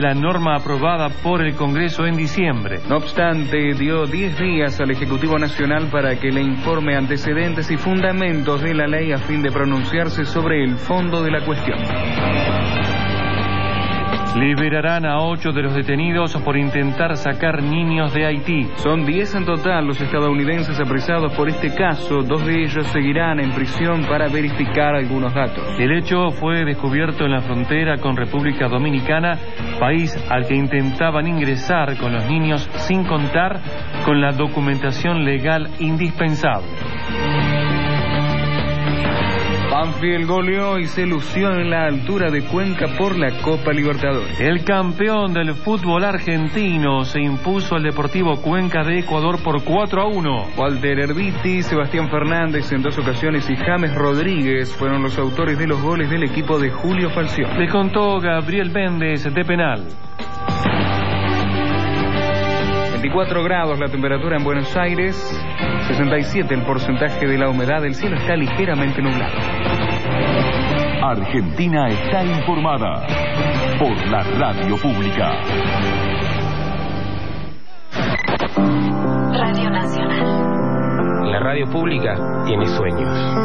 La norma aprobada por el Congreso en diciembre. No obstante, dio 10 días al Ejecutivo Nacional para que le informe antecedentes y fundamentos de la ley a fin de pronunciarse sobre el fondo de la cuestión. Liberarán a 8 de los detenidos por intentar sacar niños de Haití. Son 10 en total los estadounidenses apresados por este caso. 2 de ellos seguirán en prisión para verificar algunos datos. El hecho fue descubierto en la frontera con República Dominicana, país al que intentaban ingresar con los niños sin contar con la documentación legal indispensable. Banfield goleó y se lució en la altura de Cuenca por la Copa Libertadores. El campeón del fútbol argentino se impuso al Deportivo Cuenca de Ecuador por 4-1. Walter Erviti, Sebastián Fernández en 2 ocasiones y James Rodríguez fueron los autores de los goles del equipo de Julio Falcioni. Le contó Gabriel Méndez de penal. 24 grados la temperatura en Buenos Aires, 67 el porcentaje de la humedad, el cielo está ligeramente nublado. Argentina está informada por la radio pública. Radio Nacional. La radio pública tiene sueños.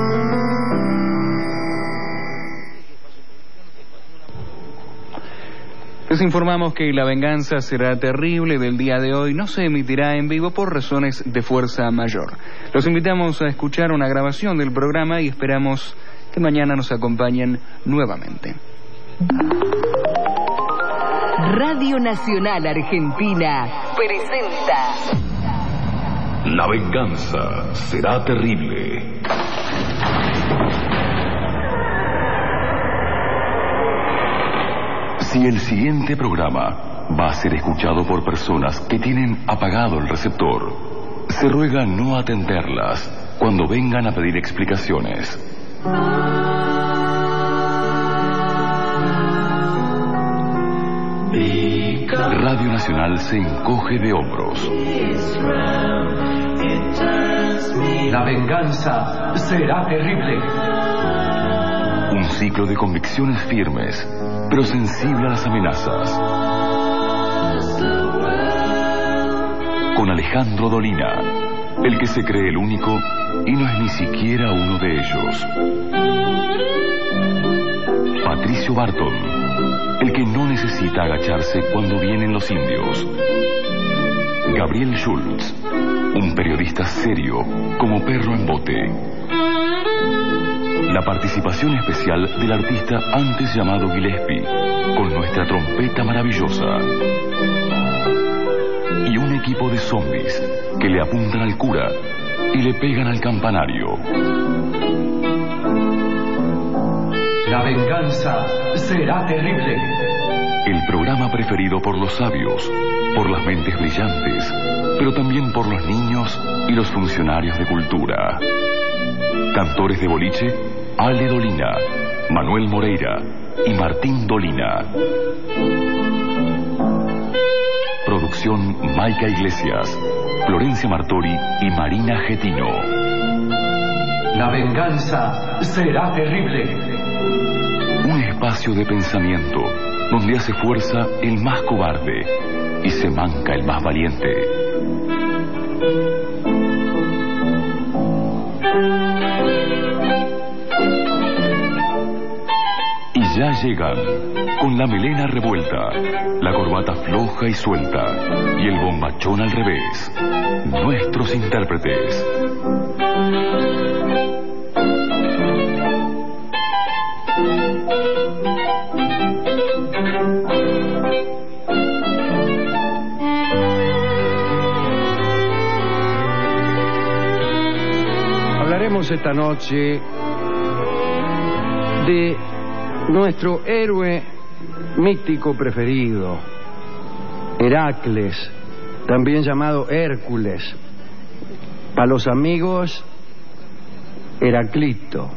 Les informamos que La Venganza Será Terrible del día de hoy no se emitirá en vivo por razones de fuerza mayor. Los invitamos a escuchar una grabación del programa y esperamos que mañana nos acompañen nuevamente. Radio Nacional Argentina presenta La Venganza Será Terrible. Si el siguiente programa va a ser escuchado por personas que tienen apagado el receptor, se ruega no atenderlas cuando vengan a pedir explicaciones. Radio Nacional se encoge de hombros. La venganza será terrible. Un ciclo de convicciones firmes, pero sensible a las amenazas. Con Alejandro Dolina, el que se cree el único y no es ni siquiera uno de ellos. Patricio Barton, el que no necesita agacharse cuando vienen los indios. Gabriel Schultz, un periodista serio como perro en bote. La participación especial del artista antes llamado Gillespie, con nuestra trompeta maravillosa. Y un equipo de zombies que le apuntan al cura y le pegan al campanario. La venganza será terrible. El programa preferido por los sabios, por las mentes brillantes, pero también por los niños y los funcionarios de cultura. Cantores de boliche, Ale Dolina, Manuel Moreira y Martín Dolina. Producción Maica Iglesias, Florencia Martori y Marina Getino. La venganza será terrible. Un espacio de pensamiento donde hace fuerza el más cobarde y se manca el más valiente. Y ya llegan, con la melena revuelta, la corbata floja y suelta y el bombachón al revés, nuestros intérpretes. Hablaremos esta noche de nuestro héroe mítico preferido, Heracles, también llamado Hércules. Para los amigos, Heraclito.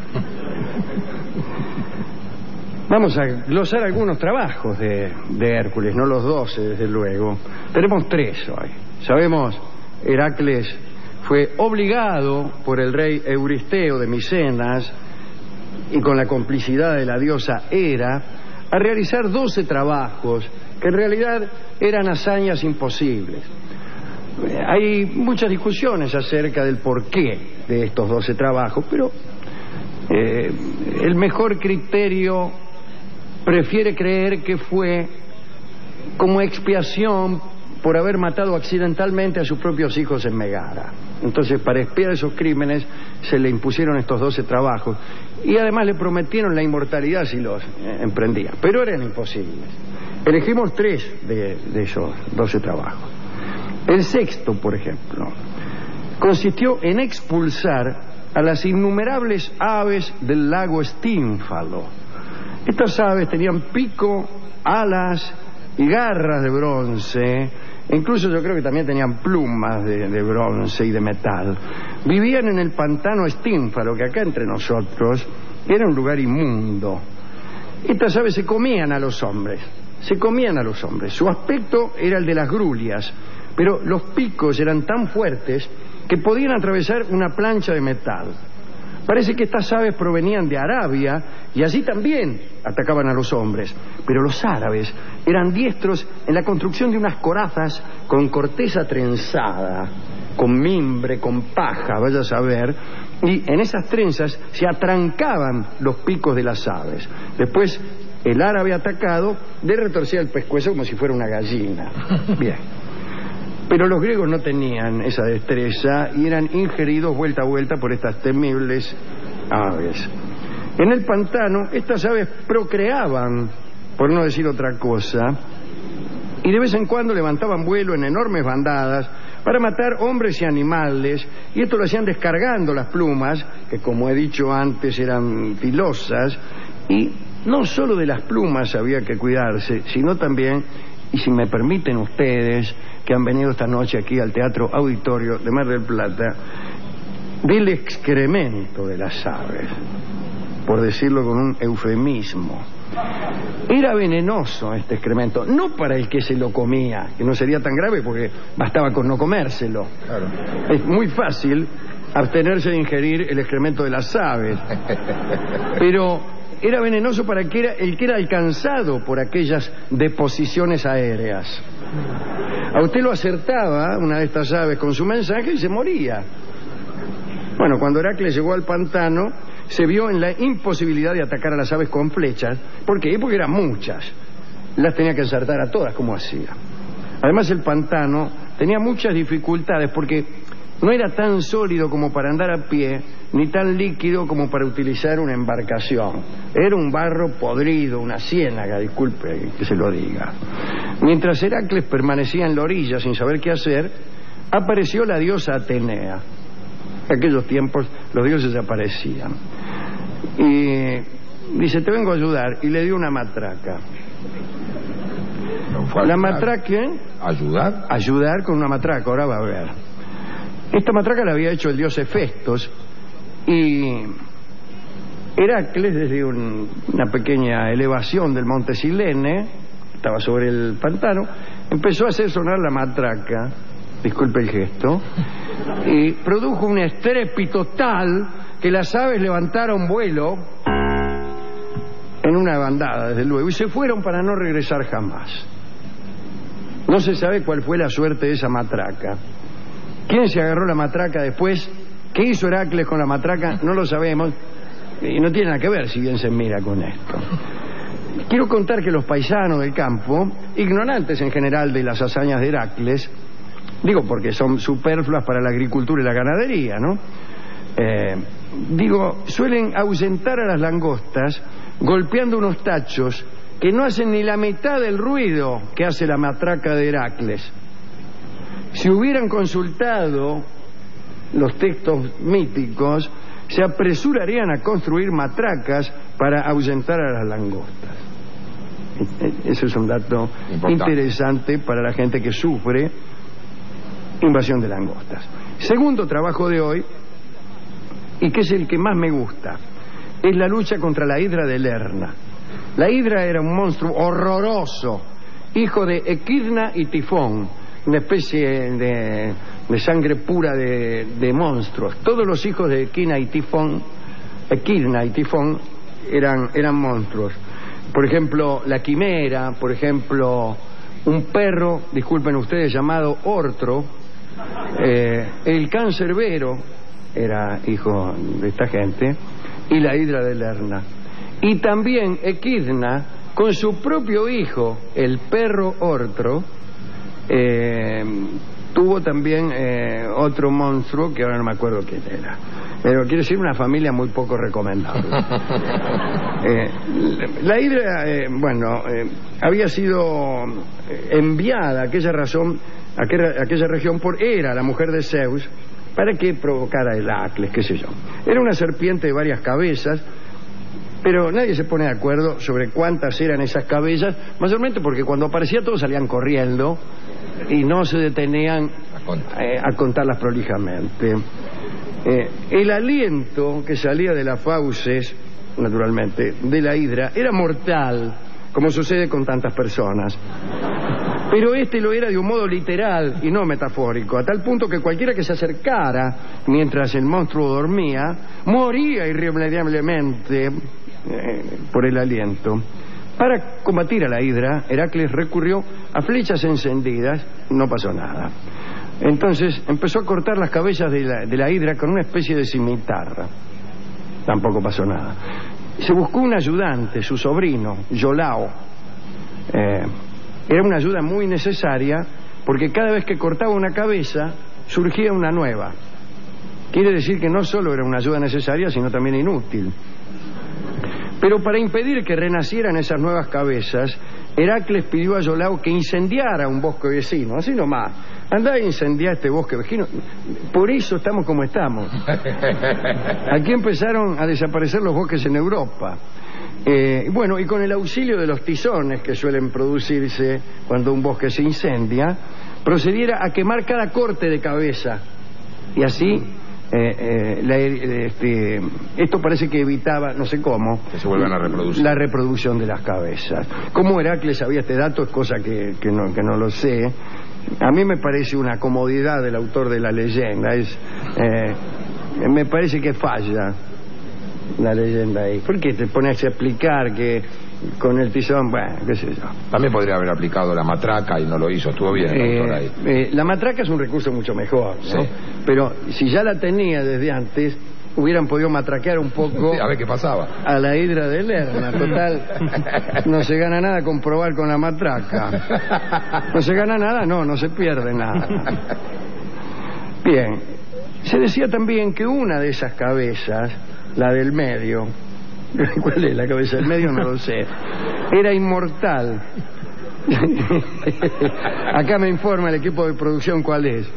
Vamos a glosar algunos trabajos de Hércules, no los 12, desde luego. Tenemos 3 hoy. Sabemos, Heracles fue obligado por el rey Euristeo de Micenas y con la complicidad de la diosa Hera a realizar 12 trabajos que en realidad eran hazañas imposibles. Hay muchas discusiones acerca del porqué de estos 12 trabajos, pero el mejor criterio prefiere creer que fue como expiación por haber matado accidentalmente a sus propios hijos en Megara. Entonces, para expiar esos crímenes, se le impusieron estos 12 trabajos y además le prometieron la inmortalidad si los emprendía, pero eran imposibles. Elegimos 3 de esos 12 trabajos. El sexto, por ejemplo, consistió en expulsar a las innumerables aves del lago Stínfalo. Estas aves tenían pico, alas y garras de bronce, incluso yo creo que también tenían plumas de bronce y de metal. Vivían en el pantano Stínfalo, que acá entre nosotros era un lugar inmundo. Estas aves se comían a los hombres. Su aspecto era el de las grulias, pero los picos eran tan fuertes que podían atravesar una plancha de metal. Parece que estas aves provenían de Arabia y allí también atacaban a los hombres. Pero los árabes eran diestros en la construcción de unas corazas con corteza trenzada, con mimbre, con paja, vaya a saber. Y en esas trenzas se atrancaban los picos de las aves. Después, el árabe atacado le retorcía el pescuezo como si fuera una gallina. Bien. Pero los griegos no tenían esa destreza y eran ingeridos vuelta a vuelta por estas temibles aves. En el pantano, estas aves procreaban, por no decir otra cosa, y de vez en cuando levantaban vuelo en enormes bandadas para matar hombres y animales, y esto lo hacían descargando las plumas, que como he dicho antes eran filosas, y no solo de las plumas había que cuidarse, sino también, y si me permiten ustedes, que han venido esta noche aquí al Teatro Auditorio de Mar del Plata, del excremento de las aves, por decirlo con un eufemismo. Era venenoso este excremento, no para el que se lo comía, que no sería tan grave porque bastaba con no comérselo. Claro. Es muy fácil abstenerse de ingerir el excremento de las aves, pero era venenoso para el que era alcanzado por aquellas deposiciones aéreas. A usted lo acertaba una de estas aves con su mensaje y se moría. Bueno, cuando Heracles llegó al pantano, se vio en la imposibilidad de atacar a las aves con flechas. ¿Por qué? Porque eran muchas. Las tenía que ensartar a todas, como hacía. Además, el pantano tenía muchas dificultades porque no era tan sólido como para andar a pie, ni tan líquido como para utilizar una embarcación. Era un barro podrido, una ciénaga, disculpe que se lo diga. Mientras Heracles permanecía en la orilla sin saber qué hacer, apareció la diosa Atenea. En aquellos tiempos los dioses aparecían. Y dice, te vengo a ayudar, y le dio una matraca. La matraca... ¿Ayudar? Ayudar con una matraca, ahora va a ver. Esta matraca la había hecho el dios Hefestos, y Heracles, desde una pequeña elevación del monte Silene, estaba sobre el pantano, empezó a hacer sonar la matraca, disculpe el gesto, y produjo un estrépito tal que las aves levantaron vuelo en una bandada, desde luego, y se fueron para no regresar jamás. No se sabe cuál fue la suerte de esa matraca. ¿Quién se agarró la matraca después? ¿Qué hizo Heracles con la matraca? No lo sabemos. Y no tiene nada que ver, si bien se mira con esto. Quiero contar que los paisanos del campo, ignorantes en general de las hazañas de Heracles, digo porque son superfluas para la agricultura y la ganadería, ¿no? Suelen ahuyentar a las langostas golpeando unos tachos que no hacen ni la mitad del ruido que hace la matraca de Heracles. Si hubieran consultado los textos míticos, se apresurarían a construir matracas para ahuyentar a las langostas. Ese es un dato interesante para la gente que sufre invasión de langostas. Segundo trabajo de hoy, y que es el que más me gusta, es la lucha contra la hidra de Lerna. La hidra era un monstruo horroroso, hijo de Equidna y Tifón, una especie de sangre pura de monstruos. Todos los hijos de Equidna y Tifón eran monstruos. Por ejemplo, la quimera, por ejemplo, un perro, disculpen ustedes, llamado Ortro, el Cancerbero, era hijo de esta gente, y la hidra de Lerna. Y también Equidna, con su propio hijo, el perro Ortro, tuvo también otro monstruo que ahora no me acuerdo quién era. Pero quiero decir, una familia muy poco recomendable. La hidra, había sido enviada a aquella región era la mujer de Zeus, para que provocara Heracles, qué sé yo. Era una serpiente de varias cabezas, pero nadie se pone de acuerdo sobre cuántas eran esas cabezas, mayormente porque cuando aparecía todos salían corriendo y no se detenían a contarlas prolijamente. El aliento que salía de las fauces, naturalmente, de la hidra, era mortal, como sucede con tantas personas. Pero lo era de un modo literal y no metafórico, a tal punto que cualquiera que se acercara mientras el monstruo dormía, moría irremediablemente por el aliento. Para combatir a la hidra, Heracles recurrió a flechas encendidas, no pasó nada. Entonces empezó a cortar las cabezas de la hidra con una especie de cimitarra. Tampoco pasó nada. Se buscó un ayudante, su sobrino, Iolao. Era una ayuda muy necesaria porque cada vez que cortaba una cabeza surgía una nueva. Quiere decir que no solo era una ayuda necesaria, sino también inútil. Pero para impedir que renacieran esas nuevas cabezas, Heracles pidió a Iolao que incendiara un bosque vecino, así nomás. Andá a incendiar este bosque vecino. Por eso estamos como estamos. Aquí empezaron a desaparecer los bosques en Europa. Y con el auxilio de los tizones que suelen producirse cuando un bosque se incendia, procediera a quemar cada corte de cabeza. Y así, esto parece que evitaba, no sé cómo, que se vuelvan a reproducir. La reproducción de las cabezas. ¿Cómo Heracles sabía este dato? Es cosa que no lo sé. A mí me parece una comodidad del autor de la leyenda. Me parece que falla la leyenda ahí. ¿Por qué te pones a explicar que con el tizón, qué sé yo? También podría haber aplicado la matraca y no lo hizo. Estuvo bien el autor ahí. La matraca es un recurso mucho mejor, ¿no? Sí. Pero si ya la tenía desde antes, hubieran podido matraquear un poco a ver qué pasaba a la hidra de Lerna. Total, no se gana nada con probar con la matraca. No se gana nada, no se pierde nada. Bien, se decía también que una de esas cabezas, la del medio, ¿cuál es la cabeza del medio? No lo sé, era inmortal. Acá me informa el equipo de producción cuál es.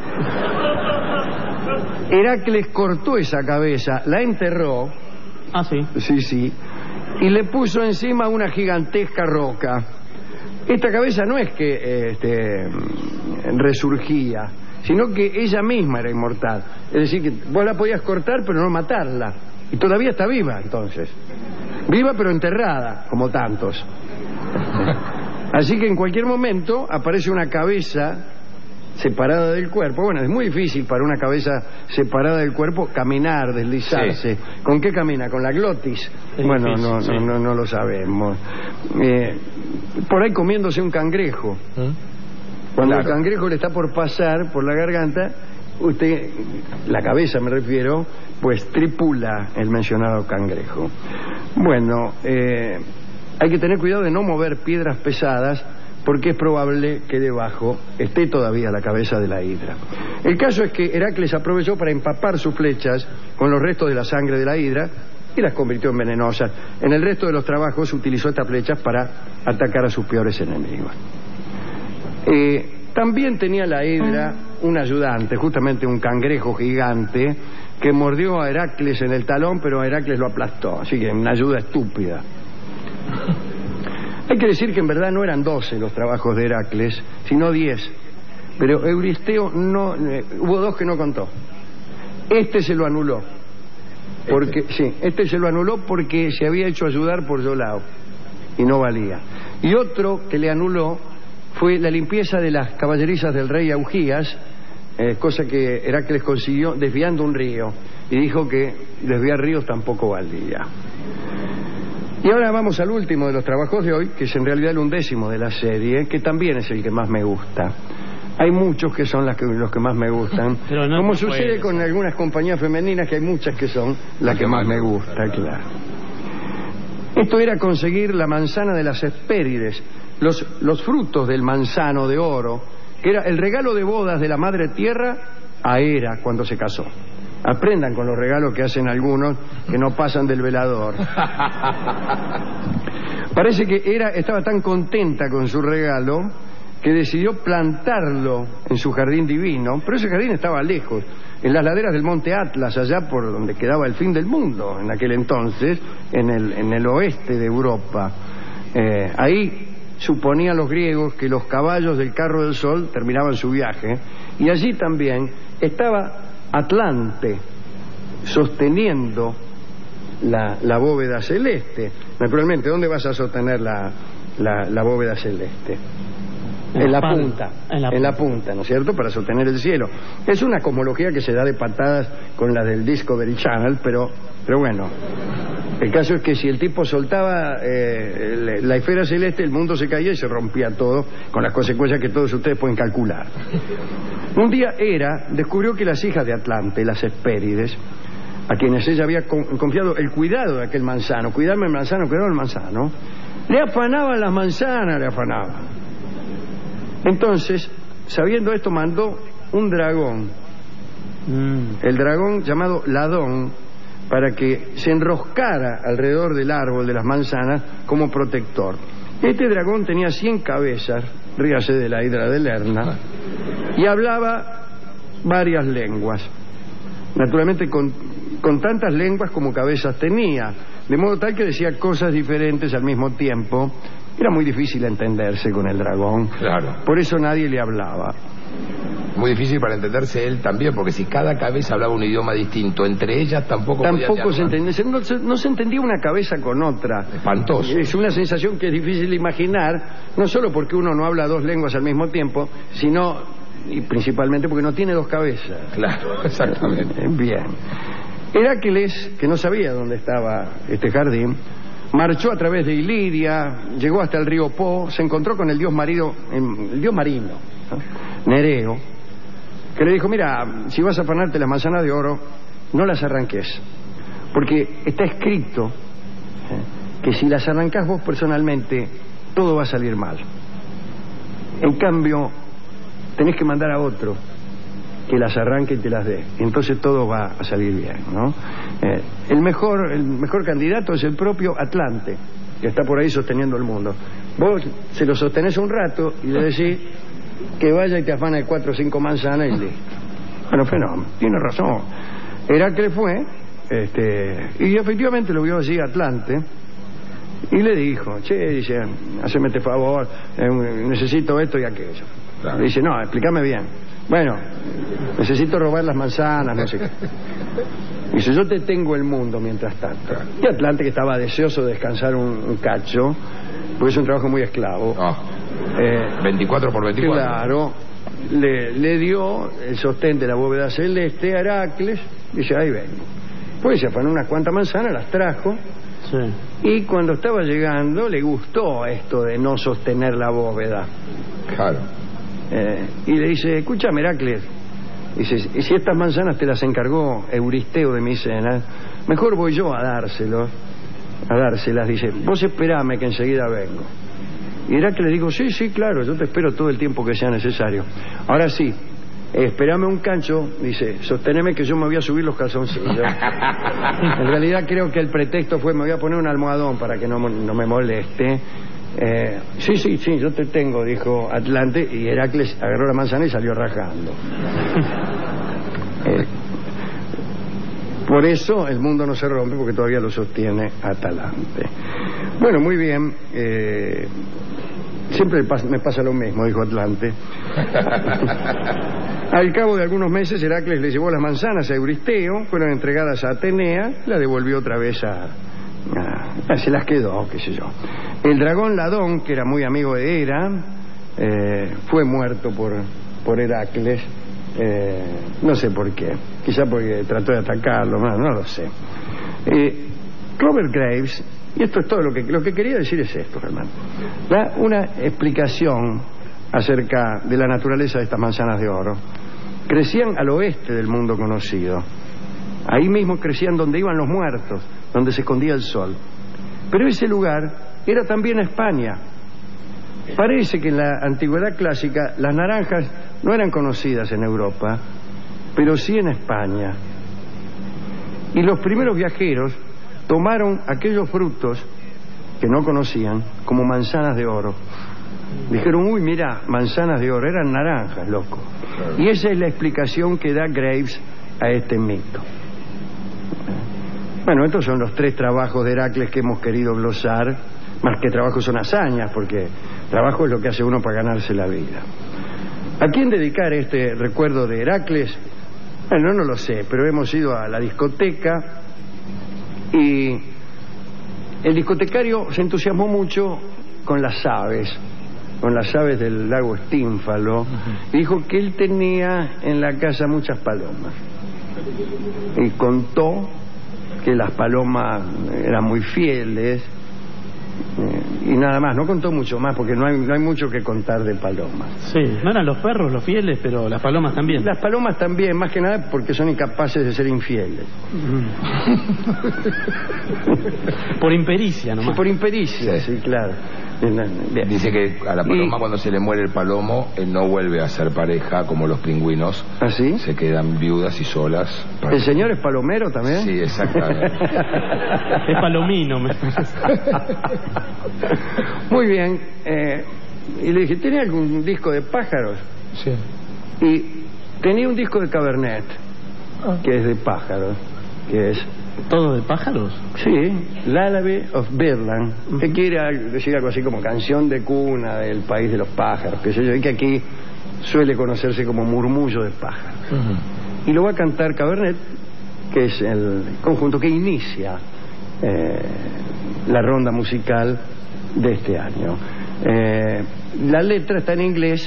Heracles cortó esa cabeza, la enterró. Ah, sí. Sí. Y le puso encima una gigantesca roca. Esta cabeza no es que resurgía, sino que ella misma era inmortal. Es decir, que vos la podías cortar pero no matarla. Y todavía está viva, entonces. Viva pero enterrada, como tantos. Así que en cualquier momento aparece una cabeza separada del cuerpo. Bueno, es muy difícil para una cabeza separada del cuerpo caminar, deslizarse. Sí. ¿Con qué camina? ¿Con la glotis? Es bueno, difícil, no lo sabemos. Por ahí comiéndose un cangrejo. Cuando el cangrejo le está por pasar por la garganta, usted, la cabeza me refiero, pues tripula el mencionado cangrejo. Bueno, hay que tener cuidado de no mover piedras pesadas, porque es probable que debajo esté todavía la cabeza de la hidra. El caso es que Heracles aprovechó para empapar sus flechas con los restos de la sangre de la hidra y las convirtió en venenosas. En el resto de los trabajos utilizó estas flechas para atacar a sus peores enemigos. También tenía la hidra un ayudante, justamente un cangrejo gigante, que mordió a Heracles en el talón, pero Heracles lo aplastó, así que una ayuda estúpida. Hay que decir que en verdad no eran 12 los trabajos de Heracles, sino 10. Pero Euristeo hubo 2 que no contó. Se lo anuló. Este se lo anuló porque se había hecho ayudar por Iolao y no valía. Y otro que le anuló fue la limpieza de las caballerizas del rey Augías, cosa que Heracles consiguió desviando un río, y dijo que desviar ríos tampoco valía. Y ahora vamos al último de los trabajos de hoy, que es en realidad el 11º de la serie, que también es el que más me gusta. Hay muchos que son los que más me gustan, Pero no, como no sucede con algunas compañías femeninas, que hay muchas que son las que más me gustan, claro. Esto era conseguir la manzana de las Hespérides, los frutos del manzano de oro, que era el regalo de bodas de la Madre Tierra a Hera cuando se casó. Aprendan con los regalos que hacen algunos que no pasan del velador. Parece que Hera estaba tan contenta con su regalo que decidió plantarlo en su jardín divino, pero ese jardín estaba lejos, en las laderas del monte Atlas, allá por donde quedaba el fin del mundo en aquel entonces, en el oeste de Europa. Ahí suponían los griegos que los caballos del carro del sol terminaban su viaje, y allí también estaba Atlante sosteniendo la bóveda celeste. Naturalmente, ¿dónde vas a sostener la bóveda celeste? En la punta, ¿no es cierto?, para sostener el cielo. Es una cosmología que se da de patadas con la del Discovery Channel, pero bueno, el caso es que si el tipo soltaba la esfera celeste, el mundo se caía y se rompía todo, con las consecuencias que todos ustedes pueden calcular. Un día Hera descubrió que las hijas de Atlante, las Hespérides, a quienes ella había confiado el cuidado de aquel manzano, cuidarme el manzano, le afanaban las manzanas, le afanaban. Entonces, sabiendo esto, mandó un dragón, el dragón llamado Ladón, para que se enroscara alrededor del árbol de las manzanas como protector. Este dragón tenía 100 cabezas, ríase de la hidra de Lerna, y hablaba varias lenguas, naturalmente con tantas lenguas como cabezas tenía, de modo tal que decía cosas diferentes al mismo tiempo. Era muy difícil entenderse con el dragón. Claro. Por eso nadie le hablaba. Muy difícil para entenderse él también, porque si cada cabeza hablaba un idioma distinto, entre ellas tampoco se entendía. No se entendía una cabeza con otra. Espantoso. Es una sensación que es difícil de imaginar, no solo porque uno no habla dos lenguas al mismo tiempo, sino y principalmente porque no tiene dos cabezas. Claro, exactamente. Bien. Heracles, que no sabía dónde estaba este jardín, marchó a través de Iliria, llegó hasta el río Po, se encontró con el dios marino, ¿no? Nereo, que le dijo: mira, si vas a afanarte las manzanas de oro, no las arranques, porque está escrito que si las arrancás vos personalmente, todo va a salir mal. En cambio, tenés que mandar a otro que las arranque y te las dé, entonces todo va a salir bien, ¿no? El mejor candidato es el propio Atlante, que está por ahí sosteniendo el mundo. Vos se lo sostenés un rato y le decís que vaya y te afana 4 o 5 manzanas y listo. Bueno, fenómeno, tiene razón. Heracles fue, y efectivamente lo vio allí Atlante, y le dijo: che, dice, haceme este favor, necesito esto y aquello. Claro. Le dice: no, explícame bien. Bueno, necesito robar las manzanas, no sé qué. Dice: yo te tengo el mundo mientras tanto. Y Atlante, que estaba deseoso de descansar un cacho, porque es un trabajo muy esclavo. 24 por 24. Claro, le dio el sostén de la bóveda celeste a Heracles. Dice: ahí vengo. Pues se afanó unas cuantas manzanas, las trajo. Sí. Y cuando estaba llegando, le gustó esto de no sostener la bóveda. Claro. Y le dice: escúchame, Heracles, dice, si estas manzanas te las encargó Euristeo de Micenas, mejor voy yo a dárselas. Dice: vos esperame que enseguida vengo. Y Heracles le dijo: sí, claro, yo te espero todo el tiempo que sea necesario. Ahora sí, espérame un cancho, dice, sosteneme que yo me voy a subir los calzoncillos. En realidad creo que el pretexto fue: me voy a poner un almohadón para que no me moleste. Sí, yo te tengo, dijo Atlante, y Heracles agarró la manzana y salió rajando. Por eso el mundo no se rompe, porque todavía lo sostiene Atalante. Bueno, muy bien. Siempre me pasa lo mismo, dijo Atlante. Al cabo de algunos meses, Heracles le llevó las manzanas a Euristeo, fueron entregadas a Atenea, la devolvió otra vez se las quedó, qué sé yo. El dragón Ladón, que era muy amigo de Hera, fue muerto por Heracles, no sé por qué, quizá porque trató de atacarlo, no lo sé. Robert Graves Y esto es todo lo que quería decir es esto, Germán. Da una explicación acerca de la naturaleza de estas manzanas de oro. Crecían al oeste del mundo conocido. Ahí mismo crecían donde iban los muertos, donde se escondía el sol. Pero ese lugar era también España. Parece que en la antigüedad clásica las naranjas no eran conocidas en Europa, pero sí en España. Y los primeros viajeros tomaron aquellos frutos que no conocían como manzanas de oro. Dijeron, uy, mira, manzanas de oro, eran naranjas, loco. Y esa es la explicación que da Graves a este mito. Bueno, estos son los 3 trabajos de Heracles que hemos querido glosar. Más que trabajos son hazañas, porque trabajo es lo que hace uno para ganarse la vida. ¿A quién dedicar este recuerdo de Heracles? Bueno, no lo sé, pero hemos ido a la discoteca y el discotecario se entusiasmó mucho con las aves del lago Estínfalo, y dijo que él tenía en la casa muchas palomas. Y contó que las palomas eran muy fieles, y nada más, no contó mucho más porque no hay mucho que contar de palomas. Sí, no eran los perros los fieles, pero las palomas también. Las palomas también, más que nada porque son incapaces de ser infieles. Por impericia nomás. Sí, por impericia, sí, claro. Bien. Dice que a la paloma cuando se le muere el palomo, él no vuelve a ser pareja como los pingüinos. ¿Ah, sí? Se quedan viudas y solas. ¿El señor es palomero también? Sí, exactamente. Es palomino. Muy bien. Y le dije, ¿tiene algún disco de pájaros? Sí. Y tenía un disco de Cabernet, que es de pájaros, que es... ¿Todo de pájaros? Sí, Lullaby of Birdland, que quiere decir algo así como canción de cuna del país de los pájaros, que sé yo, y que aquí suele conocerse como murmullo de pájaros. Y lo va a cantar Cabernet, que es el conjunto que inicia la ronda musical de este año. La letra está en inglés,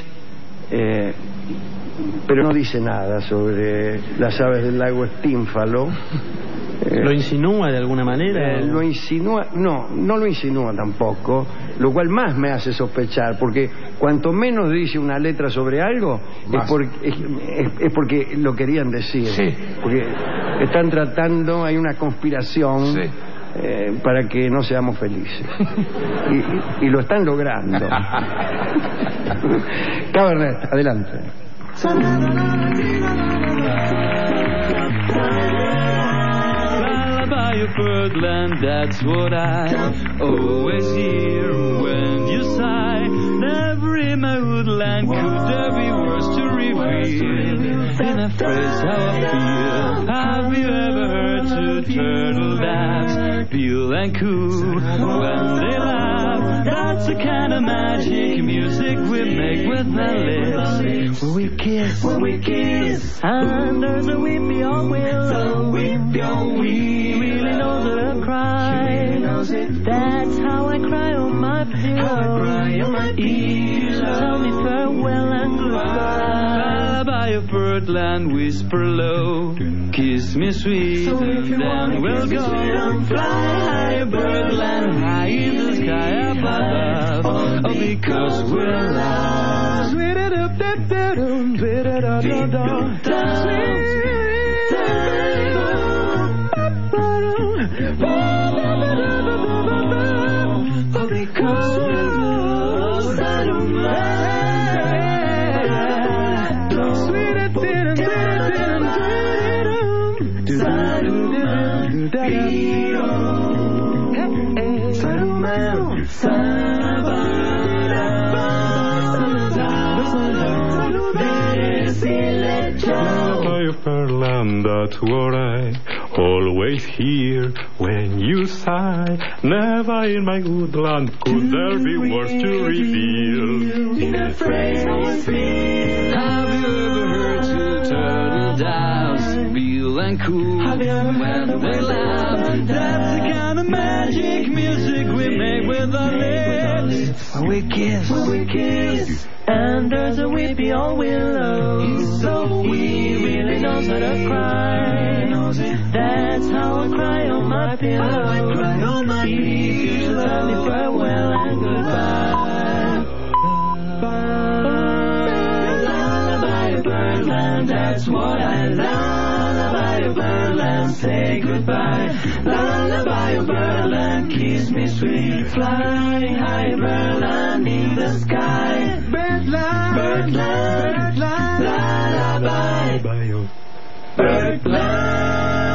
pero no dice nada sobre las aves del lago Estínfalo. ¿Lo insinúa de alguna manera? Lo insinúa, no lo insinúa tampoco, lo cual más me hace sospechar, porque cuanto menos dice una letra sobre algo es porque lo querían decir. Sí. Porque están tratando, hay una conspiración. Sí. Para que no seamos felices. Y lo están logrando. Cabernet, adelante. Lullaby of birdland, that's what I always hear when you sigh. Never in my woodland could there be words to reveal in a phrase how I feel. Have you ever heard two turtle doves, pure and cool, when they laugh? That's the kind of magic music we make with our lips. When we kiss, and there's a weepy old willow. We really know that I cry. That's how I cry on my pillow. You tell me farewell and goodbye. Lullaby of birdland, whisper low. Kiss me sweet, then we'll go. Fly high, birdland, high in the sky above. Oh, because we're lost. Because we're lost, I don't mind. Birdland, that's what I always hear when you sigh. Never in my woodland could there be words to reveal In a phrase I feel. Have you ever heard two turtle doves, feel and cool when they laugh? That's the kind of magic music we make with our lips. When we kiss, and there's a weepy old willow. So we really knows how to cry. That's how I cry on my pillow. You love me farewell and goodbye. Lullaby, birdland, that's what I lullaby, birdland, say goodbye. Lullaby, birdland, kiss me sweet. Fly high, birdland in the sky. Birdland, birdland, lullaby, birdland.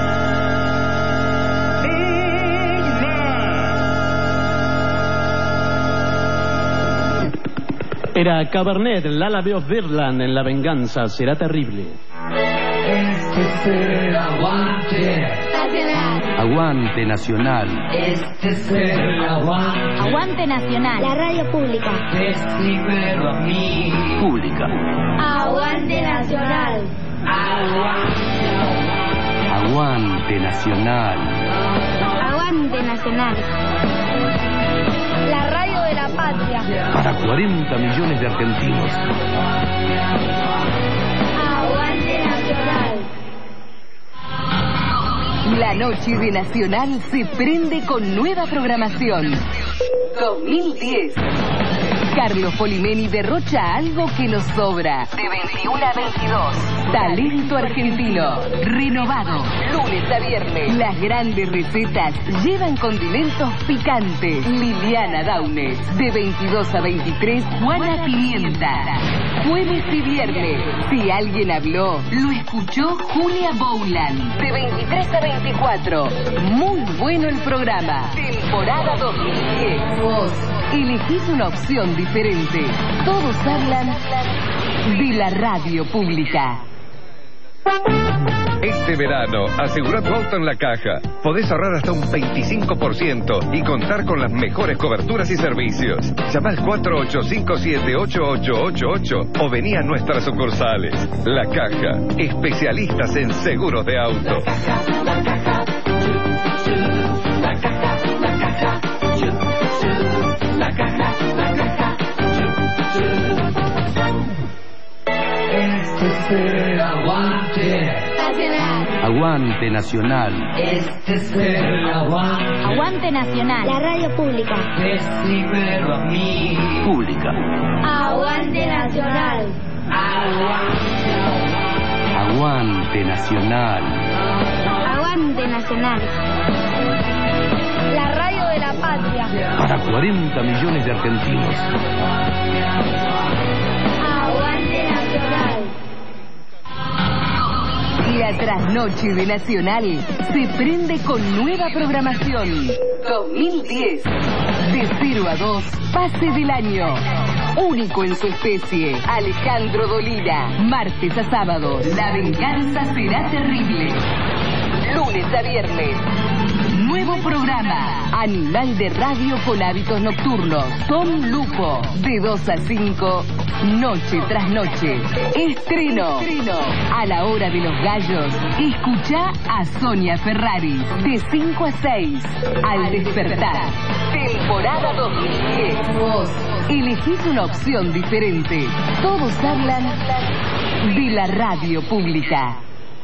Era Cabernet, Lullaby of Birdland, en La Venganza Será Terrible. Este ser aguante. Aguante Nacional. Este ser aguante. Aguante Nacional. La radio pública. Decímelo a mí. Pública. Aguante Nacional. Aguante Nacional. Aguante Nacional. La radio de la patria. Para 40 millones de argentinos. Aguante Nacional. La noche de Nacional se prende con nueva programación. 2010. Carlos Polimeni derrocha algo que nos sobra. De 21 a 22. Talento argentino. Renovado. Lunes a viernes. Las grandes recetas llevan condimentos picantes. Liliana Daunes. De 22 a 23. Juana Pimienta. Jueves y viernes. Si alguien habló, lo escuchó Julia Bowland. De 23 a 24. Muy bueno el programa. Temporada 2010. Vos elegís una opción diferente. Todos hablan de la radio pública. Este verano, asegura tu auto en La Caja. Podés ahorrar hasta un 25% y contar con las mejores coberturas y servicios. Llama al 4857-8888 o vení a nuestras sucursales. La Caja, especialistas en seguros de auto. Este ser aguante. Nacional. Aguante Nacional. Este ser aguante. Aguante Nacional. La radio pública. Decímelo a mí. Pública. Aguante Nacional. Aguante Nacional. Aguante Nacional. La radio de la patria. Para 40 millones de argentinos. Aguante Nacional. La trasnoche de Nacional se prende con nueva programación. 2010. De 0 a 2, pase del año. Único en su especie. Alejandro Dolina. Martes a sábado. La venganza será terrible. Lunes a viernes. Nuevo programa. Animal de radio con hábitos nocturnos. Tom Lupo. De 2 a 5. Noche tras noche. Estreno. A la hora de los gallos. Escuchá a Sonia Ferrari. De 5 a 6. Al despertar. Temporada 2010. Vos elegís una opción diferente. Todos hablan de la radio pública.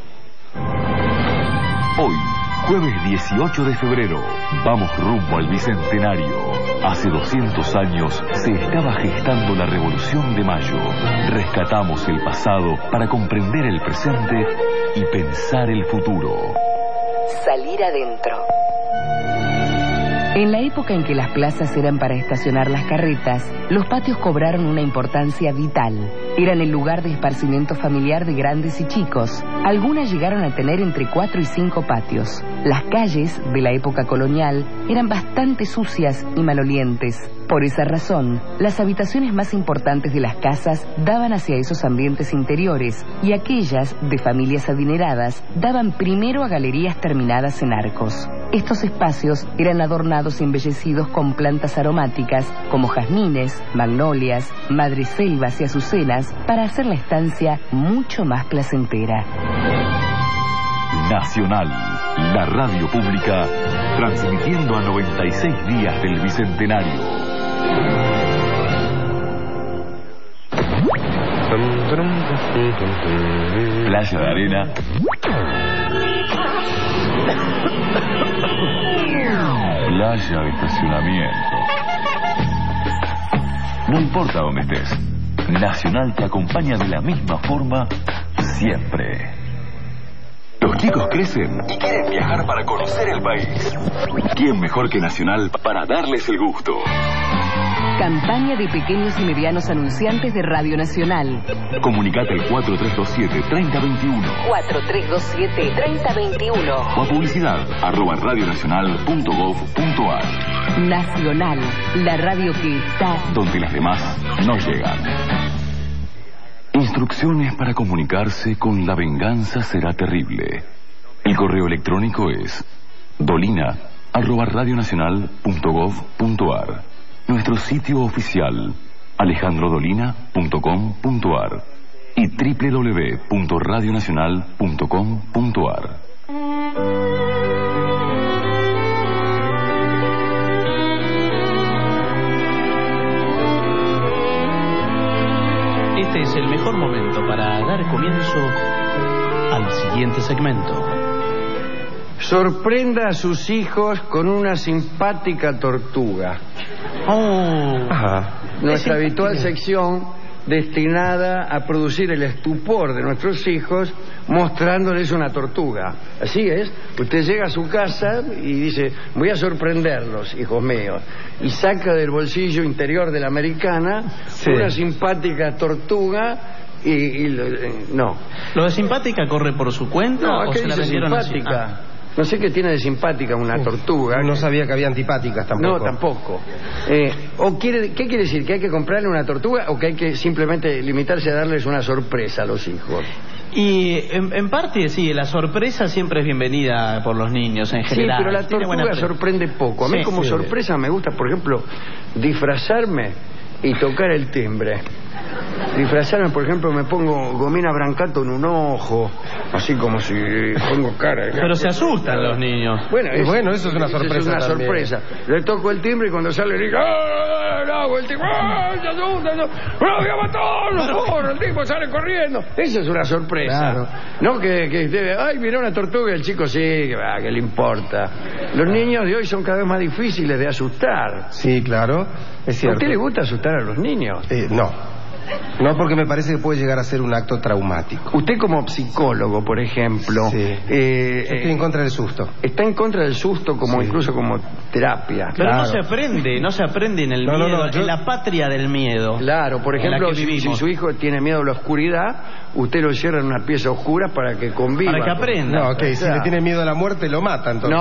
Hoy, jueves 18 de febrero, vamos rumbo al Bicentenario. Hace 200 años se estaba gestando la Revolución de Mayo. Rescatamos el pasado para comprender el presente y pensar el futuro. Salir adentro. En la época en que las plazas eran para estacionar las carretas, los patios cobraron una importancia vital. Eran el lugar de esparcimiento familiar de grandes y chicos. Algunas llegaron a tener entre 4 y 5 patios. Las calles, de la época colonial, eran bastante sucias y malolientes. Por esa razón, las habitaciones más importantes de las casas daban hacia esos ambientes interiores, y aquellas, de familias adineradas, daban primero a galerías terminadas en arcos. Estos espacios eran adornados y embellecidos con plantas aromáticas como jazmines, magnolias, madreselvas y azucenas para hacer la estancia mucho más placentera. Nacional, la radio pública, transmitiendo a 96 días del Bicentenario. Playa de Arena. playa, estacionamiento. No importa dónde estés, Nacional te acompaña de la misma forma siempre. Los chicos crecen y quieren viajar para conocer el país. ¿Quién mejor que Nacional para darles el gusto? Campaña de pequeños y medianos anunciantes de Radio Nacional. Comunicate al 4327-3021. 4327-3021. O a publicidad @radionacional.gov.ar. Nacional, la radio que está donde las demás no llegan. Instrucciones para comunicarse con La Venganza Será Terrible. El correo electrónico es dolina@radionacional.gov.ar. Nuestro sitio oficial alejandrodolina.com.ar y www.radionacional.com.ar. Este es el mejor momento para dar comienzo al siguiente segmento. Sorprenda a sus hijos con una simpática tortuga. Nuestra habitual sección destinada a producir el estupor de nuestros hijos mostrándoles una tortuga. Así es, usted llega a su casa y dice, voy a sorprenderlos, hijos míos, y saca del bolsillo interior de la americana una simpática tortuga no. ¿Lo de simpática corre por su cuenta No, o ¿qué se la dice vendieron simpática? No sé qué tiene de simpática una tortuga. No sabía que había antipáticas tampoco. No, tampoco. ¿Qué quiere decir? ¿Que hay que comprarle una tortuga o que hay que simplemente limitarse a darles una sorpresa a los hijos? Y en parte sí, la sorpresa siempre es bienvenida por los niños en general. Sí, pero la tortuga sorprende poco. A mí como sorpresa me gusta, por ejemplo, disfrazarme y tocar el timbre. Disfrazarme, por ejemplo, me pongo gomina brancato en un ojo, así como si pongo cara. Pero se asustan los niños. Bueno, eso es una sorpresa. Es una sorpresa. Le toco el timbre y cuando sale le digo, ¡ah! Hago el timbre, ¡ah! ¡Se asusta! ¡No voy a matarlo! ¡Corre! El tipo sale corriendo. Eso es una sorpresa. Claro. No que ay, mira una tortuga y el chico sí, que le importa. Los niños de hoy son cada vez más difíciles de asustar. Sí, claro, es cierto. ¿A usted le gusta asustar a los niños? No, porque me parece que puede llegar a ser un acto traumático. Usted como psicólogo, por ejemplo... estoy en contra del susto. Está en contra del susto incluso como terapia. Pero no se aprende en el miedo, en la patria del miedo. Claro, por ejemplo, si su hijo tiene miedo a la oscuridad, usted lo encierra en una pieza oscura para que conviva. Para que aprenda. No, si le tiene miedo a la muerte, lo mata entonces.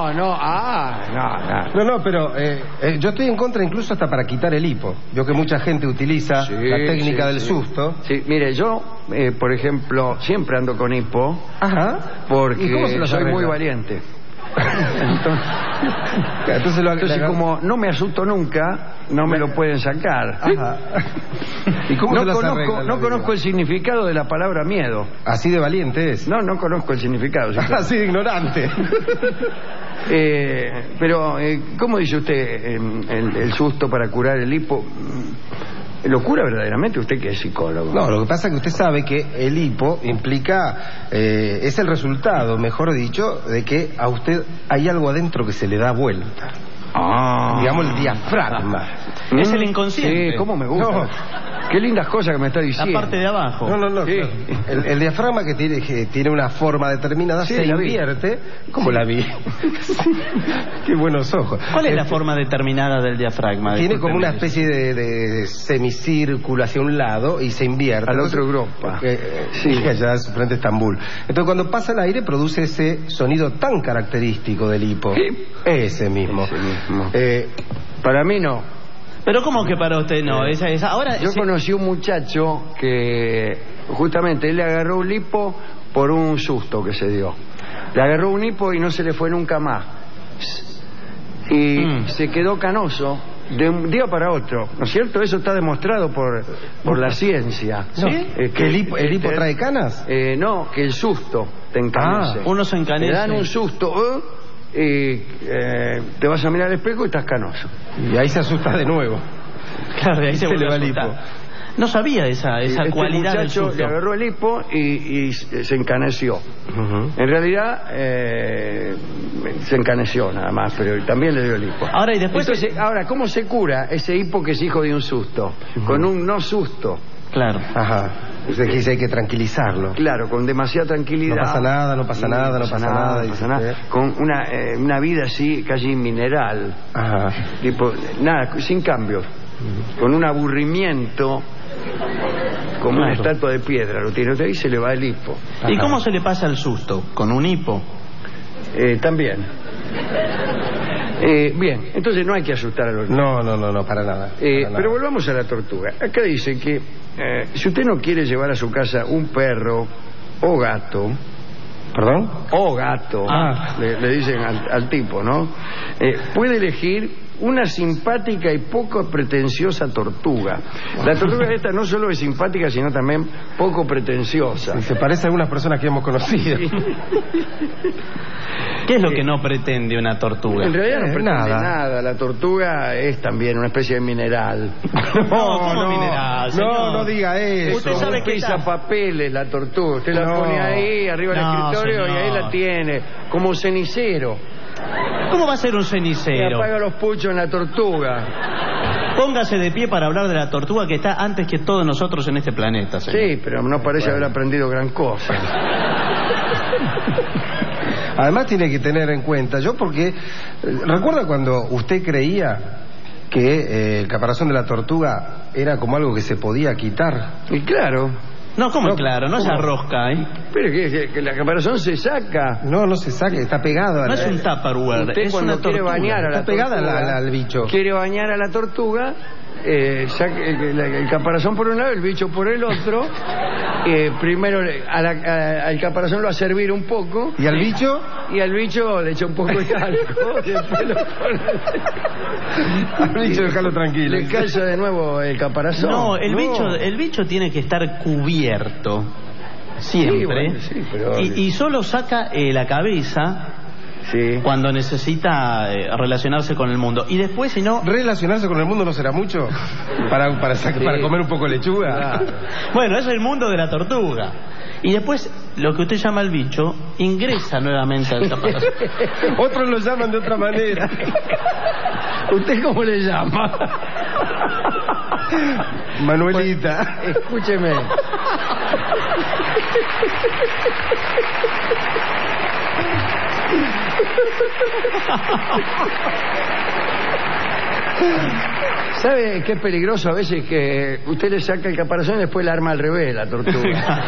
No, pero yo estoy en contra incluso hasta para quitar el hipo. Yo que mucha gente utiliza la técnica del susto. Sí, mire, yo, por ejemplo, siempre ando con hipo. Porque soy muy valiente. Entonces como no me asusto nunca, no me lo pueden sacar. ¿Y cómo no conozco el significado de la palabra miedo. Así de valiente es. No conozco el significado. Así de ignorante. Pero, ¿cómo dice usted el susto para curar el hipo? ¿Lo cura verdaderamente usted que es psicólogo? No, lo que pasa es que usted sabe que el hipo implica, es el resultado, mejor dicho, de que a usted hay algo adentro que se le da vuelta. Digamos el diafragma. Es el inconsciente. Sí, cómo me gusta. Qué lindas cosas que me está diciendo. La parte de abajo. No. Sí. El diafragma que tiene una forma determinada se invierte. ¿Cómo la vi? Qué buenos ojos. ¿Cuál es la forma determinada del diafragma? Tiene como una especie de semicírculo hacia un lado y se invierte. Al otro Europa. Allá frente a Estambul. Entonces cuando pasa el aire produce ese sonido tan característico del hipo. Ese mismo. Para mí no. Pero ¿cómo que para usted no? Ahora yo conocí un muchacho que justamente él le agarró un hipo por un susto que se dio. Le agarró un hipo y no se le fue nunca más. Y se quedó canoso de un día para otro, ¿no es cierto? Eso está demostrado por la ciencia. ¿Sí? ¿Que el hipo trae canas? No, que el susto te encanece. Uno se encanece. Te dan un susto, y te vas a mirar al espejo y estás canoso. Y ahí se asusta de nuevo. Claro, y ahí se le va el hipo. No sabía esa cualidad del muchacho susto. le agarró el hipo y se encaneció. En realidad se encaneció nada más, pero también le dio el hipo. Ahora, y después... Entonces, ahora, ¿cómo se cura ese hipo que es hijo de un susto? Con un no susto. Claro. Ajá. Usted dice hay que tranquilizarlo. Claro, con demasiada tranquilidad. No pasa nada, no pasa nada, no pasa nada. No pasa nada. Con una vida así, casi mineral. Ajá. Tipo, nada, sin cambio. Con un aburrimiento, como una estatua de piedra. Lo tiene usted y se le va el hipo. ¿Y cómo se le pasa el susto? ¿Con un hipo? También. Bien, entonces no hay que asustar a los niños. No, para nada. Pero volvamos a la tortuga. Acá dice que si usted no quiere llevar a su casa un perro o gato... ¿Perdón? O gato, le dicen al tipo, ¿no? Puede elegir una simpática y poco pretenciosa tortuga. La tortuga esta no solo es simpática, sino también poco pretenciosa. Sí, se parece a algunas personas que hemos conocido. Sí. ¿Qué es lo que no pretende una tortuga? En realidad no pretende nada. La tortuga es también una especie de mineral. ¿Cómo mineral, señor? No diga eso. Usted sabe que pisa papeles la tortuga. Usted la pone ahí, arriba del escritorio, señor. Y ahí la tiene, como cenicero. ¿Cómo va a ser un Y cenicero? apaga los puchos en la tortuga. Póngase de pie para hablar de la tortuga que está antes que todos nosotros en este planeta, señor. Sí, pero no parece haber aprendido gran cosa. Además tiene que tener en cuenta, porque recuerda cuando usted creía que el caparazón de la tortuga era como algo que se podía quitar. Y claro. No, ¿cómo claro? No se arrosca, ¿eh? Pero que la caparazón se saca. No se saca, está pegado. No es un Tupperware, Usted es cuando una quiere tortuga. bañar a la Está pegada tortuga, al bicho. Quiere bañar a la tortuga, saca el caparazón por un lado, el bicho por el otro. Primero al caparazón lo va a servir un poco. ¿Y al bicho? Y al bicho le echa un poco de algo. Después lo pone... Al bicho déjalo tranquilo. Le calza de nuevo el caparazón. No, el bicho tiene que estar cubierto siempre. Sí, bueno, sí, pero... y solo saca la cabeza cuando necesita relacionarse con el mundo. Y después, si no... ¿Relacionarse con el mundo no será mucho? ¿Para comer un poco de lechuga? Claro. Bueno, es el mundo de la tortuga. Y después, lo que usted llama el bicho, ingresa nuevamente al caparazón. Otros lo llaman de otra manera. ¿Usted cómo le llama? Manuelita. Pues, escúcheme. ¿Sabe qué es peligroso a veces? Que usted le saca el caparazón y después la arma al revés, la tortuga.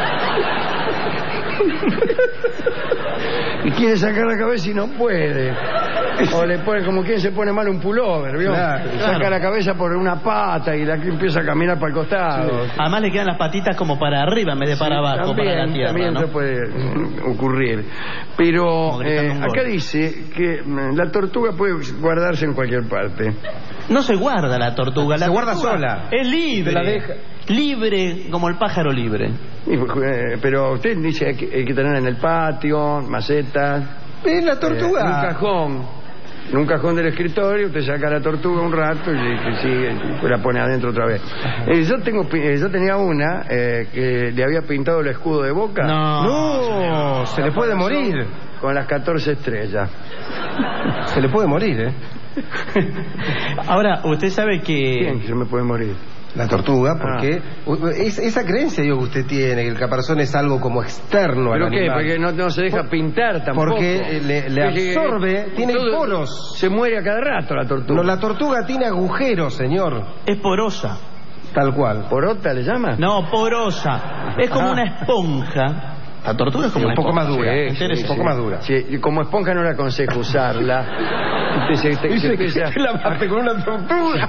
Y quiere sacar la cabeza y no puede. O le pone como quien se pone mal un pullover, ¿vio? Claro. Saca la cabeza por una pata y la empieza a caminar para el costado. Sí. Además le quedan las patitas como para arriba en vez de para abajo, también, para la tierra, también ¿no? eso puede ocurrir. Pero acá dice que la tortuga puede guardarse en cualquier parte. No se guarda la tortuga. Se guarda sola. Es libre. Se la deja. Libre, como el pájaro libre. Pero usted dice hay que tener en el patio, macetas. ¿Ves la tortuga? En un cajón del escritorio, usted saca la tortuga un rato y sigue, la pone adentro otra vez. Yo tenía una que le había pintado el escudo de Boca. No, se le puede morir. Con las 14 estrellas. Se le puede morir, Ahora, usted sabe que... ¿Quién se me puede morir? La tortuga, porque esa creencia que usted tiene, que el caparazón es algo como externo al animal. ¿Pero qué? Porque no se deja pintar tampoco. Porque le absorbe, tiene poros. Se muere a cada rato la tortuga. No, la tortuga tiene agujeros, señor. Es porosa. Tal cual. ¿Porota le llama? No, porosa. Es como una esponja. La tortuga es como un una poco esponja. más dura. Sí, un poco más dura. Sí, y como esponja no le aconsejo usarla. Usted se empieza... que la parte con una tortuga.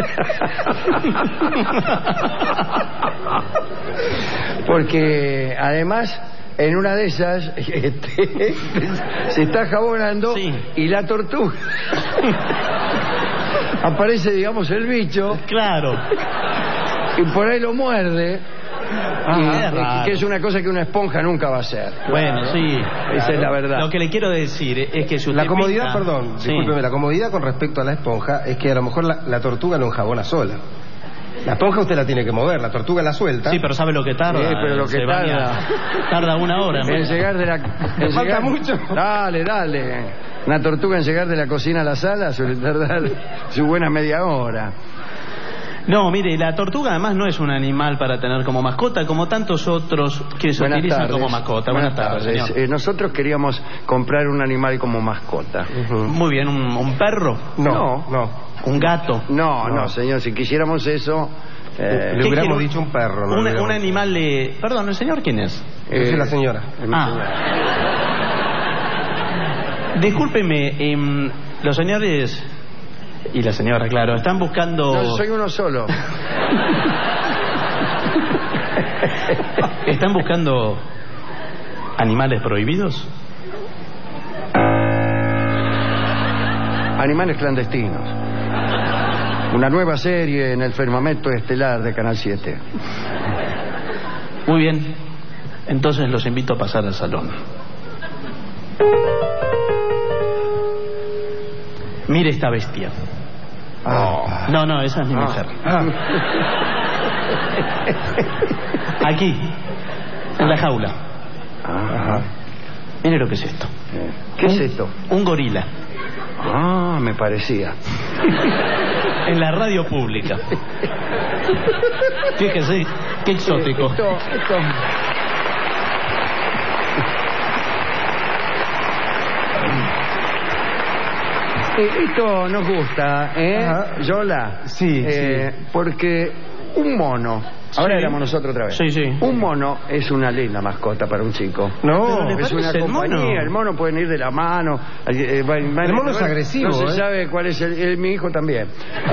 Porque además en una de esas se está jabonando y la tortuga aparece, digamos, el bicho. Claro. Y por ahí lo muerde. Que es una cosa que una esponja nunca va a hacer. Bueno, sí. Esa es la verdad. Lo que le quiero decir es que si usted la comodidad, pinta... discúlpeme, la comodidad con respecto a la esponja es que a lo mejor la tortuga no enjabona sola. La esponja usted la tiene que mover, la tortuga la suelta. Sí, pero ¿sabe lo que tarda? Pero lo que tarda 1 hora. En llegar de la... ¿Le falta mucho? Dale. Una tortuga en llegar de la cocina a la sala suele tardar su buena media hora. No, mire, la tortuga además no es un animal para tener como mascota, como tantos otros que se utilizan como mascota. Buenas tardes, señor. Nosotros queríamos comprar un animal como mascota. Muy bien, ¿un perro? No. ¿Un gato? No, señor, si quisiéramos eso... le hubiéramos dicho un perro. ¿No? Un animal de... Perdón, ¿el señor quién es? Es la señora. Discúlpeme, los señores... Y la señora, claro, están buscando... No, soy uno solo. ¿Están buscando animales prohibidos? Animales clandestinos. Una nueva serie en el firmamento estelar de Canal 7. Muy bien. Entonces los invito a pasar al salón. Mire esta bestia. No, esa es mi mujer. Aquí, en la jaula. Mire lo que es esto. ¿Qué es esto? Un gorila. Me parecía. En la radio pública. Fíjese, qué exótico. Esto nos gusta, Yola. Sí. Porque un mono. Ahora éramos nosotros otra vez. Sí. Un mono es una linda mascota para un chico. No, es una compañía. El mono puede ir de la mano. El mono es agresivo. No se sabe cuál es mi hijo también.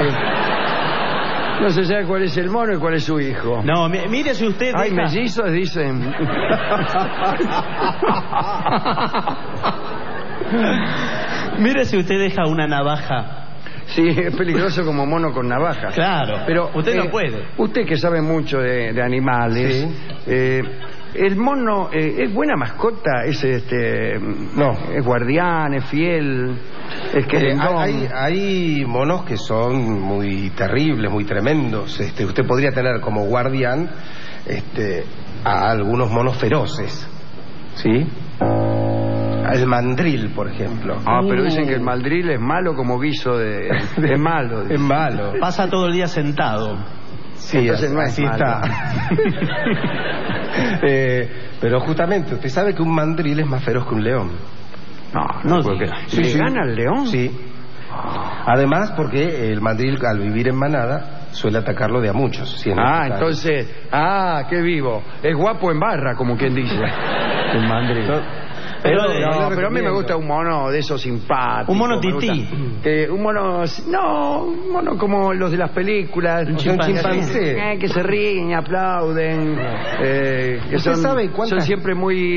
No se sabe cuál es el mono y cuál es su hijo. No, mire si usted... Hay mellizos, dicen. Mire si usted deja una navaja. Sí, es peligroso como mono con navaja. Claro, pero usted no puede. Usted que sabe mucho de animales, el mono es buena mascota, no, es guardián, es fiel, es que hay monos que son muy terribles, muy tremendos. Usted podría tener como guardián a algunos monos feroces, ¿sí? El mandril, por ejemplo. Pero dicen que el mandril es malo como guiso de malo. Es malo. Pasa todo el día sentado. Sí, entonces no es así malo. está. Pero justamente, usted sabe que un mandril es más feroz que un león. No porque ¿le gana el león? Sí. Además, porque el mandril, al vivir en manada, suele atacarlo de a muchos. Entonces, qué vivo. Es guapo en barra, como quien dice. El mandril. Pero a mí me gusta un mono de esos simpáticos. Un mono tití. Un mono como los de las películas. Un chimpancé. Que se ríen y aplauden. Que son siempre muy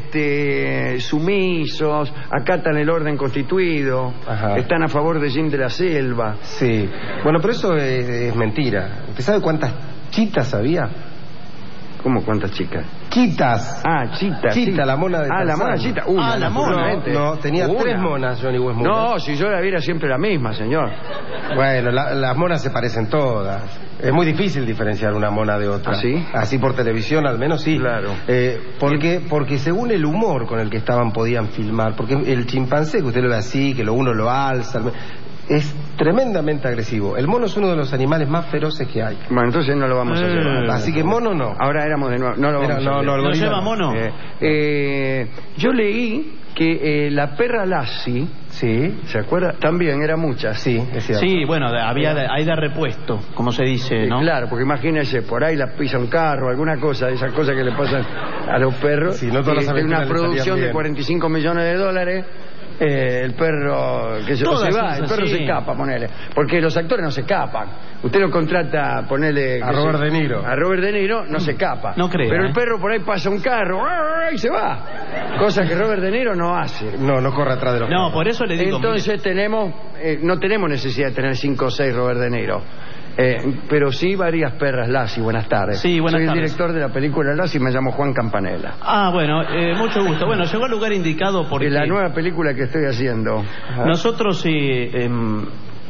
sumisos, acatan el orden constituido. Están a favor de Jim de la Selva. Sí. Bueno, pero eso es mentira. ¿Usted sabe cuántas chitas había? ¿Cómo cuántas chicas? Chitas. Chitas. Chita, la mona de Tarzán. La mona chita. La mona. No, tenía 3 monas, Johnny Westmuller. No, si yo la viera siempre la misma, señor. Bueno, las monas se parecen todas. Es muy difícil diferenciar una mona de otra. ¿Sí? Así por televisión, al menos sí. Claro. Porque según el humor con el que estaban, podían filmar. Porque el chimpancé, que usted lo ve así, que uno lo alza... Es tremendamente agresivo. El mono es uno de los animales más feroces que hay. Bueno, entonces no lo vamos a llevar. Así que mono no. Ahora éramos de nuevo. No lo vamos a llevar. ¿No lleva mono? Yo leí que la perra Lassie, ¿se acuerda? También era mucha. Sí, es cierto. Sí, bueno, hay de repuesto, como se dice, ¿no? Claro, porque imagínese, por ahí la pisa un carro, alguna cosa, esas cosas que le pasan a los perros. Sí, no todas las aventuras una producción de $45 millones. El perro que se va, el perro se escapa, ponele. Porque los actores no se escapan. Usted lo contrata, ponele a Robert De Niro. A Robert De Niro no se escapa. No creo. Pero el perro por ahí pasa un carro y se va. Cosa que Robert De Niro no hace. No corre atrás de los perros. Por eso le digo. Entonces no tenemos necesidad de tener 5 o 6 Robert De Niro. Pero sí varias perras Lassie. Buenas tardes. Sí, buenas tardes. Soy el director de la película Lassie, me llamo Juan Campanella. Bueno, mucho gusto. Bueno, llegó al lugar indicado porque... la nueva película que estoy haciendo. Nosotros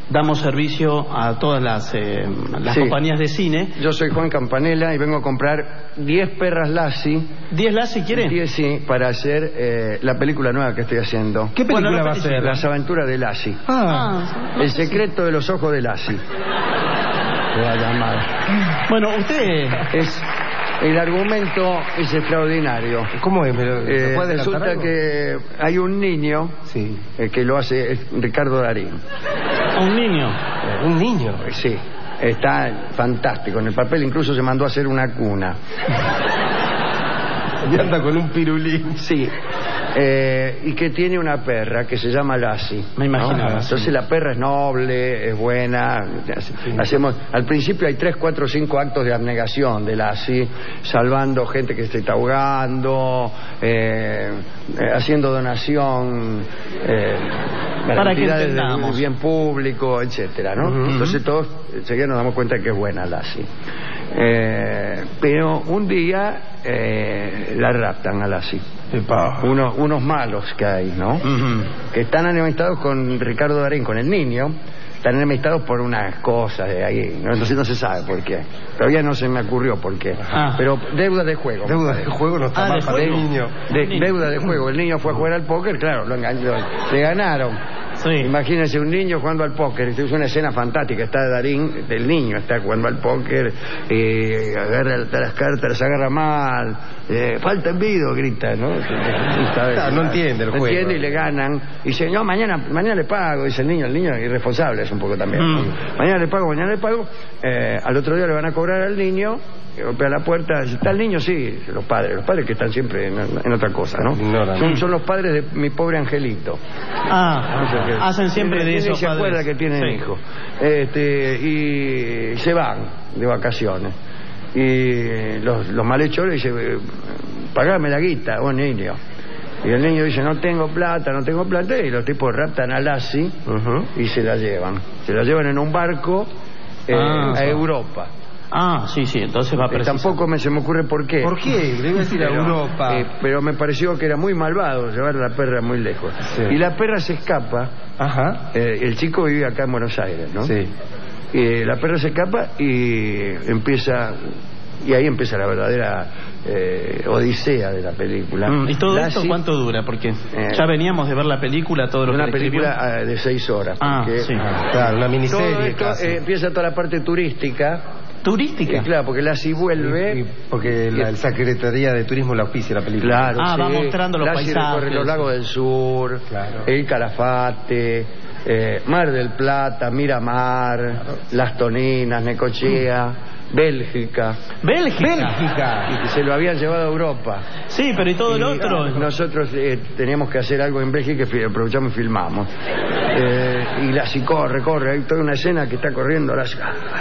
damos servicio a todas las compañías de cine. Yo soy Juan Campanella y vengo a comprar 10 perras Lassie. ¿10 Lassie quiere? 10, sí, para hacer la película nueva que estoy haciendo. ¿Qué película va a ser? Las aventuras de Lassie. El secreto de los ojos de Lassie. Se va a llamar. Bueno, usted... El argumento es extraordinario. ¿Cómo es? Resulta algo? Que hay un niño que lo hace es Ricardo Darín. ¿Un niño? ¿Un niño? Sí, está fantástico. En el papel incluso se mandó a hacer una cuna. Y anda con un pirulín. Sí. Y que tiene una perra que se llama Lassie. Me imaginaba. ¿No? Entonces la perra es noble, es buena. Hacemos, al principio hay 3, 4, 5 actos de abnegación de Lassie, salvando gente que se está ahogando, haciendo donación para entidades del bien público, etcétera, ¿no? Entonces todos enseguida nos damos cuenta que es buena Lassie. Pero un día la raptan a Lassie. Unos malos que hay, ¿no? Que están enemistados con Ricardo Darín, con el niño. Están enemistados por unas cosas de ahí, ¿no? Entonces no se sabe por qué. Todavía no se me ocurrió por qué. Pero deuda de juego. Deuda de juego no está mal para el niño. Deuda de juego. El niño fue a jugar al póker, claro, le ganaron. Sí. Imagínense un niño jugando al póker. Es una escena fantástica. Está Darín, el niño está jugando al póker, agarra las cartas, las agarra mal, falta envido, grita, ¿no? No entiende el juego. No entiende y le ganan. Y dice, no, mañana le pago, dice el niño es irresponsable, es un poco también. Mañana le pago. Al otro día le van a cobrar al niño, golpea la puerta, dice, ¿está el niño? Sí, los padres que están siempre en otra cosa, ¿no? Son los padres de mi pobre angelito. Hacen siempre de eso. Se acuerda que tienen hijo. Y se van de vacaciones. Y los malhechores dicen, pagame la guita, vos niño. Y el niño dice, no tengo plata, y los tipos raptan a Lassie y se la llevan. Se la llevan en un barco a Europa. Sí, entonces va a precisar. Tampoco se me ocurre por qué. ¿Por qué? Le iba a decir a Europa. Pero me pareció que era muy malvado llevar a la perra muy lejos. Sí. Y la perra se escapa. El chico vive acá en Buenos Aires, ¿no? Sí. La perra se escapa y ahí empieza la verdadera odisea de la película. ¿Y todo esto cuánto dura? Porque ya veníamos de ver la película, todo lo que una película de 6 horas. Claro, una miniserie. Todo esto, empieza toda la parte turística. ¿Turística? Claro, porque Lassie vuelve. Porque la Secretaría de Turismo la auspicia la película. Claro, va mostrando los Lassie paisajes. recorre los lagos del sur, el Calafate, Mar del Plata, Miramar, Las Toninas, Necochea, Bélgica. Y que se lo habían llevado a Europa. Sí, pero ¿y todo lo otro? Nosotros teníamos que hacer algo en Bélgica y aprovechamos y filmamos. Y Lassie corre, hay toda una escena que está corriendo Lassie.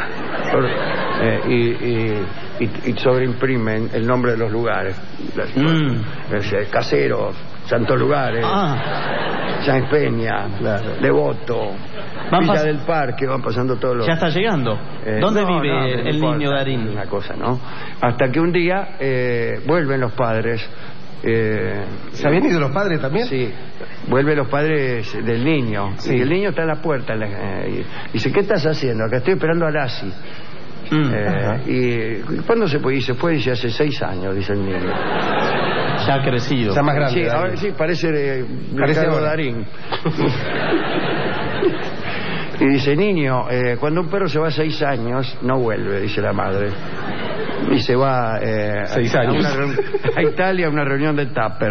Y sobreimprimen el nombre de los lugares. Caseros, Santos Lugares, San Peña, Devoto, Villa del Parque, van pasando todos los... Ya está llegando. ¿Dónde vive el niño Darín? Una cosa, ¿no? Hasta que un día vuelven los padres. ¿Se habían ido los padres también? Sí, vuelven los padres del niño. Y el niño está en la puerta. Dice, ¿qué estás haciendo? Acá estoy esperando a Lassie. ¿Y cuándo se fue? Y se fue, dice, hace 6 años, dice el niño. Ya ha crecido. Ya más grande. Sí, ahora sí, parece Ricardo Darín. Y dice, niño, cuando un perro se va a 6 años, no vuelve, dice la madre. Y se va 6 años. A Italia a una reunión de Tupper.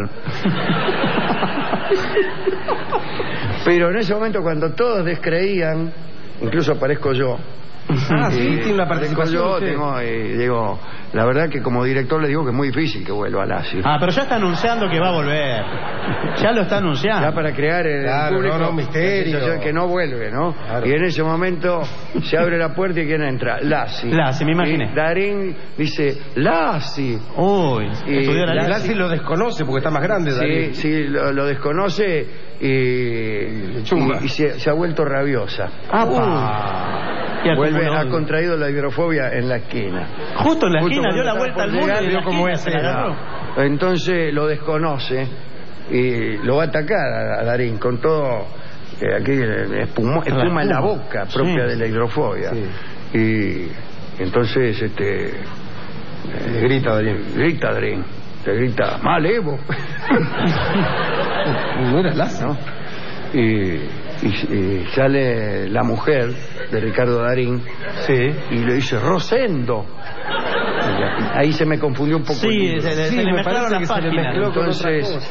Pero en ese momento, cuando todos descreían, incluso aparezco yo. Sí, tiene una participación. Digo, la verdad que como director le digo que es muy difícil que vuelva a Lassie. Pero ya está anunciando que va a volver. Ya lo está anunciando. Ya para crear el público un misterio. Que no vuelve, ¿no? Claro. Y en ese momento se abre la puerta y ¿quién entra? Lassie, me imaginé. Y Darín dice, Lassie. Uy, Lassie lo desconoce porque está más grande, Darín. Sí, lo desconoce y se ha vuelto rabiosa. Ha contraído la hidrofobia en la esquina. Justo en la esquina, dio la vuelta al mundo y vio cómo es. Entonces lo desconoce y lo va a atacar a Darín con todo aquí espuma en la boca propia de la hidrofobia. Y entonces grita Darín. Te grita, mal Evo. No era Lazo, ¿no? Y sale la mujer de Ricardo Darín y le dice Rosendo. Ahí se me confundió un poco. Sí, se le mezclaron las páginas. Entonces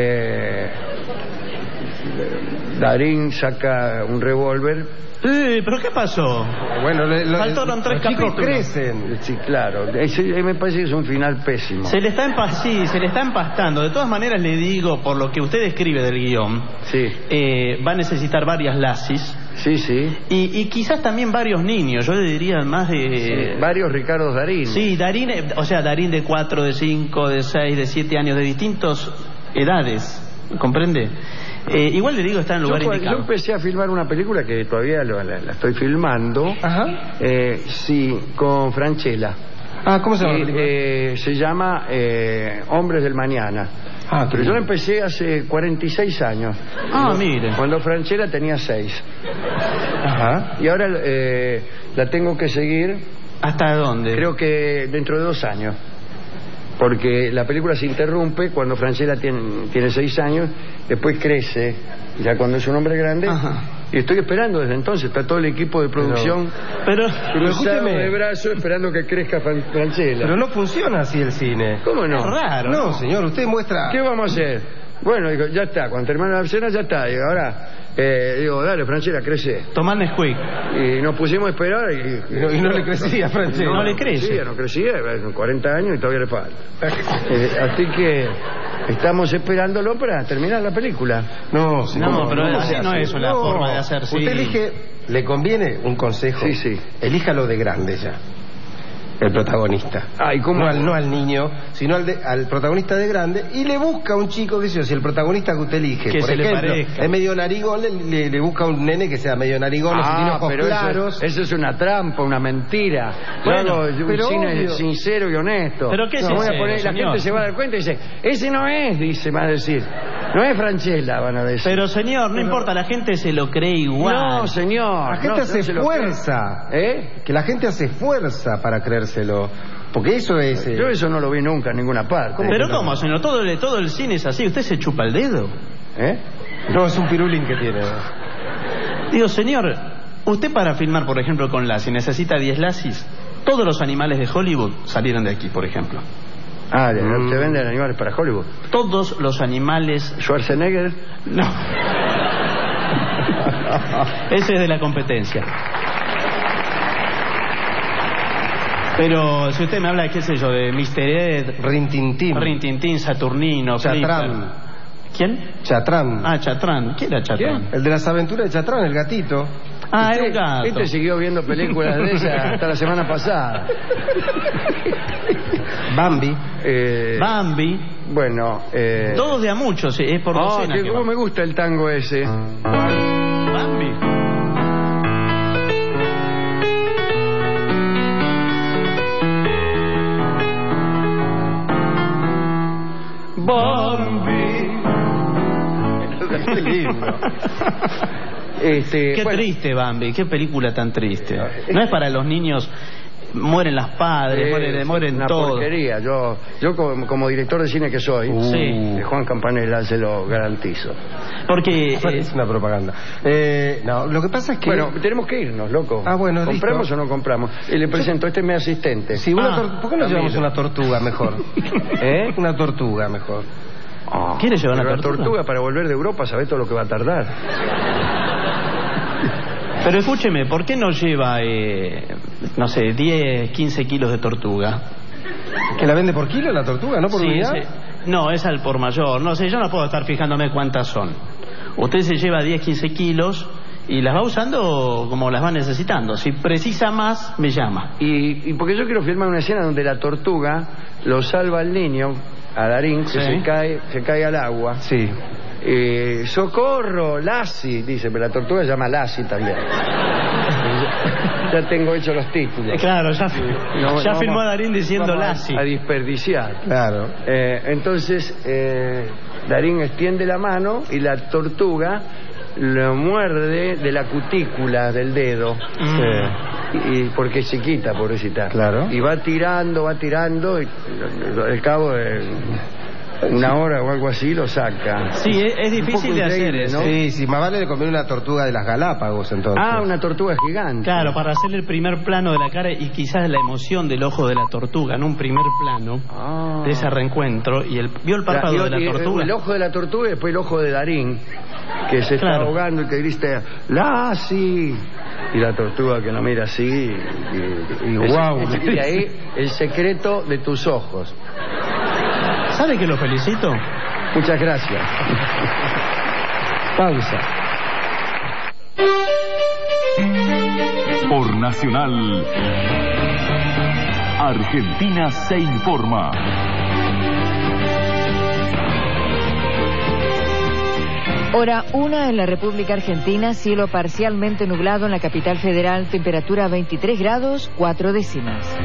Darín saca un revólver. ¿Pero qué pasó? Bueno, faltaron 3 capítulos. Crecen. Sí, claro. Me parece que es un final pésimo. Se le está empastando. De todas maneras le digo, por lo que usted escribe del guión, va a necesitar varias Lasis. Sí. Y quizás también varios niños. Yo le diría más de... varios Ricardo Darín. Sí, Darín, o sea, Darín de 4, de 5, de 6, de 7 años, de distintas edades. ¿Comprende? Igual le digo, está en el lugar indicado. Yo empecé a filmar una película que todavía la estoy filmando. Con Franchella. ¿Cómo se llama la película? Se llama Hombres del Mañana. Pero yo la empecé hace 46 años. Mire. Cuando Franchella tenía 6. Y ahora la tengo que seguir. ¿Hasta dónde? Creo que dentro de 2 años. Porque la película se interrumpe cuando Franchella tiene 6 años, después crece, ya cuando es un hombre grande, y estoy esperando desde entonces, está todo el equipo de producción cruzado de brazos esperando que crezca Franchella. Pero no funciona así el cine. ¿Cómo no? Es raro. No, señor, usted muestra... ¿Qué vamos a hacer? Bueno, digo, ya está, cuando termina la escena ya está, digo, ahora... digo, dale, Franchella, crece. Tomá Nesquik. Y nos pusimos a esperar y no le crecía, Franchella. No le crece. No crecía, 40 años y todavía le falta. Así que estamos esperándolo para terminar la película. No, pero así no es una forma de hacer. Usted elige, le conviene un consejo. Sí. Elíjalo de grande ya. El protagonista. ¿Y cómo? No al niño, sino al protagonista de grande, y le busca un chico, qué sé yo, si el protagonista que usted elige, que por ejemplo, es medio narigón, le busca un nene que sea medio narigón, tiene ojos claros. Eso es una trampa, una mentira. Bueno, un cine sincero y honesto. Pero qué voy a poner, la gente se va a dar cuenta y dice, ese no es, va a decir. No es Franchella, van a decir. Pero señor, no importa, la gente se lo cree igual. No, señor. La gente hace fuerza. Que la gente hace fuerza para creérselo. Porque eso es... Yo eso no lo vi nunca en ninguna parte. ¿Pero cómo, señor? Todo el cine es así. ¿Usted se chupa el dedo? No, es un pirulín que tiene. Digo, señor, usted para filmar, por ejemplo, con Lassie, necesita 10 Lassies. Todos los animales de Hollywood salieron de aquí, por ejemplo. ¿te venden animales para Hollywood? Todos los animales... ¿Schwarzenegger? No. Ese es de la competencia. Pero si usted me habla, qué sé yo, de Mr. Ed... Rintintín, Saturnino, Chatrán. ¿Quién? Chatrán. Chatrán. ¿Quién era Chatrán? ¿Quién? El de las aventuras de Chatrán, el gatito. Era un gato. Este siguió viendo películas de esas hasta la semana pasada. Bambi. Bambi. Bueno, todos de a muchos, es por docena. ¿Cómo me gusta el tango ese? Bambi. Qué lindo. Qué triste, Bambi, qué película tan triste. No es para los niños, mueren las padres, mueren una todos. Porquería. Yo como director de cine que soy, Juan Campanella, se lo garantizo. Porque es una propaganda. No, lo que pasa es que... Bueno, tenemos que irnos, loco. Bueno, ¿compramos listo o no compramos? Y le presento, este es mi asistente. Sí, ¿por qué no llevamos una tortuga mejor? Una tortuga mejor. ¿Quiere llevar una tortuga para volver de Europa? ¿Sabés todo lo que va a tardar? Pero escúcheme, ¿por qué no lleva, no sé, 10, 15 kilos de tortuga? ¿Que la vende por kilo la tortuga, no por unidad? No, es al por mayor. No sé, yo no puedo estar fijándome cuántas son. Usted se lleva 10, 15 kilos y las va usando como las va necesitando. Si precisa más, me llama. Y porque yo quiero filmar una escena donde la tortuga lo salva al niño, a Darín, que se cae al agua. Sí. Socorro, Lassie, dice, pero la tortuga se llama Lassie también. Ya tengo hecho los títulos. Claro, ya filmó a Darín diciendo Lassie. A desperdiciar. Claro. Entonces, Darín extiende la mano y la tortuga lo muerde de la cutícula del dedo. Y porque es chiquita, pobrecita. Claro. Y va tirando, y al cabo de una hora o algo así lo saca. Sí, es difícil de hacer eso. ¿no? Sí, más vale de comer una tortuga de las Galápagos, entonces. Ah, una tortuga gigante. Claro, para hacer el primer plano de la cara y quizás la emoción del ojo de la tortuga, en un primer plano de ese reencuentro. Y vio el párpado de la tortuga. El ojo de la tortuga y después el ojo de Darín, que se está ahogando y que grita ¡Lassie! Y la tortuga que no mira así y wow. Y ahí el secreto de tus ojos. ¿Sabe que lo felicito? Muchas gracias. Pausa. Por Nacional, Argentina se informa. Hora 1 en la República Argentina, cielo parcialmente nublado en la capital federal, temperatura 23 grados 4 décimas.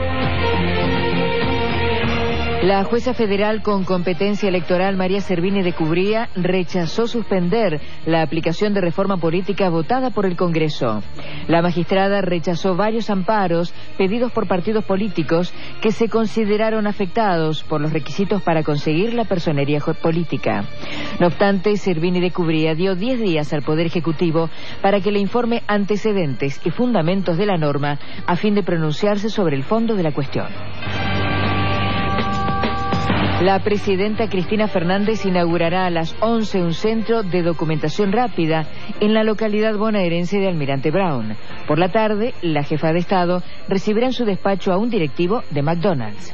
La jueza federal con competencia electoral María Servini de Cubría rechazó suspender la aplicación de reforma política votada por el Congreso. La magistrada rechazó varios amparos pedidos por partidos políticos que se consideraron afectados por los requisitos para conseguir la personería política. No obstante, Servini de Cubría dio 10 días al Poder Ejecutivo para que le informe antecedentes y fundamentos de la norma a fin de pronunciarse sobre el fondo de la cuestión. La presidenta Cristina Fernández inaugurará a las 11 un centro de documentación rápida en la localidad bonaerense de Almirante Brown. Por la tarde, la jefa de Estado recibirá en su despacho a un directivo de McDonald's.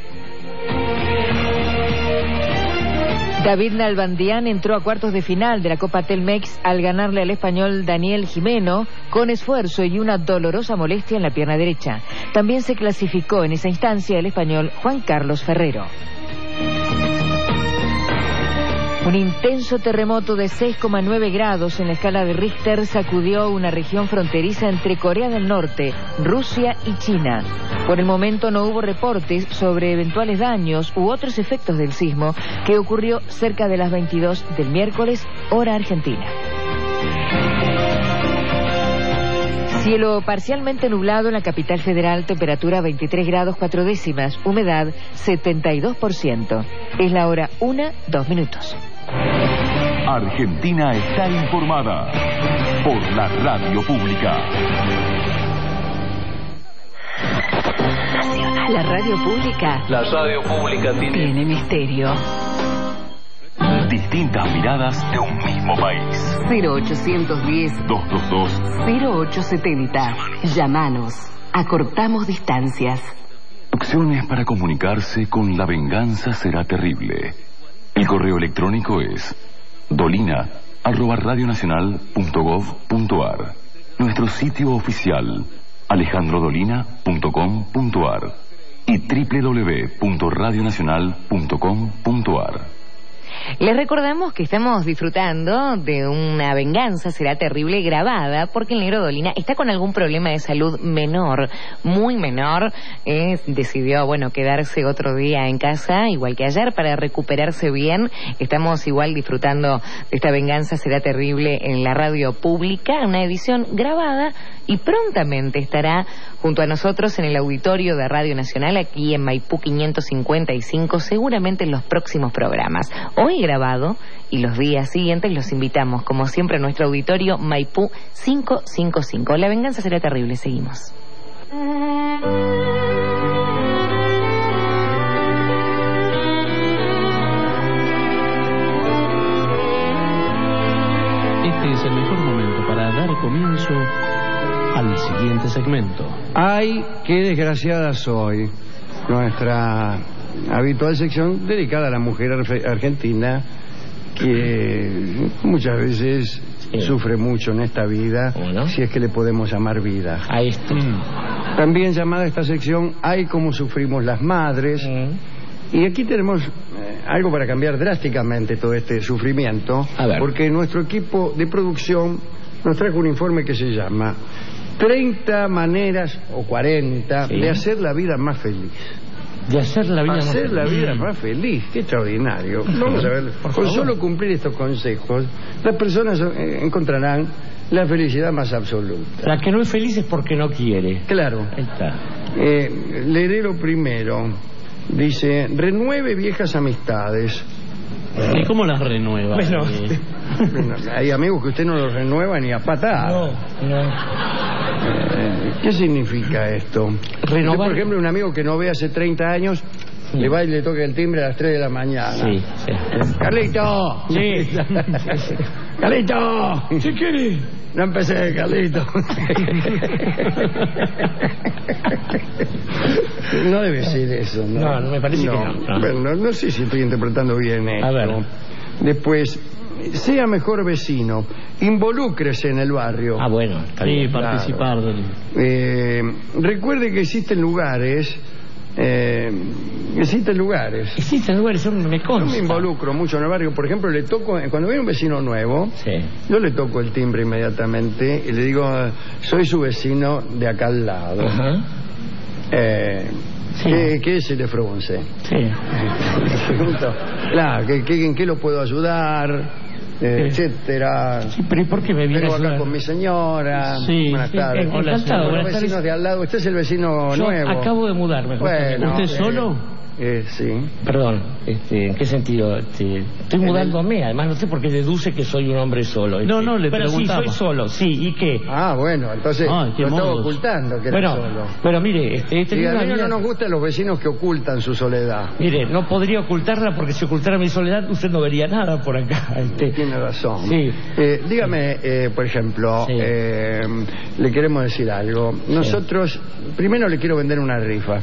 David Nalbandián entró a cuartos de final de la Copa Telmex al ganarle al español Daniel Jimeno con esfuerzo y una dolorosa molestia en la pierna derecha. También se clasificó en esa instancia el español Juan Carlos Ferrero. Un intenso terremoto de 6,9 grados en la escala de Richter sacudió una región fronteriza entre Corea del Norte, Rusia y China. Por el momento no hubo reportes sobre eventuales daños u otros efectos del sismo que ocurrió cerca de las 22 del miércoles, hora argentina. Cielo parcialmente nublado en la capital federal, temperatura 23 grados 4 décimas, humedad 72%. Es la hora 1:02 minutos. Argentina está informada por la radio pública. La radio pública. La radio pública tiene misterio. Distintas miradas de un mismo país. 0810-222-0870. Llámanos. Acortamos distancias. Opciones para comunicarse con La Venganza Será Terrible. El correo electrónico es dolina@radionacional.gov.ar. Nuestro sitio oficial alejandrodolina.com.ar y www.radionacional.com.ar. Les recordamos que estamos disfrutando de Una Venganza Será Terrible grabada porque el negro Dolina está con algún problema de salud menor, muy menor. Decidió, quedarse otro día en casa, igual que ayer, para recuperarse bien. Estamos igual disfrutando de Esta Venganza Será Terrible en la radio pública, una edición grabada, y prontamente estará junto a nosotros en el auditorio de Radio Nacional, aquí en Maipú 555, seguramente en los próximos programas. Hoy grabado, y los días siguientes los invitamos, como siempre, a nuestro auditorio Maipú 555. La Venganza Será Terrible. Seguimos. Este es el mejor momento para dar comienzo al siguiente segmento. Ay, qué desgraciada soy. Nuestra habitual sección dedicada a la mujer argentina que muchas veces sufre mucho en esta vida, si es que le podemos llamar vida. Ahí está. También llamada esta sección Ay, cómo sufrimos las madres. Y aquí tenemos algo para cambiar drásticamente todo este sufrimiento, porque nuestro equipo de producción nos trajo un informe que se llama 30 maneras o 40 de hacer la vida más feliz. De hacer la vida más feliz. La vida más feliz. Qué extraordinario. Vamos a ver. Con solo cumplir estos consejos, las personas encontrarán La felicidad más absoluta. La que no es feliz es porque no quiere. Claro. Ahí está. Leeré lo primero. Dice, renueve viejas amistades. ¿Y cómo las renueva? Bueno, Bueno, hay amigos que usted no los renueva ni a patadas. no. ¿Qué significa esto? Renovar. Usted, por ejemplo, un amigo que no ve hace 30 años, le va y le toca el timbre a las 3 de la mañana. Sí. ¡Carlito! Sí. ¡Carlito! ¿Qué quiere? No empecé, Carlito. No debe ser eso, ¿no? No, me parece que no. Bueno, no sé si estoy interpretando bien esto. A ver. Después, sea mejor vecino, involúcrese en el barrio. Ah, bueno. Está Sí, bien. participar del... Recuerde que existen lugares. Existen lugares. Me Yo consta. me involucro mucho en el barrio. Por ejemplo, le toco, cuando viene un vecino nuevo, yo le toco el timbre inmediatamente y le digo, soy su vecino de acá al lado. Ajá. ¿Qué se le frunce? Sí. Le pregunto, claro, ¿en qué lo puedo ayudar? Etcétera. Sí, pero ¿y por qué me viene Vengo a acá ayudar? con mi señora. Sí. Buenas tardes. Hola, encantado. Los Buenas vecinos tardes. de al lado. Usted es el vecino Yo nuevo. acabo de mudarme. Bueno, ¿Usted solo? Sí. Perdón, ¿en qué sentido? Estoy mudándome, además no sé por qué deduce que soy un hombre solo. No, le pero preguntaba. sí, soy solo, sí, ¿y qué? Ah, bueno, entonces Ay, qué lo estaba modos. ocultando que era Bueno, solo. pero mire, Y tenía a una mí vida... no nos gustan los vecinos que ocultan su soledad. Mire, no podría ocultarla porque si ocultara mi soledad usted no vería nada por acá. Tiene razón. Sí. Dígame, por ejemplo, Sí. le queremos decir algo. Nosotros, primero le quiero vender una rifa.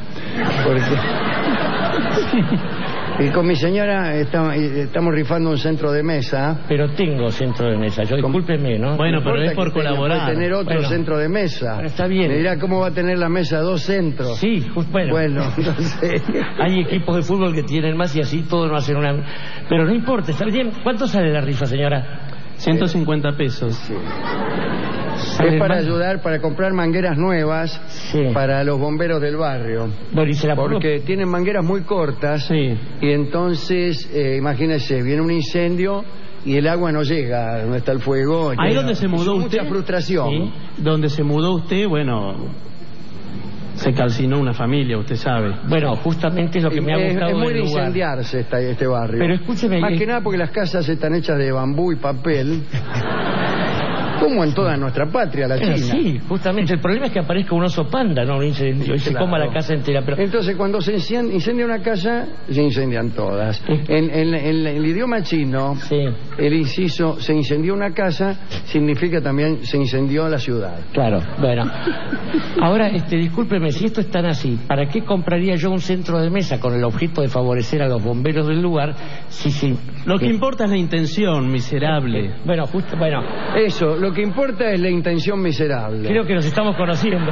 Y con mi señora estamos rifando un centro de mesa. Pero tengo centro de mesa, discúlpeme, ¿no? Bueno, No pero importa es por que tenga, colaborar. puede tener otro Bueno. centro de mesa. Bueno, está bien. Me dirá cómo va a tener la mesa 2 centros. Sí, bueno. Entonces... Hay equipos de fútbol que tienen más y así todos no hacen una... Pero no importa, está bien. ¿Cuánto sale la rifa, señora? 150 pesos. Es para ayudar, para comprar mangueras nuevas para los bomberos del barrio. Bueno, ¿y se la pongo? Porque tienen mangueras muy cortas y entonces, imagínese, viene un incendio y el agua no llega donde está el fuego. Ahí donde se mudó usted. Mucha frustración. ¿Sí? Donde se mudó usted, bueno, se calcinó una familia, usted sabe. Bueno, justamente es lo que me ha gustado Es muy del de lugar. incendiarse este barrio. Pero escúcheme... Más que nada porque las casas están hechas de bambú y papel. Como en toda nuestra patria, la China. Sí, justamente. El problema es que aparezca un oso panda, no un incendio, y se Claro. coma la casa entera. Pero... Entonces, cuando se incendia una casa, se incendian todas. En el idioma chino, el inciso se incendió una casa significa también se incendió la ciudad. Claro, bueno. Ahora, discúlpeme, si esto es tan así, ¿para qué compraría yo un centro de mesa con el objeto de favorecer a los bomberos del lugar? Sí. Lo que importa es la intención, miserable. Bueno, justo, bueno. Eso, lo que importa es la intención miserable. Creo que nos estamos conociendo.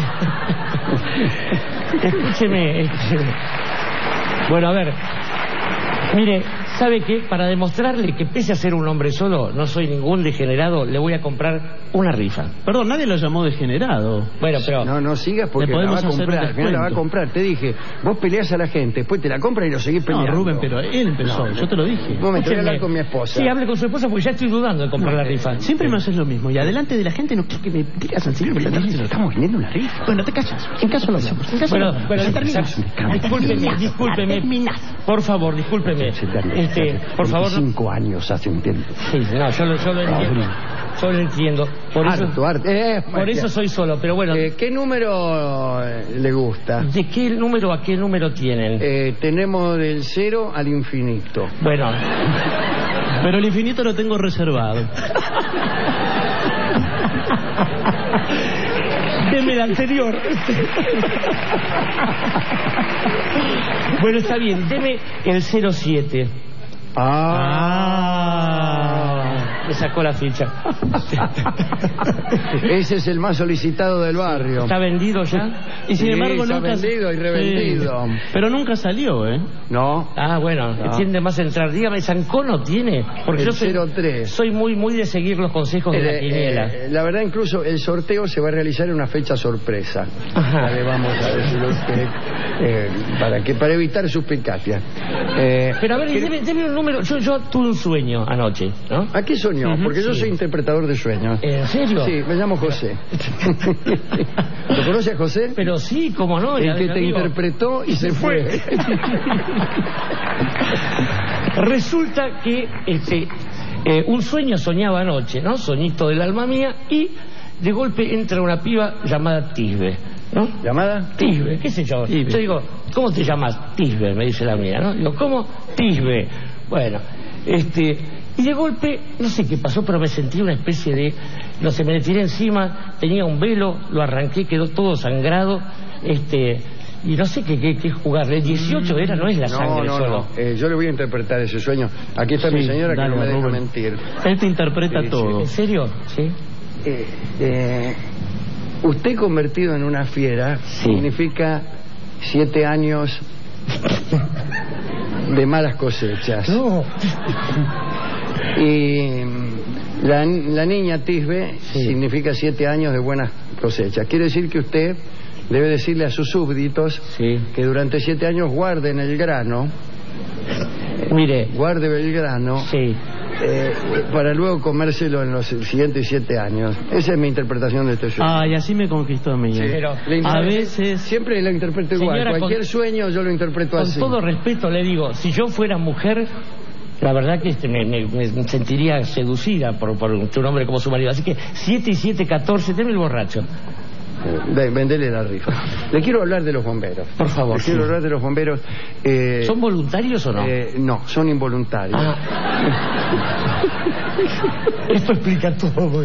Escúcheme. Bueno, a ver. Mire, ¿sabe qué? Para demostrarle que pese a ser un hombre solo, no soy ningún degenerado, le voy a comprar una rifa. Perdón, nadie lo llamó degenerado. Bueno, pero... No sigas porque Le la va a podemos hacer un comprar. No la va a descuento. comprar. Te dije, vos peleás a la gente, después te la compras y lo seguís peleando. No, Rubén, pero él empezó, yo te lo dije. Un momento, voy a Escúcheme. hablar con mi esposa. Sí, hable con su esposa porque ya estoy dudando de comprar la rifa. Siempre me haces lo mismo y adelante de la gente no quiero que me digas al señor. Estamos vendiendo una rifa. Bueno, te callas. En caso lo hacemos. En caso Bueno, lo pero hacemos. discúlpeme. Por favor, discúlpeme. Por favor. 5 años hace un tiempo. Sí, no, yo lo entiendo. Yo lo entiendo. Por eso soy solo, pero bueno. ¿Qué número le gusta? ¿De qué número a qué número tienen? Tenemos del 0 al infinito. Bueno. Pero el infinito lo tengo reservado. Deme el anterior. Bueno, está bien, deme el 07. Me sacó la ficha. Ese es el más solicitado del barrio. ¿Está vendido ya? Y sin embargo está nunca... vendido y revendido. Sí. Pero nunca salió, ¿eh? No. Ah, bueno, tiende más a entrar. Dígame, ¿Sancono tiene? Porque El yo soy 03. soy muy de seguir los consejos de la quiniela. La verdad, incluso el sorteo se va a realizar en una fecha sorpresa. Ajá. Le vamos a decir a usted para evitar suspicacias. Pero a ver, deme un número. Yo tuve un sueño anoche, ¿no? ¿A qué soñó? soñó, porque yo soy interpretador de sueños. ¿En serio? Sí, me llamo José. ¿Lo conoce a José? Pero sí, cómo no. El que te interpretó y se fue. Resulta que un sueño soñaba anoche, ¿no? Soñito del alma mía, y de golpe entra una piba llamada Tisbe, ¿no? ¿Llamada? Tisbe, qué sé yo. Tisbe. Yo digo, ¿cómo te llamas? Tisbe, me dice la mía, ¿no? Digo, ¿cómo? Tisbe. Bueno, y de golpe, no sé qué pasó, pero me sentí una especie de, no sé, me le tiré encima, tenía un velo, lo arranqué, quedó todo sangrado, y no sé qué jugarle. 18 era, no es la sangre solo. Yo le voy a interpretar ese sueño. Aquí está mi señora, que no me deja mentir. Él te interpreta todo. ¿En serio? Sí. Usted convertido en una fiera significa 7 años de malas cosechas. No. Y la niña Tisbe significa 7 años de buenas cosechas. Quiere decir que usted debe decirle a sus súbditos que durante 7 años guarden el grano. Mire. Guarde el grano. Sí. Para luego comérselo en los siguientes 7 años. Esa es mi interpretación de este sueño. Ah, y así me conquistó a mí. Sí. Pero a veces... Siempre lo interpreto igual. Señora, Cualquier sueño yo lo interpreto así. Con todo respeto le digo, si yo fuera mujer, la verdad que me sentiría seducida por un hombre como su marido. Así que 7 y 7, 14, deme el borracho. Vendele la rifa. Le quiero hablar de los bomberos. Por favor. Le quiero hablar de los bomberos. ¿Son voluntarios o no? No, son involuntarios. Esto explica todo.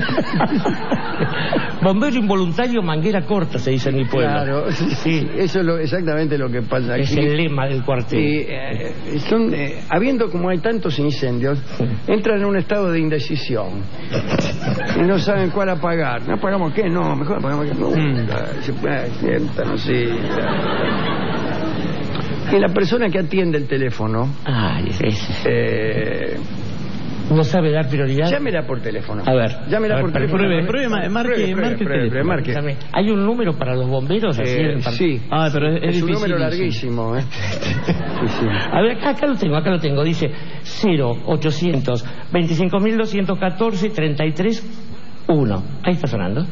Bombero involuntario, manguera corta, se dice en mi pueblo. Claro, sí. Eso es exactamente lo que pasa aquí. Es el lema del cuartel. Habiendo como hay tantos incendios, entran en un estado de indecisión. Y no saben cuál apagar. ¿No apagamos qué? No, mejor apagamos qué. No sé. Y la persona que atiende el teléfono... ¿no sabe dar prioridad? Llámela por teléfono. A ver. Llámela por teléfono. Marque. Marque. ¿Hay un número para los bomberos? Sí. Pero es un número larguísimo. A ver, acá lo tengo. Dice 0800 25.214 33 1. Ahí está sonando.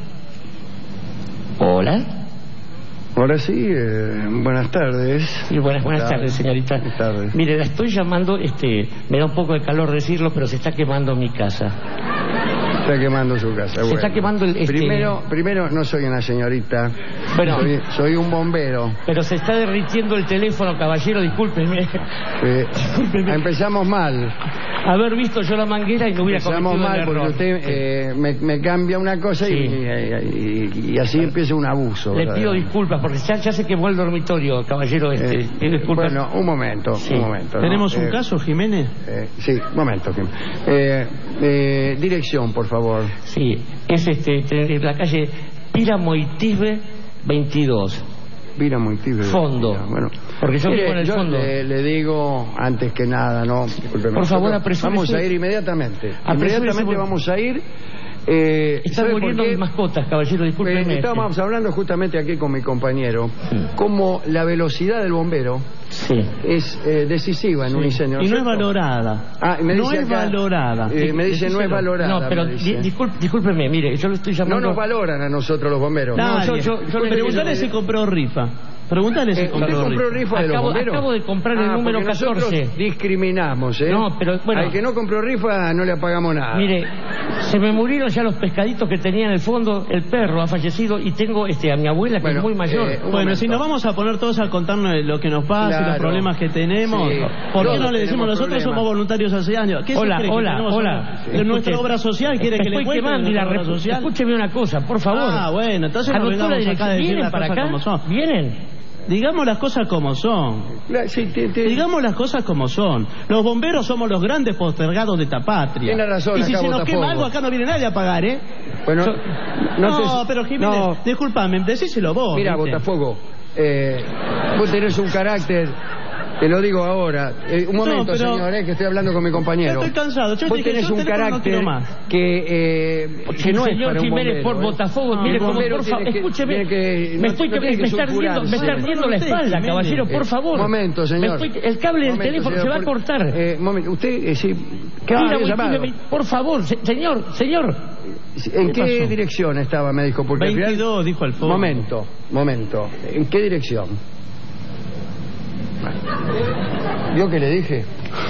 Hola. Ahora sí, buenas tardes. Sí, buenas tardes, señorita. Buenas tardes. Mire, la estoy llamando, me da un poco de calor decirlo, pero se está quemando mi casa. Está quemando su casa. Se está quemando el... Primero, no soy una señorita. Bueno. Soy un bombero. Pero se está derritiendo el teléfono, caballero, discúlpeme. Empezamos mal. Haber visto yo la manguera y no hubiera cometido el error. Porque usted me cambia una cosa y así empieza un abuso. Le pido disculpas porque ya se quemó el dormitorio, caballero. Bueno, un momento. ¿Tenemos un caso, Jiménez? Sí, un momento, Jiménez. Dirección, por favor. Sí, es la calle Píramo y Tisbe 22. Píramo y Tisbe. Fondo. Bueno, porque yo vivo en el fondo. Le digo antes que nada, no. Discúlpeme. Por favor, apresúrese. Vamos a ir inmediatamente. Inmediatamente vamos a ir. Están muriendo mis mascotas, caballero, discúlpeme. Estábamos hablando justamente aquí con mi compañero cómo la velocidad del bombero es decisiva en un incendio. Y no es valorada. No es valorada. Me dice no es valorada. No, pero discúlpeme, mire, yo lo estoy llamando... No nos valoran a nosotros los bomberos. Pregúntale si compró rifa. Pregúntale si compró rifa de los bomberos. Acabo de comprar el número 14. Nosotros discriminamos, No, pero bueno. Al que no compró rifa no le apagamos nada. Mire, se me murieron ya los pescaditos que tenía en el fondo, el perro ha fallecido y tengo a mi abuela que es muy mayor. Bueno, si nos vamos a poner todos a contarnos lo que nos pasa y los problemas que tenemos, ¿por qué no le decimos nosotros somos voluntarios hace años? ¿Qué Hola. Nuestra obra social quiere que le cuente la obra social. Escúcheme una cosa, por favor. Bueno, entonces no vengamos acá a decir las cosas como son. ¿Vienen? Digamos las cosas como son. Digamos las cosas como son. Los bomberos somos los grandes postergados de esta patria. Tiene razón. Y si se nos quema algo, acá no viene nadie a pagar, ¿eh? Bueno, pero Jiménez, discúlpame, decíselo vos. Mira, ¿viste? Botafogo, vos tenés un carácter Te lo digo ahora. Un momento, No, pero- señor, que estoy hablando con mi compañero. Estoy cansado. Yo Vos dije, tenés yo un teléfono no carácter quiero más. que no es Señor para un Jiménez, bombero, por ¿eh? Botafogo, No, mire el como, bombero por favor, tiene que- escúcheme, tiene que- me no estoy, tiene que me está ardiendo la sulfurarse. espalda, caballero, por favor. Momento, señor. El cable del Momento, teléfono señor, se va a cortar. Momento, usted, sí. ¿Qué Mira, había llamado? por favor, señor. ¿En qué pasó? dirección estaba? Me dijo. Porque al final- 22, dijo al fondo. Momento. ¿En qué dirección? ¿Vio que le dije?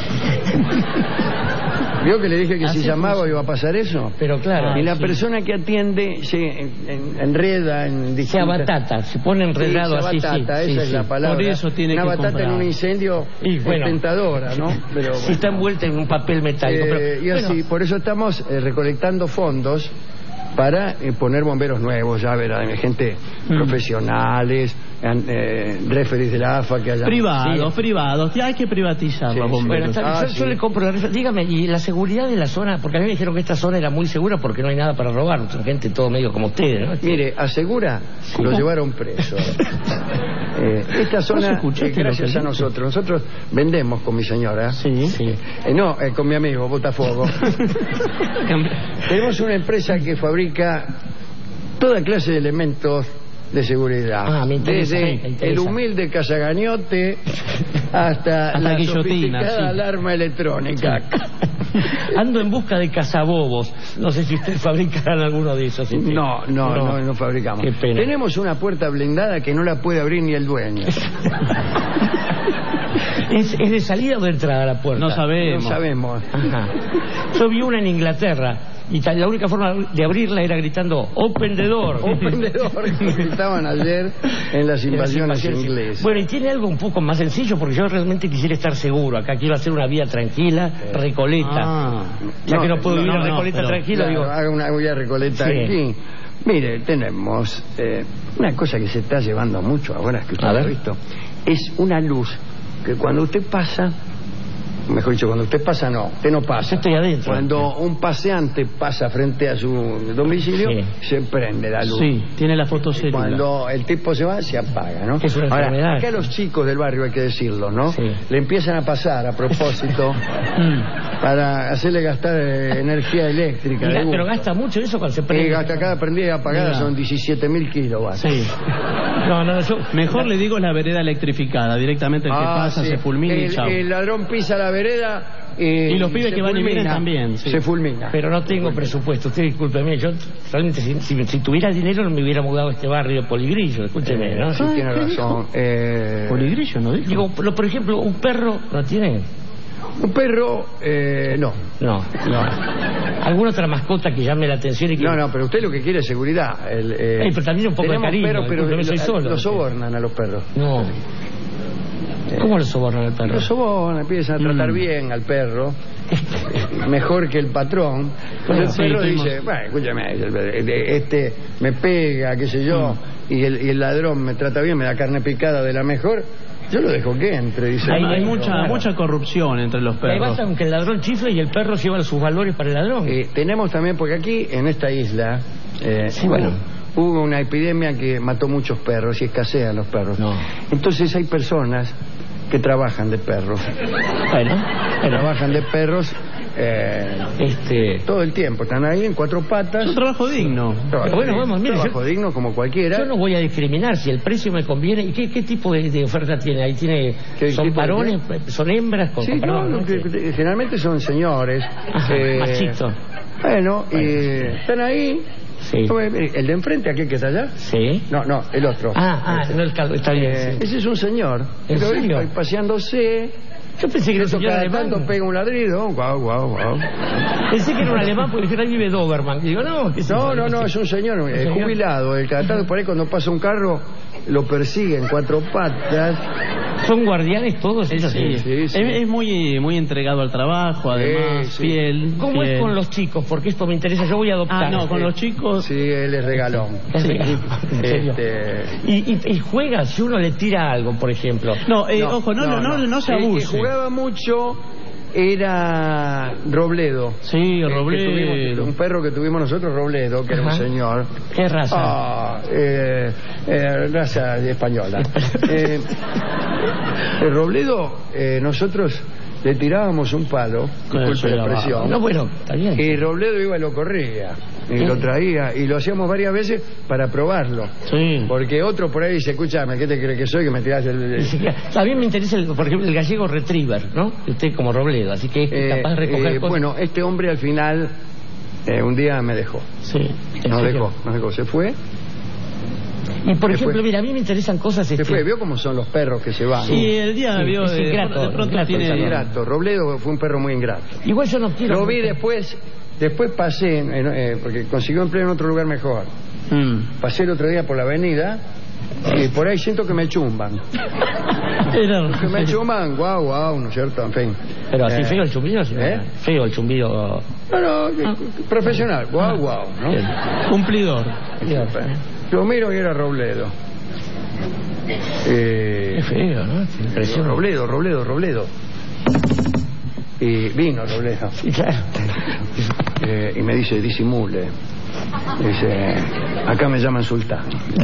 ¿Vio que le dije que si llamaba iba a pasar eso? Pero claro. Y la sí. persona que atiende se enreda en distintas... Se abatata, se pone enredado Sí, así, se abatata, sí, esa sí, es sí. la palabra. Por eso tiene Una que batata comprar. en un incendio Y bueno, es tentadora, ¿no? Pero Si está envuelta en un papel metálico. Pero, y así, bueno, por eso estamos recolectando fondos para poner bomberos nuevos, ya verá, gente profesionales, referees de la AFA que haya... Privados. Ya hay que privatizar los bomberos. Bueno, está bien, yo le compro la rifa. Dígame, ¿y la seguridad de la zona? Porque a mí me dijeron que esta zona era muy segura porque no hay nada para robar. Son gente todo medio como ustedes, ¿no? Mire, asegura, lo llevaron preso. Esta zona, escuchaste gracias lo a que nosotros. Nosotros vendemos con mi señora. Sí. No, con mi amigo, Botafogo. Tenemos una empresa que fabrica toda clase de elementos de seguridad. Me interesa, Desde me interesa. el humilde cazagañote hasta la guillotina, sofisticada sí. alarma electrónica. Ando en busca de cazabobos. No sé si ustedes fabricarán alguno de esos. No fabricamos. Qué pena. Tenemos una puerta blindada que no la puede abrir ni el dueño. ¿Es de salida o de entrada la puerta? No sabemos. No sabemos. Ajá. Yo vi una en Inglaterra y la única forma de abrirla era gritando Open the door. Open the door, que estaban ayer en las invasiones inglesas. Bueno, y tiene algo un poco más sencillo porque yo realmente quisiera estar seguro. Acá quiero hacer una vía tranquila, Recoleta. Ya que no puedo ir a Recoleta tranquilo, claro, digo. haga una vía Recoleta Sí. aquí. Mire, tenemos una cosa que se está llevando mucho ahora, que usted A ha ver. visto, es una luz que cuando usted pasa, mejor dicho, cuando usted pasa usted no pasa. Yo estoy adentro. Cuando un paseante pasa frente a su domicilio, se prende la luz. Sí, tiene la fotocélula. Cuando el tipo se va, se apaga, ¿no? Es una enfermedad. Ahora, acá los chicos del barrio, hay que decirlo, ¿no? Sí. Le empiezan a pasar a propósito para hacerle gastar energía eléctrica. de Pero gusto. gasta mucho eso cuando se prende. Gasta cada prendida y apagada Mira. son 17.000 kilowatts. Sí. No, yo... Mejor le digo la vereda electrificada. Directamente el que pasa sí. se fulmina y chao. El ladrón pisa la vereda y los pibes se que van y vienen fulmina. también, sí. Se fulmina. Pero no tengo presupuesto. Usted discúlpeme, yo realmente si tuviera dinero no me hubiera mudado a este barrio de Poligrillo, escúcheme, ¿no? Sí, tiene razón. Poligrillo, ¿no dijo? Digo, por ejemplo, un perro no tiene. Un perro, no. No. ¿Alguna otra mascota que llame la atención y que... No, pero usted lo que quiere es seguridad. pero también un poco de tenemos cariño, perros, pero discúlpeme, soy solo. lo sobornan a los perros. No. ¿Cómo lo sobornan al perro? Lo sobornan, empiezan a tratar bien al perro, mejor que el patrón. Entonces Sí, el perro tuvimos- dice, bueno, escúchame, este me pega, qué sé yo, y el ladrón me trata bien, me da carne picada de la mejor, yo lo dejo que entre, dice. Hay mucha corrupción entre los Ahí perros. basta con que el ladrón chifle y el perro lleva sus valores para el ladrón. Tenemos también, porque aquí, en esta isla, hubo una epidemia que mató muchos perros y escasean los perros. Entonces hay personas que trabajan de perros. Trabajan de perros todo el tiempo. Están ahí en cuatro patas. Es un trabajo digno. Trabajo digno como cualquiera. Yo no voy a discriminar si el precio me conviene. ¿Y qué tipo de oferta tiene? Ahí tiene. ¿Son tipo de varones? ¿Son hembras? Sí, generalmente son señores. Machito. Bueno, están ahí. Sí. ¿El de enfrente, aquel que está allá? Sí. No, el otro. No el caldo, está bien. Sí. Ese es un señor. ¿En serio? Ahí paseándose. Yo pensé que era un señor alemán. Tanto pega un ladrido. Guau. Pensé que era un alemán porque ahí vive Doberman. Digo, no, ¿qué es eso? No, es un señor jubilado. El cada tanto por ahí cuando pasa un carro lo persigue en cuatro patas. ¿Son guardianes todos? Sí. Es muy entregado al trabajo, además, fiel. ¿Cómo fiel. es con los chicos? Porque esto me interesa, yo voy a adoptar. Con los chicos... Sí, él es regalón. Es regalón, ¿en serio? Y juega si uno le tira algo, por ejemplo. Ojo, no se abuse. El que jugaba mucho era Robledo. Sí, Robledo. Un perro que tuvimos nosotros, Robledo, que era un señor. ¿Qué raza? Raza española. El Robledo, nosotros le tirábamos un palo, disculpe la expresión. No, bueno, está bien. Y Robledo iba y lo corría, y lo traía, y lo hacíamos varias veces para probarlo. Sí. Porque otro por ahí dice, escúchame, ¿qué te crees que soy que me tirás el...? A mí me interesa, por ejemplo, el gallego retriever, ¿no? Usted como Robledo, así que es capaz de recoger cosas. Bueno, este hombre al final, un día me dejó. Sí. Nos dejó, se fue. Y por ejemplo, mira, a mí me interesan cosas... Se fue, ¿vio cómo son los perros que se van? Sí, el día vio... Es ingrato, de pronto tiene... Ingrato. Robledo fue un perro muy ingrato. Igual yo no quiero... Lo vi después pasé, porque consiguió empleo en otro lugar mejor. Pasé el otro día por la avenida y por ahí siento que me chumban. Que me chumban, guau, ¿no es cierto? En fin. Pero así feo el chumbido, ¿sí? Feo el chumbido... No, profesional, guau, ¿no? Bien. Cumplidor. Lo miro y era Robledo. Qué feo, ¿no? Impresión. Robledo. Y vino Robledo. Sí, claro. Y me dice, disimule. Dice, acá me llaman sultán.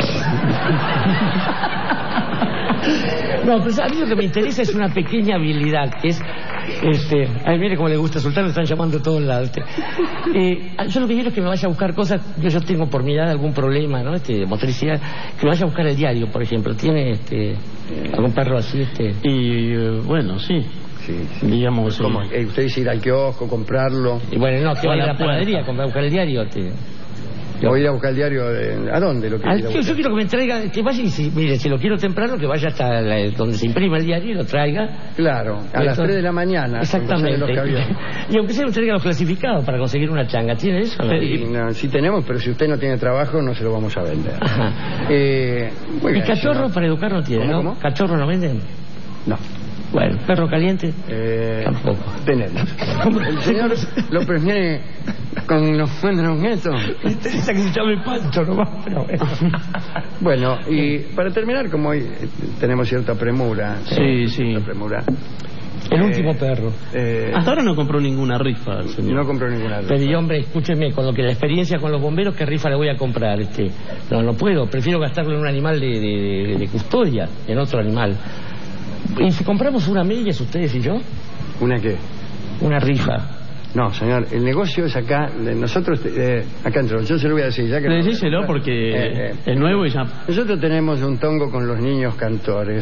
No, pero a mí lo que me interesa es una pequeña habilidad, que es... ay, mire cómo le gusta Sultán, me están llamando de todos lados. Yo lo que quiero es que me vaya a buscar cosas. Yo tengo por mi edad algún problema, ¿no? Motricidad. Que me vaya a buscar el diario, por ejemplo. ¿Tiene algún perro así? Y bueno, sí. Digamos. ¿Cómo? Usted dice ir al kiosco, comprarlo. Y bueno, no, que vaya a la panadería a buscar el diario. Voy a ir a buscar el diario ¿a dónde lo quiero? Yo quiero que me traiga, que vaya y mire, si lo quiero temprano, que vaya hasta donde se imprima el diario y lo traiga. Claro, a las 3 de la mañana. Exactamente. Y aunque sea, me traiga los clasificados para conseguir una changa. ¿Tiene eso? No, sí tenemos, pero si usted no tiene trabajo, no se lo vamos a vender. ¿Y cachorro para educar no tiene, no? ¿Cómo? ¿Cachorro no venden? No. Bueno, perro caliente. Tampoco. Tenemos. El señor López viene con los buenos nietos. Me interesa que se llame Pancho nomás, pero bueno, y para terminar, como hoy tenemos cierta premura. Sí. Premura. El último perro. Hasta ahora no compró ninguna rifa, señor. No compró ninguna rifa. Pero hombre, escúcheme, con lo que la experiencia con los bomberos, ¿qué rifa le voy a comprar? No puedo, prefiero gastarlo en un animal de custodia, en otro animal. ¿Y si compramos una Meyes, ustedes y yo? ¿Una qué? Una rifa. No, señor, el negocio es acá, nosotros, acá entro, yo se lo voy a decir, ya que... Díselo porque es nuevo y ya... Nosotros tenemos un tongo con los niños cantores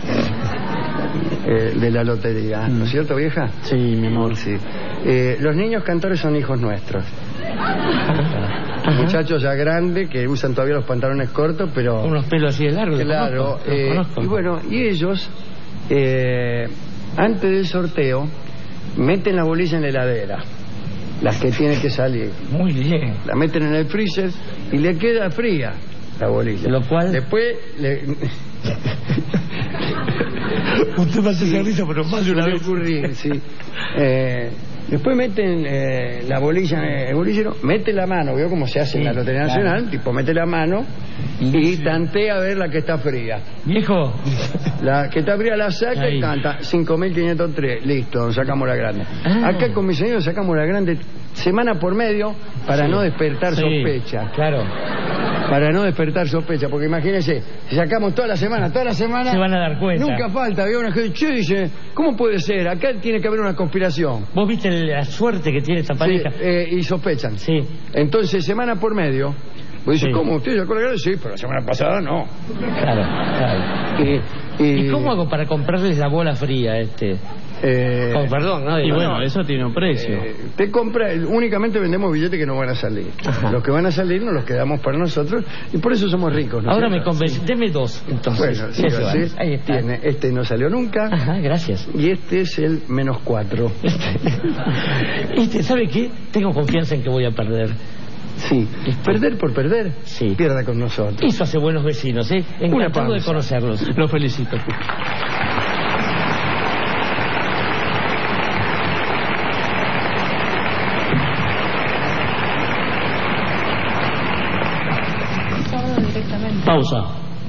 de la lotería, ¿no es cierto, vieja? Sí, mi amor. Sí. Los niños cantores son hijos nuestros. Muchachos ya grandes que usan todavía los pantalones cortos, pero... Unos pelos así de largos. Claro, y bueno, y ellos, antes del sorteo, meten la bolilla en la heladera, las que tienen que salir. Muy bien. La meten en el freezer y le queda fría la bolilla. Lo cual... Después Usted me hace servicio, pero más de una vez. Sí. Después meten la bolilla en el bolillero, mete la mano, ¿veo cómo se hace en la Lotería Nacional? Tipo, mete la mano y tantea a ver la que está fría. Viejo. La que está fría la saca y canta 5.503. Listo, sacamos la grande. Acá con mi señor sacamos la grande semana por medio para no despertar sospecha. Claro. Para no despertar sospecha, porque imagínense, si sacamos toda la semana, se van a dar cuenta. Nunca falta, había una gente, dice, ¿cómo puede ser? Acá tiene que haber una conspiración. ¿Vos viste la suerte que tiene esta pareja? Sí, y sospechan. Sí. Entonces, semana por medio, vos dices, ¿cómo? ¿Usted sacó la grande? Sí, pero la semana pasada no. Claro. ¿Y cómo hago para comprarles la bola fría perdón, ¿no? Y bueno, eso tiene un precio. Te compra, únicamente vendemos billetes que no van a salir. Ajá. Los que van a salir nos los quedamos para nosotros y por eso somos ricos. ¿No? Ahora me convence, deme dos, entonces. Bueno, sí, ahí está. Tiene, este no salió nunca. Ajá, gracias. Y este es el -4. ¿Sabe qué? Tengo confianza en que voy a perder. Sí, perder por perder, pierda con nosotros. Eso hace buenos vecinos, ¿eh? Encantado de conocerlos. Los felicito. Pausa.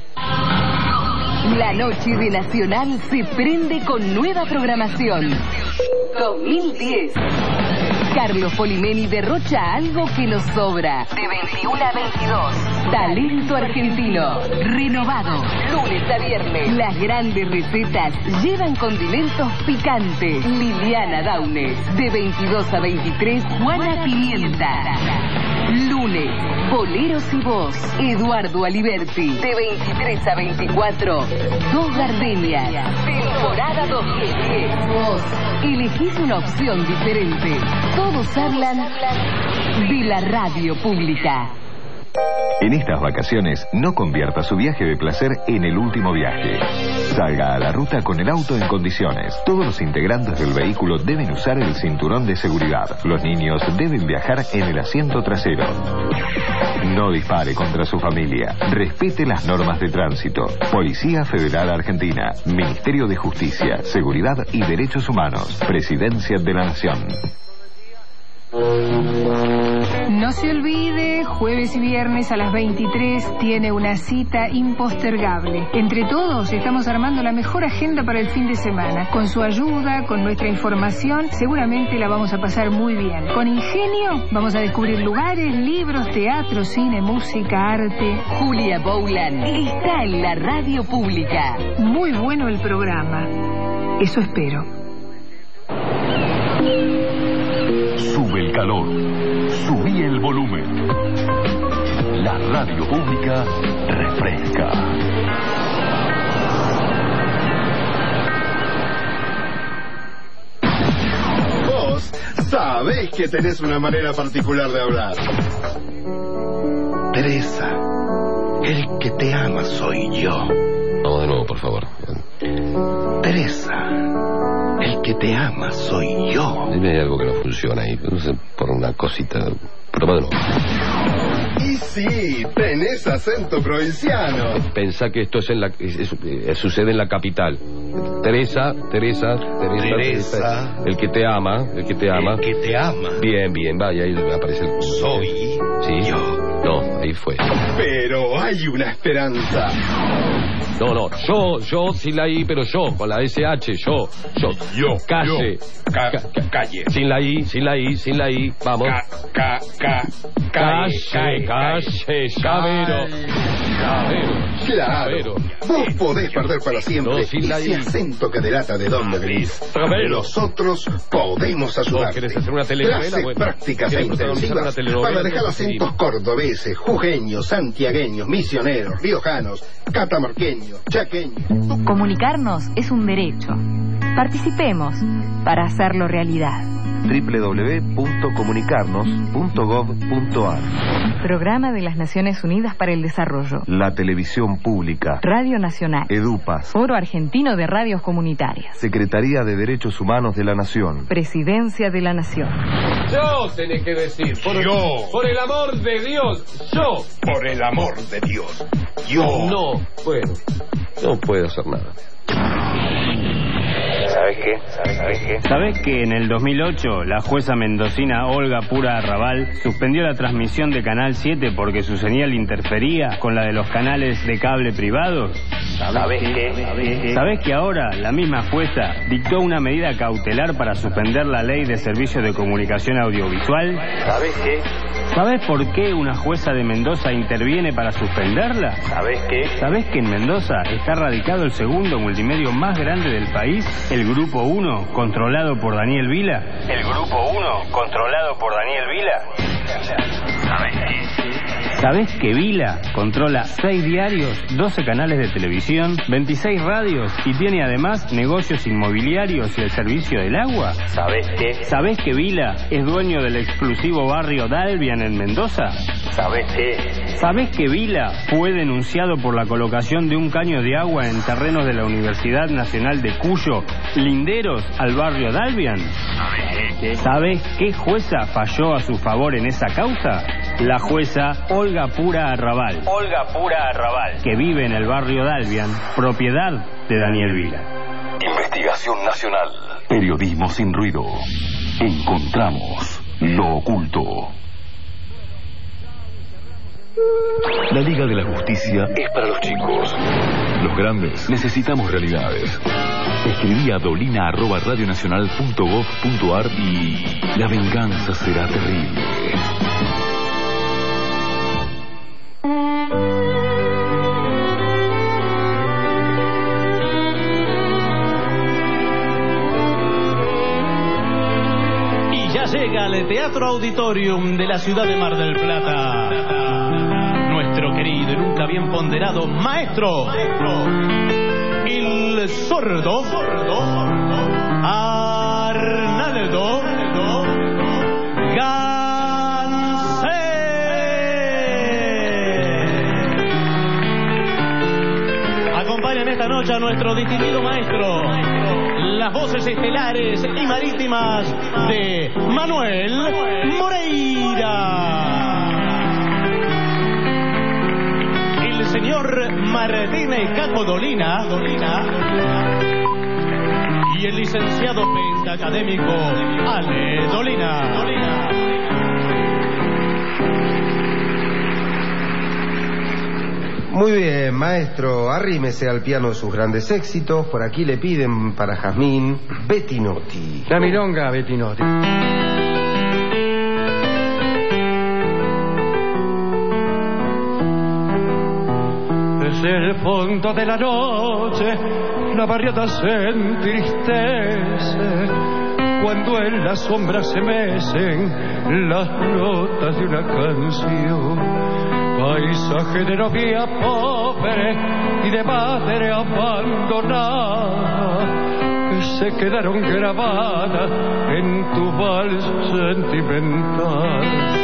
La noche de Nacional se prende con nueva programación. 2010. Carlos Polimeni derrocha algo que nos sobra. De 21 a 22. Talento argentino. Renovado. Lunes a viernes. Las grandes recetas llevan condimentos picantes. Liliana Daunes. De 22 a 23. Juana Pimienta. Lunes. Boleros y voz. Eduardo Aliberti. De 23 a 24. Dos gardenias. Temporada 2010. Vos elegís una opción diferente. Todos hablan de la radio pública. En estas vacaciones, no convierta su viaje de placer en el último viaje. Salga a la ruta con el auto en condiciones. Todos los integrantes del vehículo deben usar el cinturón de seguridad. Los niños deben viajar en el asiento trasero. No dispare contra su familia. Respete las normas de tránsito. Policía Federal Argentina. Ministerio de Justicia, Seguridad y Derechos Humanos. Presidencia de la Nación. No se olvide, jueves y viernes a las 23 tiene una cita impostergable. Entre todos estamos armando la mejor agenda para el fin de semana. Con su ayuda, con nuestra información, seguramente la vamos a pasar muy bien. Con ingenio vamos a descubrir lugares, libros, teatro, cine, música, arte. Julia Boulan está en la radio pública. Muy bueno el programa. Eso espero. Sube el calor, subí el volumen. La radio pública refresca. Vos sabés que tenés una manera particular de hablar. Teresa, el que te ama soy yo. Vamos de nuevo, por favor. Teresa, el que te ama soy yo. Dime, hay algo que no funciona ahí. No sé, por una cosita. Pero de nuevo. Y sí, tenés acento provinciano. Pensá que esto es en la, sucede en la capital. Teresa. El que te ama. El que te ama. Bien, vaya, ahí aparece el... Soy ¿sí? Yo. No, ahí fue. Pero hay una esperanza. No, yo sin la I, pero yo, con la SH, yo. Calle. Calle. Sin la I, vamos. Calle, Llavero. Claro. Vos podés perder para siempre ese acento que delata de dónde venís. Nosotros podemos ayudarte. ¿Querés hacer una telenovela? Clases prácticas e intensivas para dejar acentos cordobeses, jujeños, santiagueños, misioneros, riojanos, catamarqueños, chaqueños. Comunicarnos es un derecho. Participemos para hacerlo realidad. www.comunicarnos.gov.ar. Programa de las Naciones Unidas para el Desarrollo. La Televisión Pública. Radio Nacional. Edupas. Foro Argentino de Radios Comunitarias. Secretaría de Derechos Humanos de la Nación. Presidencia de la Nación. Yo tenés que decir. Por el amor de Dios. Yo. Por el amor de Dios. Yo. No puedo hacer nada. ¿Sabes qué? ¿Sabes que en el 2008 la jueza mendocina Olga Pura Arrabal suspendió la transmisión de Canal 7 porque su señal interfería con la de los canales de cable privados? ¿Sabes qué? ¿Sabes que ahora la misma jueza dictó una medida cautelar para suspender la ley de servicios de comunicación audiovisual? ¿Sabes qué? ¿Sabes por qué una jueza de Mendoza interviene para suspenderla? ¿Sabes qué? ¿Sabes que en Mendoza está radicado el segundo multimedio más grande del país? El Grupo 1, controlado por Daniel Vila. ¿El Grupo 1, controlado por Daniel Vila? ¿Sabes qué? ¿Sabés que Vila controla 6 diarios, 12 canales de televisión, 26 radios y tiene además negocios inmobiliarios y el servicio del agua? ¿Sabés qué? ¿Sabés que Vila es dueño del exclusivo barrio Dalbian en Mendoza? ¿Sabés qué? ¿Sabés que Vila fue denunciado por la colocación de un caño de agua en terrenos de la Universidad Nacional de Cuyo, linderos al barrio Dalbian? ¿Sabés qué jueza falló a su favor en esa causa? La jueza Olga Pura Arrabal. Que vive en el barrio Dalbian, propiedad de Daniel Vila. Investigación Nacional. Periodismo sin ruido. Encontramos lo oculto. La Liga de la Justicia es para los chicos. Los grandes necesitamos realidades. Escribí a dolina@radionacional.gov.ar y la venganza será terrible. Llega al Teatro Auditorium de la ciudad de Mar del Plata nuestro querido y nunca bien ponderado maestro, el sordo Arnaldo Gansé. Acompañan esta noche a nuestro distinguido maestro, las voces estelares y marítimas de Manuel Moreira, el señor Martínez Caco Dolina y el licenciado pentacadémico Ale Dolina. Muy bien, maestro, arrímese al piano de sus grandes éxitos. Por aquí le piden para Jazmín Bettinotti. La milonga Bettinotti. Desde el fondo de la noche la barriada se entristece cuando en las sombras se mecen las notas de una canción. Paisaje de novia pobre y de madre abandonada que se quedaron grabadas en tu vals sentimental.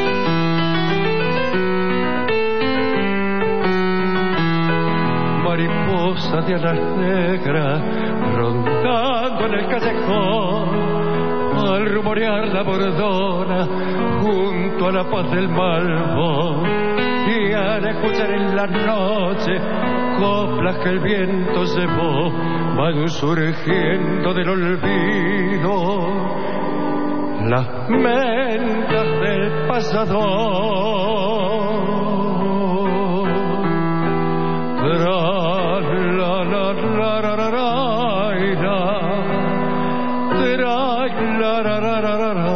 Mariposa de alas negras rondando en el callejón al rumorear la bordona junto a la paz del Malbón. Y al escuchar en la noche coplas que el viento llevó, van surgiendo del olvido las mentas del pasado. Tra la la la la la la.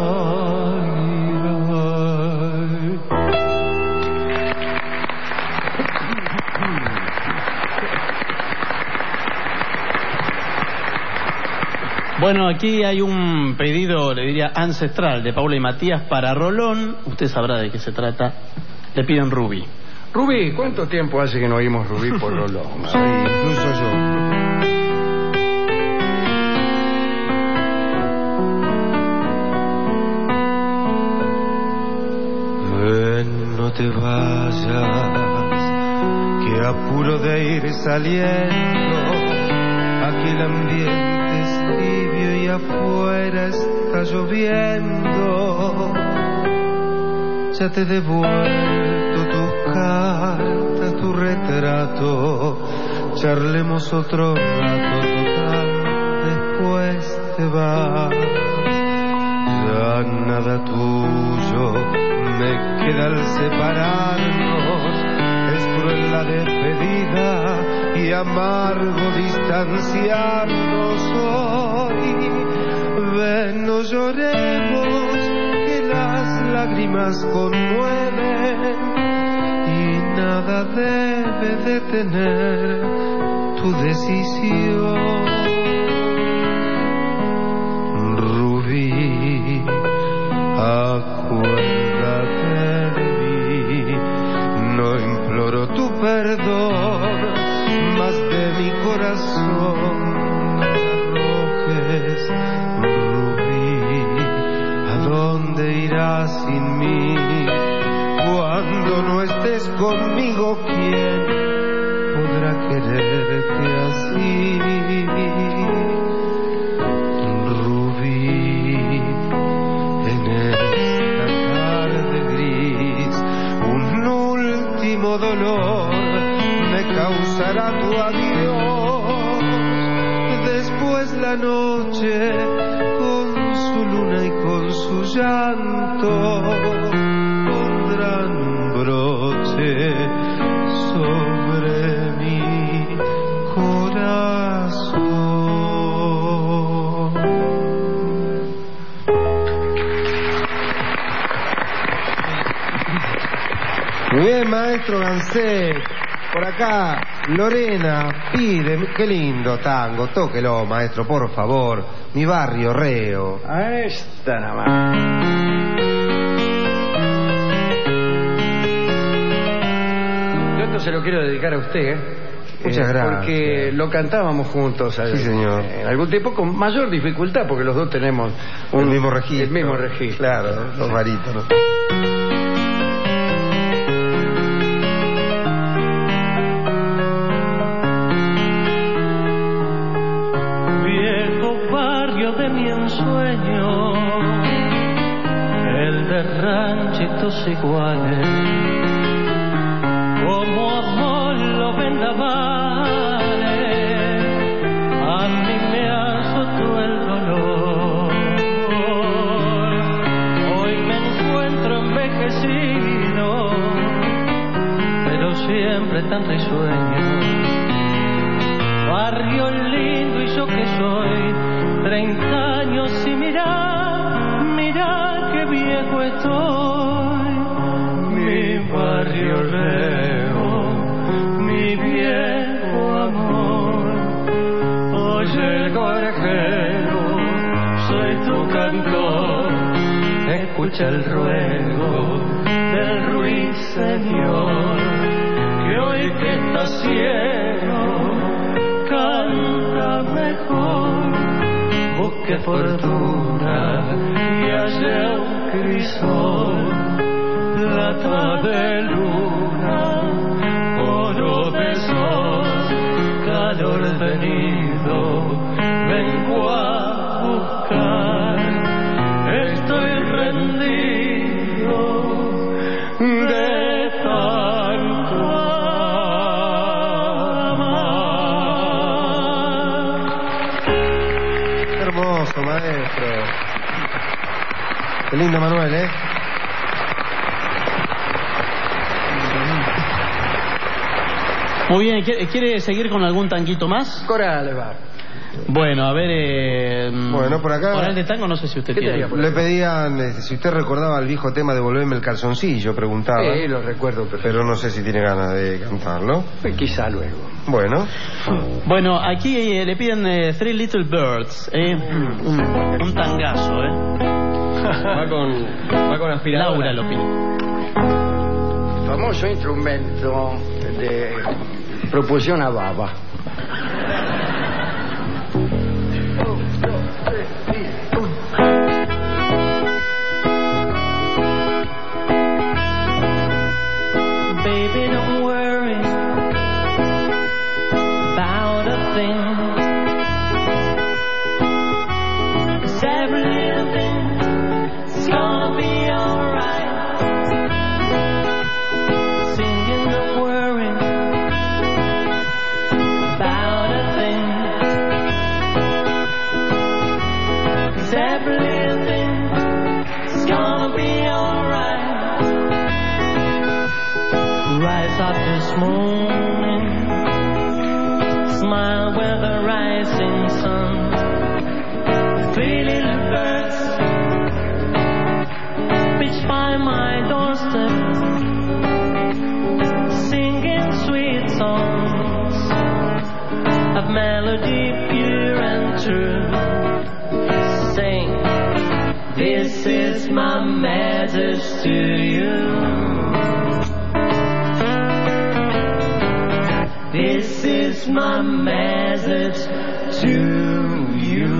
Bueno, aquí hay un pedido, le diría, ancestral de Paula y Matías para Rolón. Usted sabrá de qué se trata. Le piden Rubí. Rubí, ¿cuánto tiempo hace que no oímos Rubí por Rolón? Sí, incluso yo. Ven, no te vayas, que apuro de ir saliendo. Aquí el ambiente es tibio y afuera está lloviendo. Ya te he devuelto tus cartas, tu retrato. Charlemos otro rato, total, después te vas. Ya nada tuyo me queda al separarnos. Es cruel la despedida y amargo distanciarnos hoy. Ven, no lloremos, que las lágrimas conmueven y nada debe detener tu decisión. Rubí, acuérdate de mí, no imploro tu perdón, más de mi corazón no arrojes. Rubí, ¿a dónde irás sin mí? Cuando no estés conmigo, ¿quién podrá quererte así? Rubí, en esta tarde gris, un último dolor me causará tu adiós. Después la noche con su luna y con su llanto pondrán un broche sobre mi corazón. Muy bien, maestro Gansé. Por acá, Lorena pide, qué lindo tango, tóquelo, maestro, por favor. Mi barrio, Reo. A esta nada más. Yo esto se lo quiero dedicar a usted, Muchas gracias. Porque lo cantábamos juntos. Sí, señor. En algún tiempo con mayor dificultad, porque los dos tenemos el mismo registro. El mismo registro. Claro, los barítonos. Viejo barrio de mi ensueño, el de ranchitos iguales, como amor los vendavales, a mí me azotó el dolor. Hoy me encuentro envejecido, pero siempre tan risueño. Barrio lindo y yo que soy 30 años y mira qué viejo estoy. Mi barrio Reo, mi viejo amor. Oye el gorjero, soy tu cantor. Escucha el ruego del ruiseñor, que hoy que está ciego canta mejor. Busque fortuna y hallé un crisol, plata de luna, oro de sol, calor venido, vengo a buscar. Estoy rendido de tanto hermoso, maestro. Qué lindo, Manuel, ¿eh? Muy bien, ¿quiere seguir con algún tanguito más? Corales, va. Bueno, a ver... Bueno, por acá... Coral de tango, no sé si usted tiene. Le pedían, si usted recordaba el viejo tema de Volverme el calzoncillo, preguntaba. Sí, lo recuerdo. Pero no sé si tiene ganas de cantarlo. Quizá luego. Bueno. Bueno, aquí le piden Three Little Birds, un tangazo, Va con aspiradora. Laura lo pide. Famoso instrumento de propulsión a baba. Baby, don't worry about a thing, 'cause every little thing's gonna be alright. Singing, don't worry about a thing, 'cause every little thing's gonna be alright. Rise up this morning, smile with the rising sun. Three little birds pitch by my doorstep, singing sweet songs of melody pure and true. Sing, this is my message to you. This is my message to you.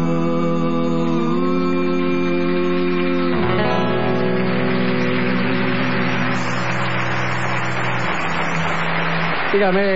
Dígame,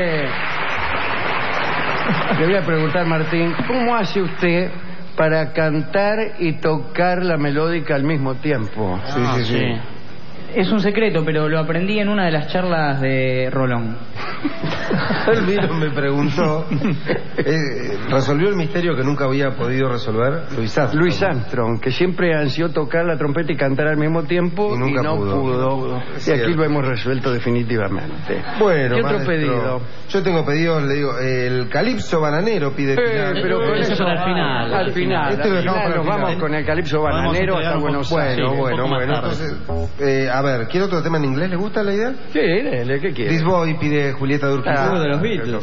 le voy a preguntar, Martín, ¿cómo hace usted para cantar y tocar la melódica al mismo tiempo? Sí. Es un secreto, pero lo aprendí en una de las charlas de Rolón. Elviro me preguntó, ¿resolvió el misterio que nunca había podido resolver? Louis Armstrong, que siempre ansió tocar la trompeta y cantar al mismo tiempo y no pudo. Y aquí lo hemos resuelto definitivamente. Bueno, ¿qué otro maestro, pedido? Yo tengo pedidos, le digo, el calipso bananero pide Pilar. Pero con eso eso al final. Al final. Este lo dejamos para el Nos final. vamos con el calipso bananero hasta Buenos Aires. Bueno, entonces, a ver, ¿quiere otro tema en inglés? ¿Le gusta la idea? Sí, dele, ¿qué quiere? This Boy pide Julieta Durquiza. Uno de los Beatles.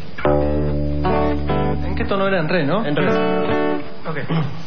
¿En qué tono era? En re, ¿no? En re. Ok.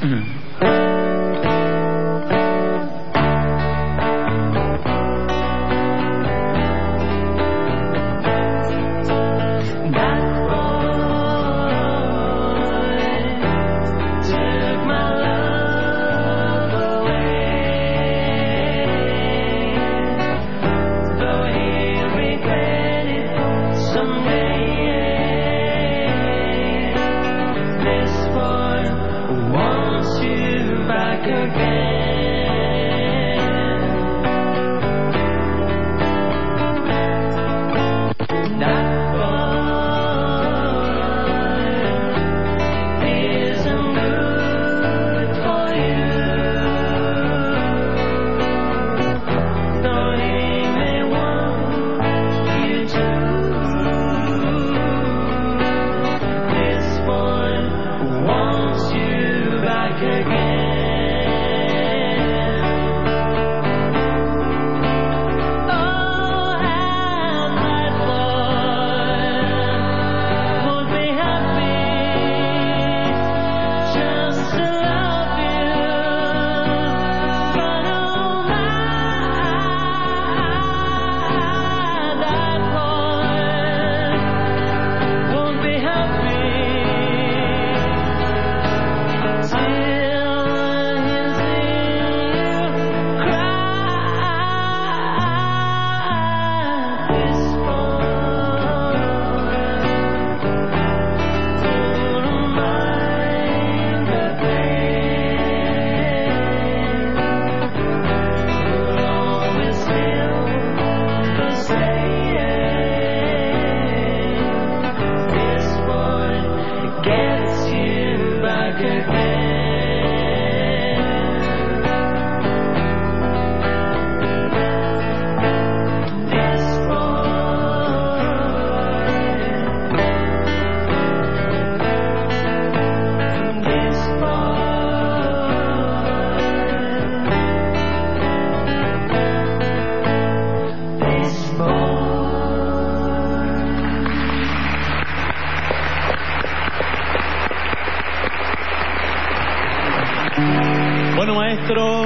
Bueno, maestro,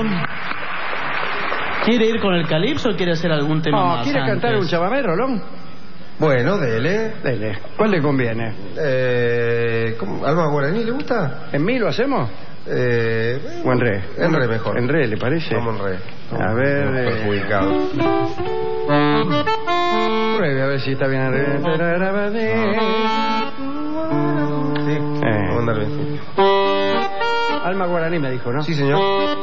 ¿quiere ir con el calipso o quiere hacer algún tema más? ¿Quiere cantar antes? un chamamé, Rolón? Bueno, dele. Dele. ¿Cuál le conviene? ¿Alma guaraní le gusta? ¿En mi lo hacemos? ¿O en re? En re mejor. ¿En re le parece? Vamos en re. A ver... Perjudicado. Pruebe a ver si está bien en re. Sí, vamos a andar bien. Alma guaraní me dijo, ¿no? Sí, señor.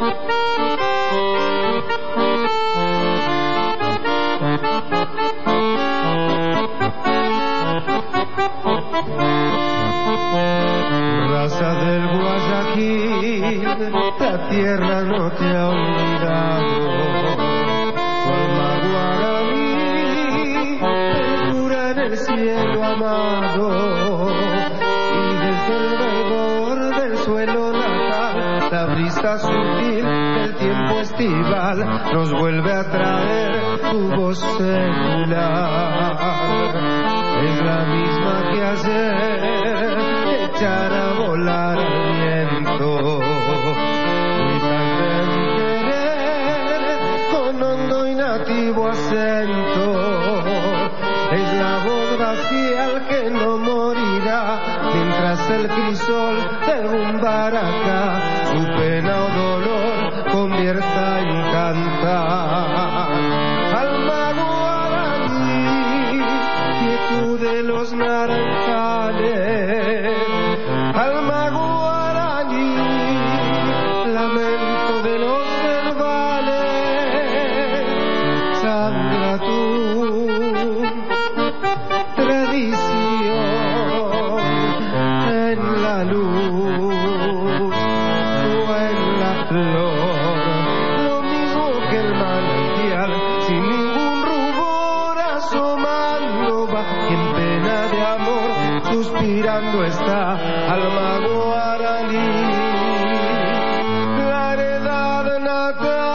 Raza del Guayaquil, la tierra no te ha olvidado. Alma guaraní, perdura en el cielo amado. Y desde el verdor del suelo natal, la brisa sutil del tiempo estival nos vuelve a traer tu voz secular. Es la misma que ayer, echar a volar al viento. Muy tarde en querer, con hondo y nativo acento. Es la voz glacial que no morirá, mientras el crisol derrumbar acá, su pena o dolor convierta en cantar. Alma guaraní, quietud de los naranjales. Alma guaraní, lamento de los verbales. Sangra tú. suspirando está alma guaraní, la heredad natal.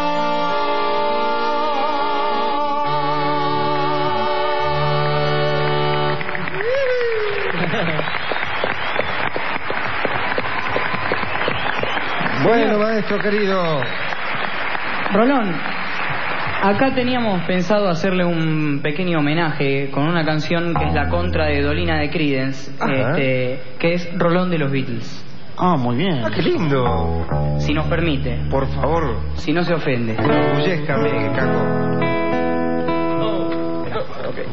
Bueno, maestro querido. Rolón, acá teníamos pensado hacerle un pequeño homenaje con una canción que es la contra de Dolina de Creedence, que es Rolón de los Beatles. Ah, muy bien. Ah, qué lindo. Si nos permite. Por favor. Si no se ofende. Enorgullézcame, Caco. Okay.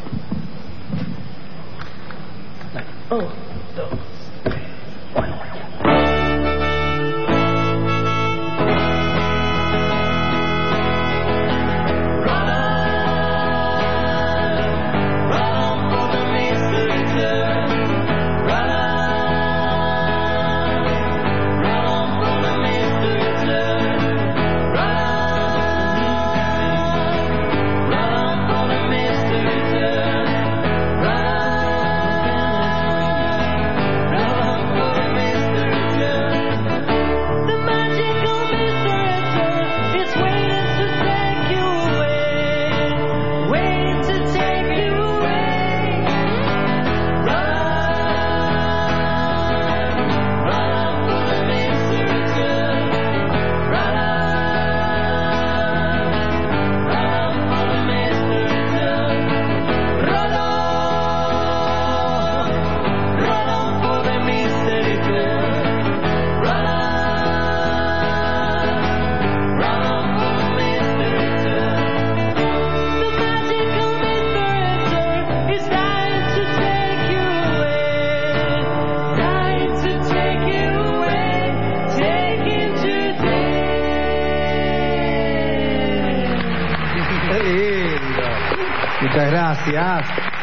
Muchas gracias.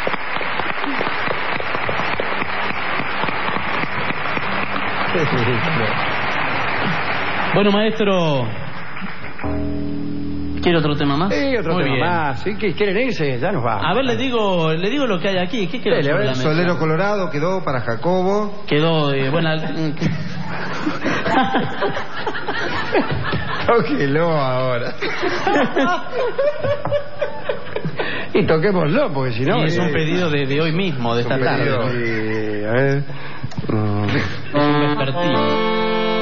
Bueno, maestro, ¿quiere otro tema más? Sí, otro Muy tema bien. más. ¿Sí? ¿Quieren irse? Ya nos vamos. A ver, le digo lo que hay aquí. ¿Qué quedó sobre la mesa? Solero Colorado quedó para Jacobo. Quedó, buena... Tóquelo ahora. Y toquémoslo, porque si no... Y es un pedido de hoy mismo, de esta tarde, ¿no? Sí, a ver... Es un vespertino.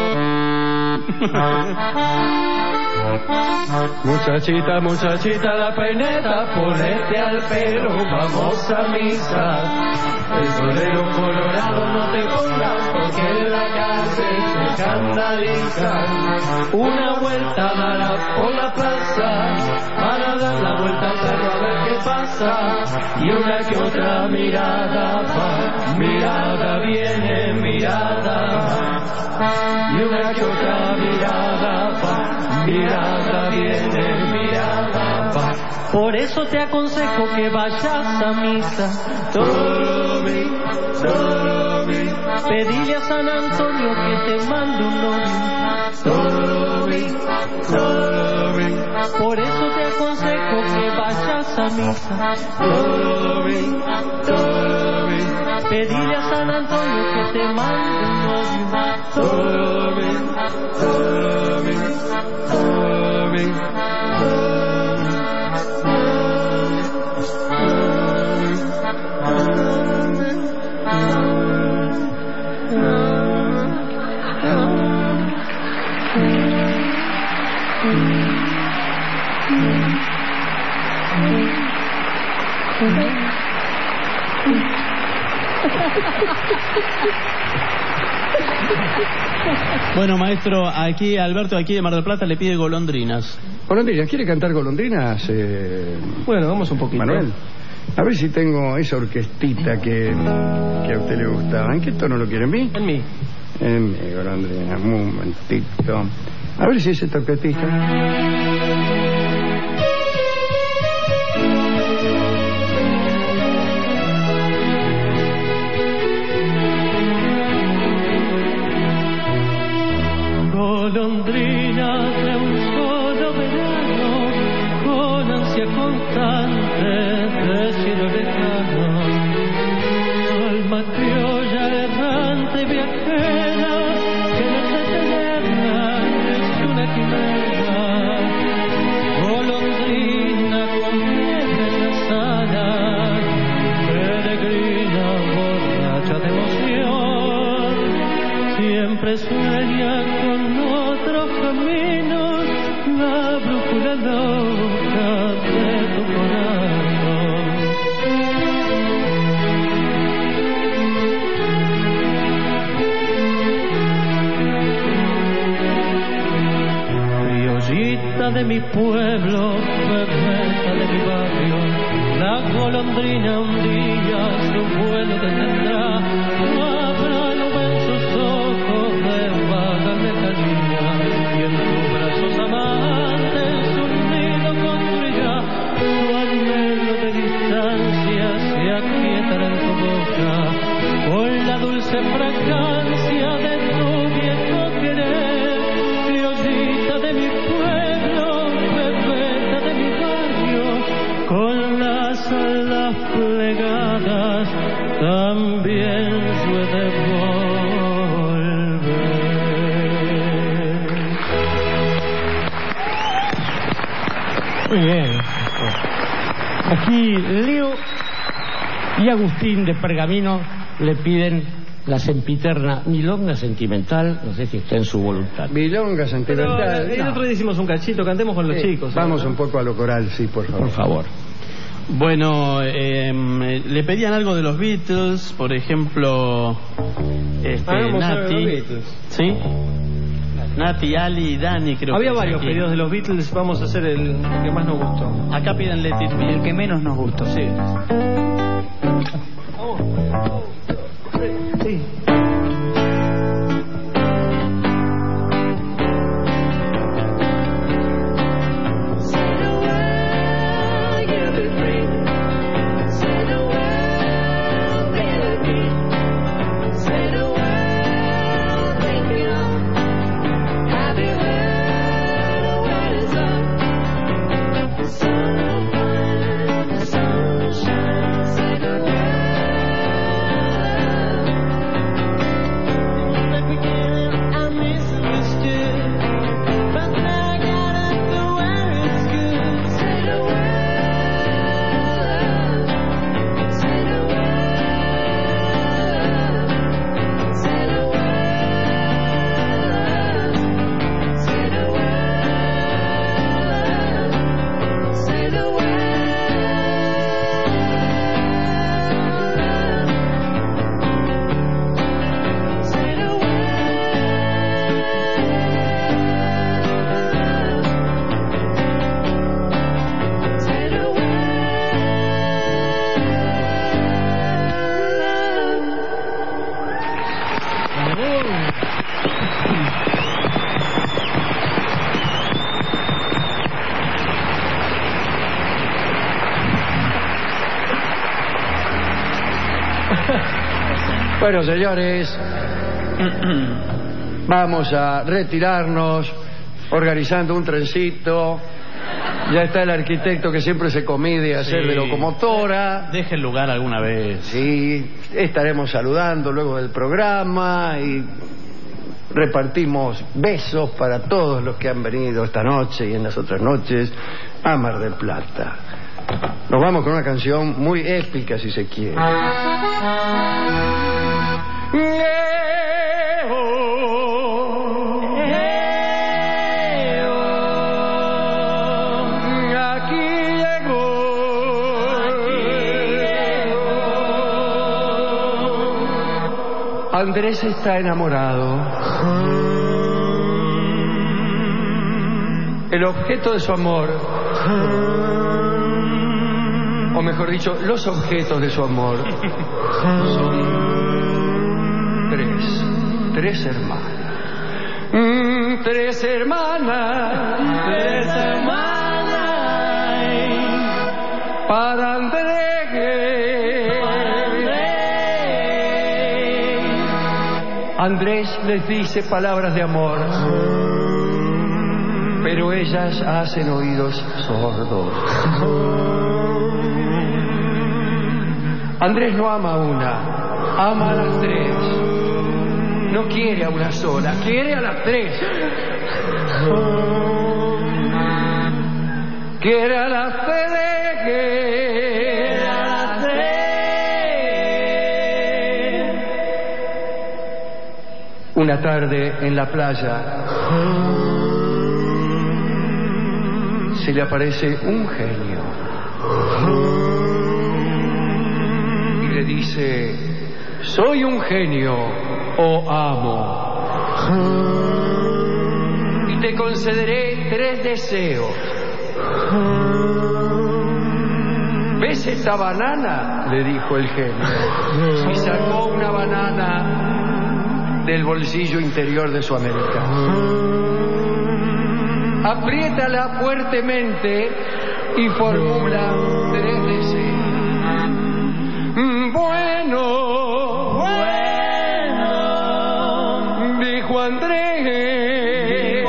Muchachita, muchachita, la peineta, ponete al pelo, vamos a misa. El solero colorado no te pongas, porque en la calle se escandalizan. Una vuelta dará por la plaza, para dar la vuelta al carro a ver qué pasa. Y una que otra mirada va, mirada viene, mirada va. Y una que otra mirada va, mirada viene, mirada va. Por eso te aconsejo que vayas a misa. Todo bien, pedile a San Antonio que te mande un novio. Todo bien, por eso te aconsejo que vayas a misa. Todo bien, pedile a San Antonio que te mande un novio. Todo bien, todo bien, todo bien, Bueno, maestro, aquí Alberto, aquí de Mar del Plata, le pide golondrinas. ¿Golondrinas? ¿Quiere cantar golondrinas? Bueno, vamos un poquito. Manuel, a ver si tengo esa orquestita que a usted le gustaba. ¿En qué tono lo quiere? ¿En mí? En mí. En mí, golondrina. Un momentito. A ver si es esta orquestita. Golondrina de un solo verano, con ansia constante de cielo lejano, los caminos, la brújula loca de tu corazón. Criollita de mi pueblo, bebeta de mi barrio, la golondrina un día su vuelo detendrá. Habrá nube en sus ojos de vaga lejanía, y en tus brazos amantes un nido construirá. Tu anhelo de distancia se aquietará en tu boca con la dulce fragancia de tu viejo querer. Criollita de mi pueblo, bebeta de mi barrio, con las alas plegadas también yo he de volver. Muy bien. Aquí Leo y Agustín de Pergamino le piden la sempiterna milonga sentimental, no sé si está en su voluntad. Milonga sentimental. El otro día hicimos un cachito, cantemos con los chicos. Vamos un poco a lo coral, sí, por favor. Por favor. Bueno, le pedían algo de los Beatles, por ejemplo, Nati. ¿Sí? Nati, Ali y Dani, creo Había que varios aquí. pedidos de los Beatles, vamos a hacer el que más nos gustó. Acá piden Let It Be. El que menos nos gustó. Sí. Sí. Bueno, señores, vamos a retirarnos organizando un trencito. Ya está el arquitecto que siempre se comide a hacer de locomotora. Deje el lugar alguna vez. Sí, estaremos saludando luego del programa y repartimos besos para todos los que han venido esta noche y en las otras noches a Mar del Plata. Nos vamos con una canción muy épica, si se quiere. Andrés está enamorado. El objeto de su amor, o mejor dicho, los objetos de su amor, son tres hermanas. Tres hermanas para Andrés. Andrés les dice palabras de amor, pero ellas hacen oídos sordos. Andrés no ama a una, ama a las tres. No quiere a una sola, quiere a las tres. Quiere a las tres. Una tarde en la playa, se le aparece un genio y le dice: soy un genio, oh amo, y te concederé 3 deseos. ¿Ves esta banana?, le dijo el genio, y sacó una banana del bolsillo interior de su americano. Apriétala fuertemente y formula 3 deseos. Bueno, dijo Andrés,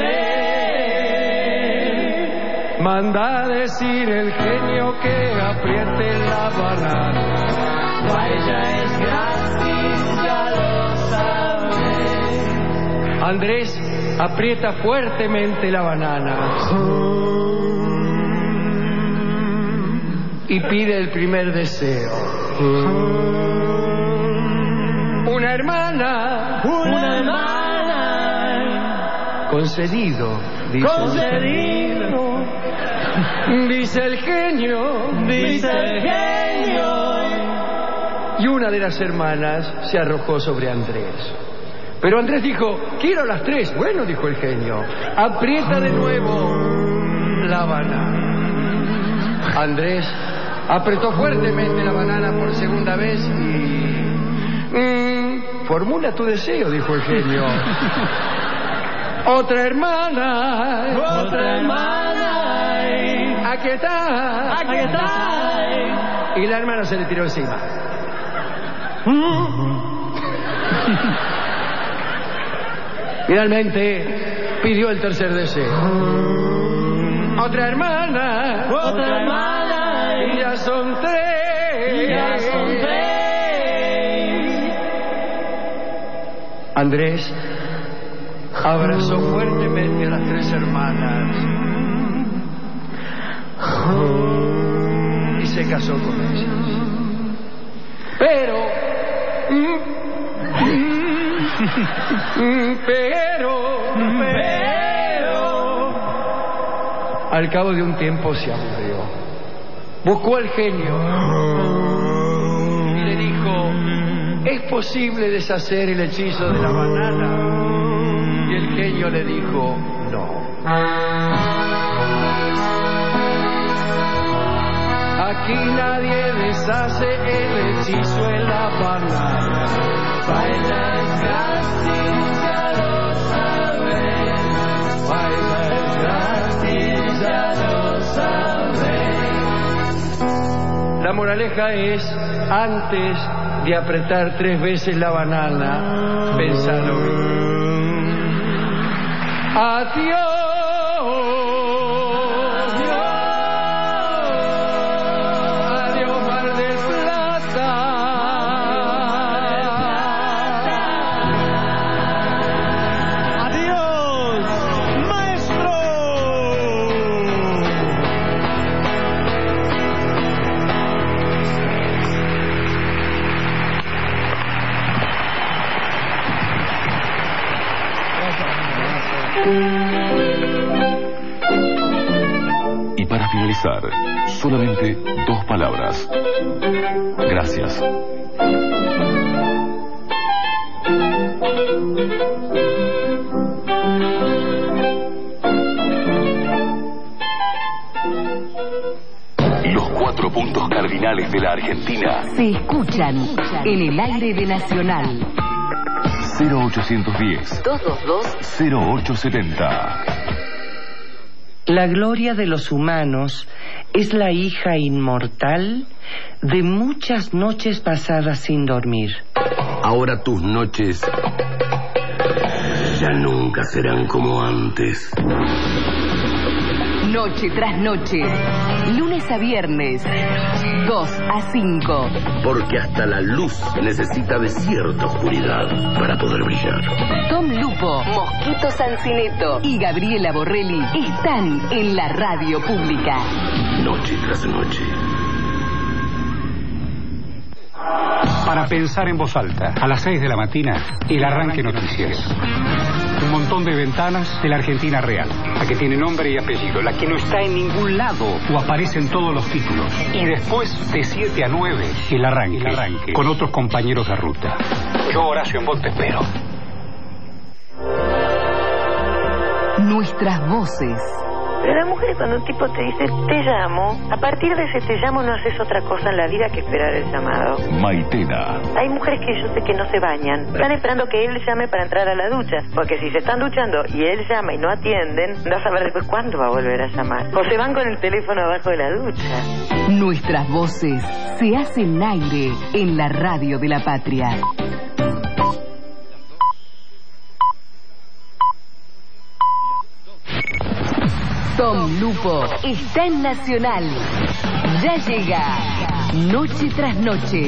manda a decir el genio que apriete la banana. Pa' ella es gratis, ya lo sabes. Andrés aprieta fuertemente la banana y pide el primer deseo. Una hermana. Concedido, dice el genio. Y una de las hermanas se arrojó sobre Andrés. Pero Andrés dijo: quiero las 3. Bueno, dijo el genio, aprieta de nuevo la banana. Andrés apretó fuertemente la banana por segunda vez y... formula tu deseo, dijo el genio. Otra hermana. Aquí está. Y la hermana se le tiró encima. Finalmente pidió el tercer deseo. Otra hermana. Y ya son 3. Andrés abrazó fuertemente a las 3 hermanas y se casó con ellas. Pero al cabo de un tiempo se aburrió. Buscó al genio y le dijo: ¿es posible deshacer el hechizo de la banana? Y el genio le dijo: no. Aquí nadie deshace el hechizo en la banana. Baila es gratis, ya lo sabes. Baila es gratis, ya lo sabes. La moraleja es: antes de apretar 3 veces la banana, pensalo bien. Adiós. Y para finalizar, solamente 2 palabras. Gracias. Los 4 puntos cardinales de la Argentina se escuchan en el aire de Nacional. 0810-222-0870. La gloria de los humanos es la hija inmortal de muchas noches pasadas sin dormir. Ahora tus noches ya nunca serán como antes. Noche tras noche, lunes a viernes, 2 a 5. Porque hasta la luz necesita de cierta oscuridad para poder brillar. Tom Lupo, Mosquito Sancineto y Gabriela Borrelli están en la radio pública. Noche tras noche. Para pensar en voz alta, a las 6 de la mañana, el arranque noticiero. Un montón de ventanas de la Argentina real. La que tiene nombre y apellido, la que no está en ningún lado o aparece en todos los títulos. Y después, de 7 a 9, el arranque. Con otros compañeros de ruta. Yo, Horacio, en vos te espero. Nuestras voces. Pero las mujeres, cuando un tipo te dice te llamo, a partir de ese te llamo no haces otra cosa en la vida que esperar el llamado. Maitena. Hay mujeres que yo sé que no se bañan, están esperando que él llame para entrar a la ducha, porque si se están duchando y él llama y no atienden, no vas a ver después cuándo va a volver a llamar. O se van con el teléfono abajo de la ducha. Nuestras voces se hacen aire en la radio de la patria. Tom Lupo está en Nacional. Ya llega Noche tras Noche.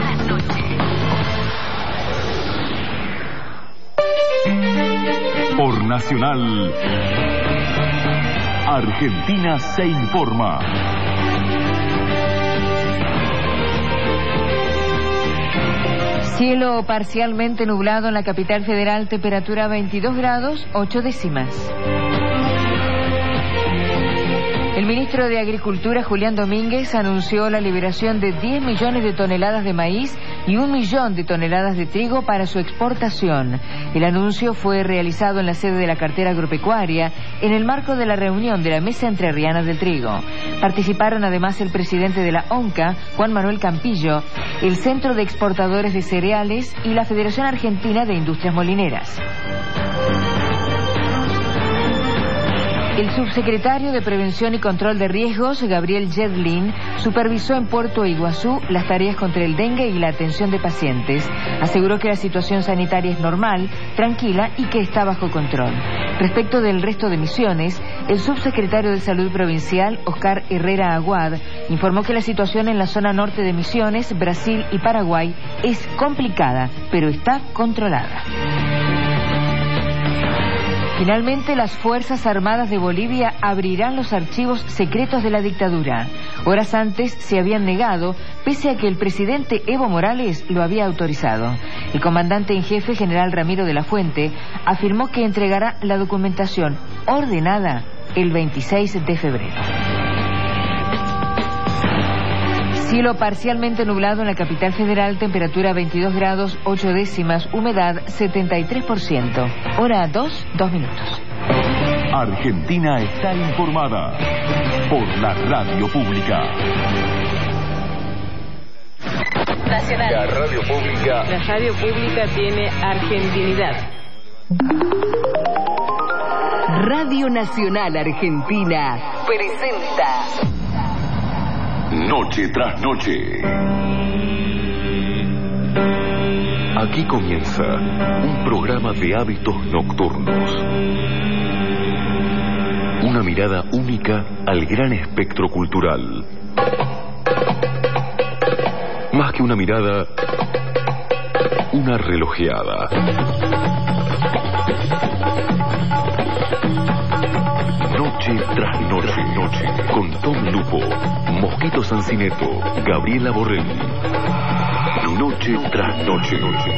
Por Nacional, Argentina se informa. Cielo parcialmente nublado en la capital federal, temperatura 22 grados 8 décimas. El ministro de Agricultura, Julián Domínguez, anunció la liberación de 10 millones de toneladas de maíz y 1 millón de toneladas de trigo para su exportación. El anuncio fue realizado en la sede de la cartera agropecuaria en el marco de la reunión de la Mesa Entrerriana del Trigo. Participaron además el presidente de la ONCA, Juan Manuel Campillo, el Centro de Exportadores de Cereales y la Federación Argentina de Industrias Molineras. El subsecretario de Prevención y Control de Riesgos, Gabriel Jedlin, supervisó en Puerto Iguazú las tareas contra el dengue y la atención de pacientes. Aseguró que la situación sanitaria es normal, tranquila y que está bajo control. Respecto del resto de Misiones, el subsecretario de Salud Provincial, Oscar Herrera Aguad, informó que la situación en la zona norte de Misiones, Brasil y Paraguay es complicada, pero está controlada. Finalmente, las Fuerzas Armadas de Bolivia abrirán los archivos secretos de la dictadura. Horas antes se habían negado, pese a que el presidente Evo Morales lo había autorizado. El comandante en jefe, general Ramiro de la Fuente, afirmó que entregará la documentación ordenada el 26 de febrero. Cielo parcialmente nublado en la capital federal, temperatura 22 grados 8 décimas, humedad 73%. Hora 2 minutos. Argentina está informada por la radio pública. Nacional. La radio pública. La radio pública tiene argentinidad. Radio Nacional Argentina presenta Noche tras noche. Aquí comienza un programa de hábitos nocturnos. Una mirada única al gran espectro cultural. Más que una mirada, una relojeada. Noche tras noche, con Tom Lupo, Mosquito Sancineto, Gabriela Borrelli. Noche tras noche.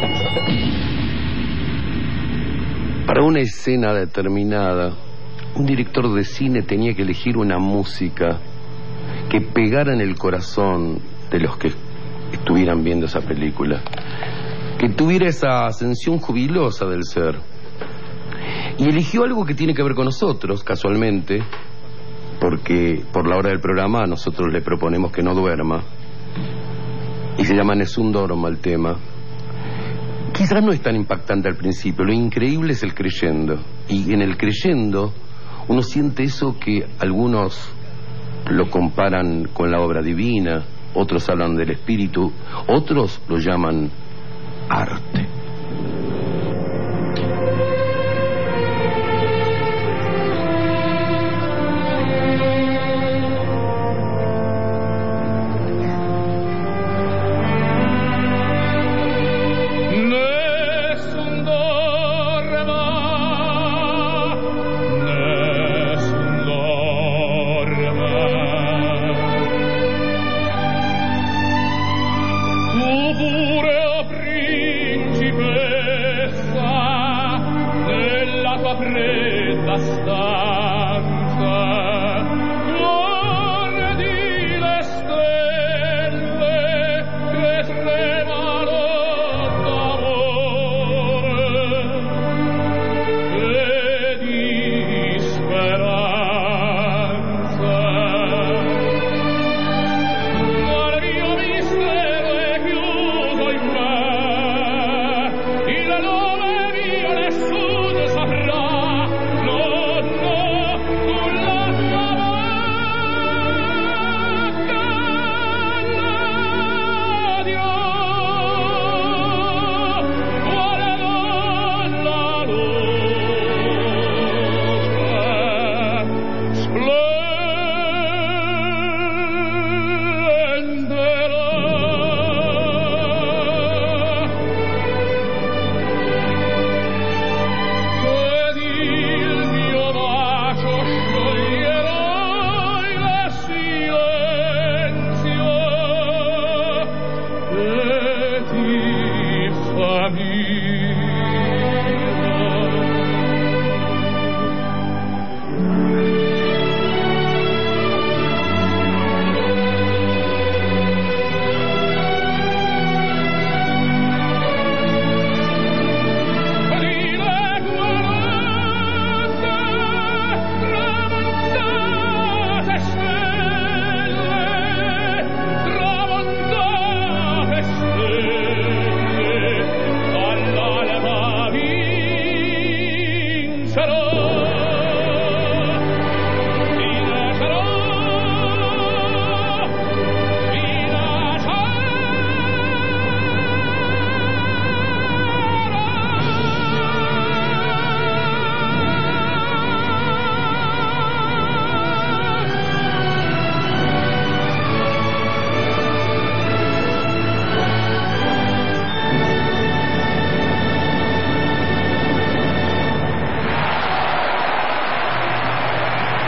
Para una escena determinada, un director de cine tenía que elegir una música que pegara en el corazón de los que estuvieran viendo esa película, que tuviera esa ascensión jubilosa del ser. Y eligió algo que tiene que ver con nosotros, casualmente, porque por la hora del programa nosotros le proponemos que no duerma, y se llama Nessun Dorma el tema. Quizás no es tan impactante al principio, lo increíble es el creyendo, y en el creyendo uno siente eso que algunos lo comparan con la obra divina, otros hablan del espíritu, otros lo llaman arte. Pure a principi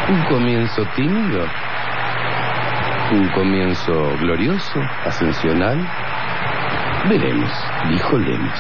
Un comienzo tímido, un comienzo glorioso, ascensional. Veremos, dijo Lemos.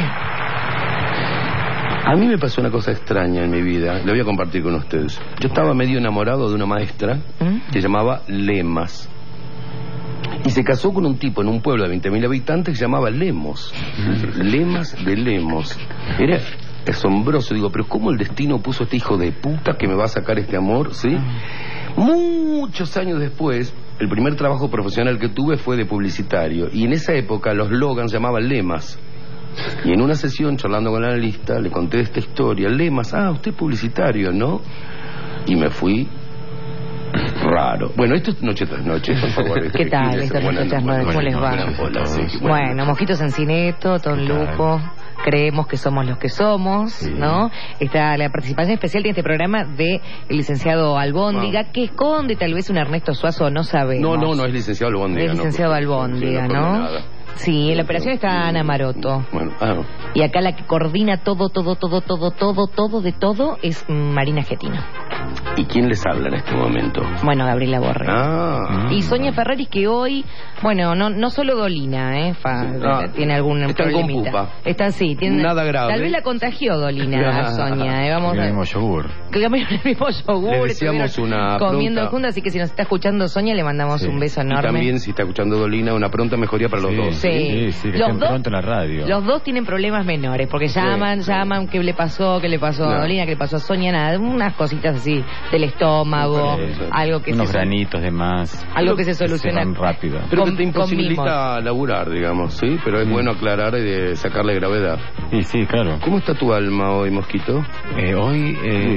A mí me pasó una cosa extraña en mi vida, la voy a compartir con ustedes. Yo estaba medio enamorado de una maestra que se llamaba Lemas. Y se casó con un tipo en un pueblo de 20.000 habitantes que se llamaba Lemos. Lemas de Lemos. Era asombroso. Digo, pero ¿cómo el destino puso a este hijo de puta que me va a sacar este amor? ¿Sí? Muchos años después, el primer trabajo profesional que tuve fue de publicitario. Y en esa época los Logan se llamaban Lemas. Y en una sesión, charlando con el analista, le conté esta historia. Lemas, usted es publicitario, ¿no? Y me fui raro. Bueno, esto es Noche tras Noche, por favor. ¿Qué tal? Esto es Noche tras Noche, ¿cómo les va? Bueno, Mojitos Encineto, Ton Lupo, creemos que somos los que somos, ¿no? Está la participación especial de este programa de el licenciado Albóndiga, que esconde tal vez un Ernesto Suazo, no sabemos. No, es licenciado Albóndiga. Es licenciado Albóndiga, ¿no? Sí, en la operación está Ana Maroto. Bueno, Y acá la que coordina todo de todo es Marina Getino. ¿Y quién les habla en este momento? Bueno, Gabriela Borre. Y Sonia Ferraris, que hoy, bueno, no solo Dolina, tiene algún problemita. Sí, tiene. Nada grave. Tal vez la contagió Dolina, Sonia. Vamos el mismo yogur. El mismo yogur. Le deseamos una comiendo pronta... juntas, así que si nos está escuchando Sonia, le mandamos un beso enorme. Y también, si está escuchando Dolina, una pronta mejoría para los dos. Sí, los dos, pronto en la radio. Los dos tienen problemas menores, porque llaman, ¿qué le pasó a Dolina, qué le pasó a Sonia? Nada, unas cositas así del estómago, algo que unos granitos de más. Algo que se soluciona rápido. Pero que te imposibilita laburar, digamos, ¿sí? Pero es bueno aclarar y de sacarle gravedad. Sí, claro. ¿Cómo está tu alma hoy, Mosquito? Hoy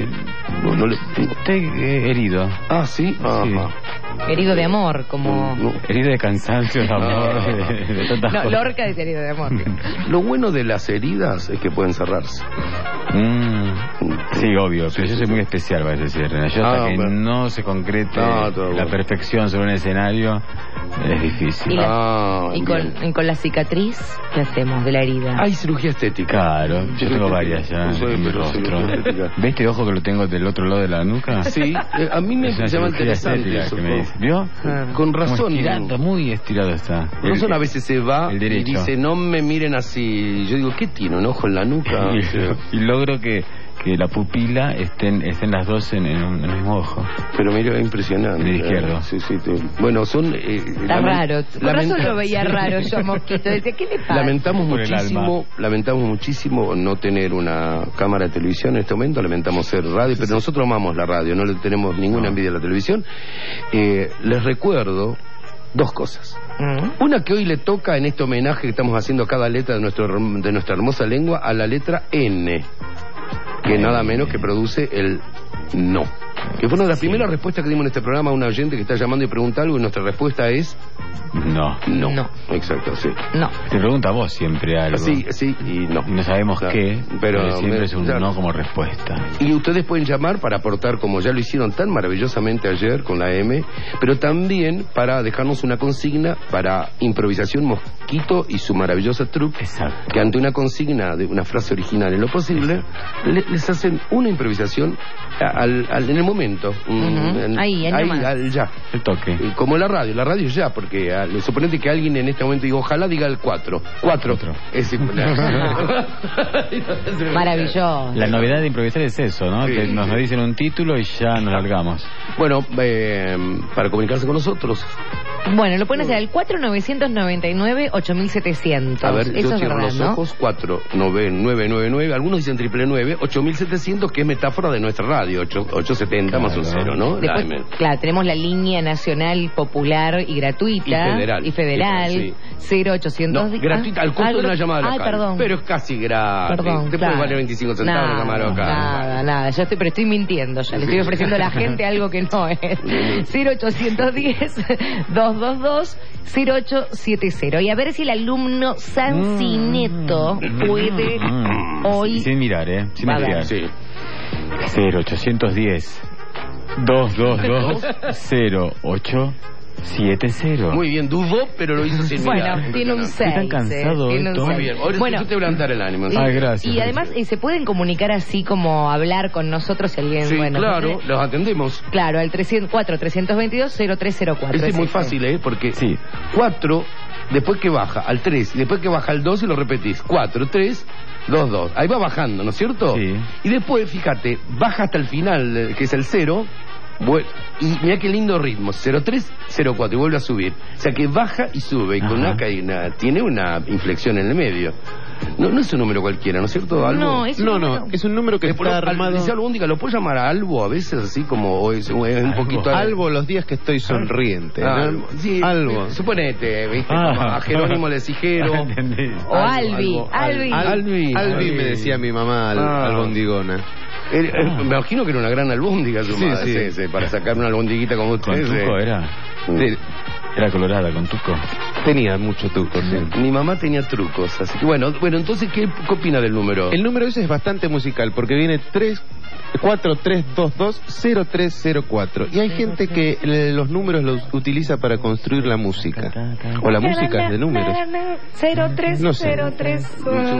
estoy herido. ¿Sí? Herido de amor, como... Herido de cansancio, de amor, de tantas cosas. Lorca dice herido de amor. Lo bueno de las heridas es que pueden cerrarse. Sí, obvio, pero yo soy muy especial para ese cierre. Yo hasta que no se concrete la perfección sobre un escenario, es difícil. ¿Y con la cicatriz qué hacemos de la herida? Hay cirugía estética. Claro, yo tengo varias ya en mi rostro. ¿Ves este ojo que lo tengo del otro lado de la nuca? Sí, a mí me llama interesante eso. ¿Vio? Con razón. Muy estirado está. Razón a veces se va y dice, no me miren así. Yo digo, ¿qué tiene? ¿Un ojo en la nuca? Y logro que la pupila estén las dos en el mismo ojo. Pero mira, impresionante. El izquierdo. Sí. Bueno, son... Está raro. Por eso lo veía raro yo, Mosquito. Decía, ¿qué le pasa? Lamentamos muchísimo no tener una cámara de televisión en este momento. Lamentamos ser radio, pero nosotros amamos la radio. No le tenemos ninguna envidia a la televisión. Les recuerdo dos cosas. Una que hoy le toca en este homenaje que estamos haciendo a cada letra de nuestra hermosa lengua, a la letra N, que nada menos que produce el no. Que fue una de las primeras respuestas que dimos en este programa a un oyente que está llamando y pregunta algo, y nuestra respuesta es... No. Exacto, sí. No. Te pregunta a vos siempre algo. Sí, y no. Y no sabemos qué, pero siempre es un no como respuesta. Y ustedes pueden llamar para aportar, como ya lo hicieron tan maravillosamente ayer con la M, pero también para dejarnos una consigna para improvisación Mosquito y su maravillosa troupe. Exacto. Que ante una consigna de una frase original en lo posible, les hacen una improvisación en el momento. Ahí, ya. El toque. Como la radio ya, porque suponete que alguien en este momento diga, ojalá diga el 4. 4. Es maravilloso. La novedad de improvisar es eso, ¿no? Sí, que nos dicen un título y ya nos largamos. Bueno, para comunicarse con nosotros. Bueno, lo pueden hacer al 4999-8700. A ver, eso yo es cierro verdad, los ¿no? ojos, 4999, algunos dicen 999, 8700, que es metáfora de nuestra radio, 870 más un 0, ¿no? Después, claro, tenemos la línea nacional, popular y gratuita. Y federal. Sí. 0800. No, gratuita, al costo de una llamada local. Perdón. Pero es casi gratis. Perdón, te puede valer 25 centavos una llamada local. Nada, pero estoy mintiendo ya. Le estoy ofreciendo a la gente algo que no es. 0810-222-0870. Y a ver si el alumno Sancineto puede hoy... Sin mirar, sin mirar. Sí. 0810 222 0870. 7-0. Muy bien, dudó, pero lo hizo sin mirar. Bueno, tiene un 6. Estoy tan cansado tiene un esto. 6. Muy bien, ahora Bueno, yo te voy a levantar el ánimo. Gracias. Y además se pueden comunicar así como hablar con nosotros si alguien... Sí, bueno, claro, los atendemos. Claro, al 304-322-0304. Ese es muy fácil, porque 4, después que baja al 3, después que baja al 2 y lo repetís. 4, 3, 2, 2. Ahí va bajando, ¿no es cierto? Sí. Y después, fíjate, baja hasta el final, que es el 0. Y mira qué lindo ritmo, 03, 04 y vuelve a subir. O sea que baja y sube y con tiene una inflexión en el medio. No es un número cualquiera, ¿no es cierto, Albo? No, es un número que está armado. Dice Albóndiga, ¿lo puedo llamar a Albo a veces así como o es un poquito? Albo los días que estoy sonriente. ¿no? Sí, Albo. Suponete, ¿viste? Como a Jerónimo Lesijero. O Albi. Albi me decía mi mamá, albondigona. Me imagino que era una gran albóndiga su madre, sí, para sacar una albondiguita como usted. ¿Con tuco era? Era colorada, con tuco. Tenía mucho tuco, sí. Mi mamá tenía trucos, así que bueno, entonces, ¿qué opina del número? El número ese es bastante musical, porque viene 4322-0304. Y hay gente que los números los utiliza para construir la música. O la música es de números. 03030.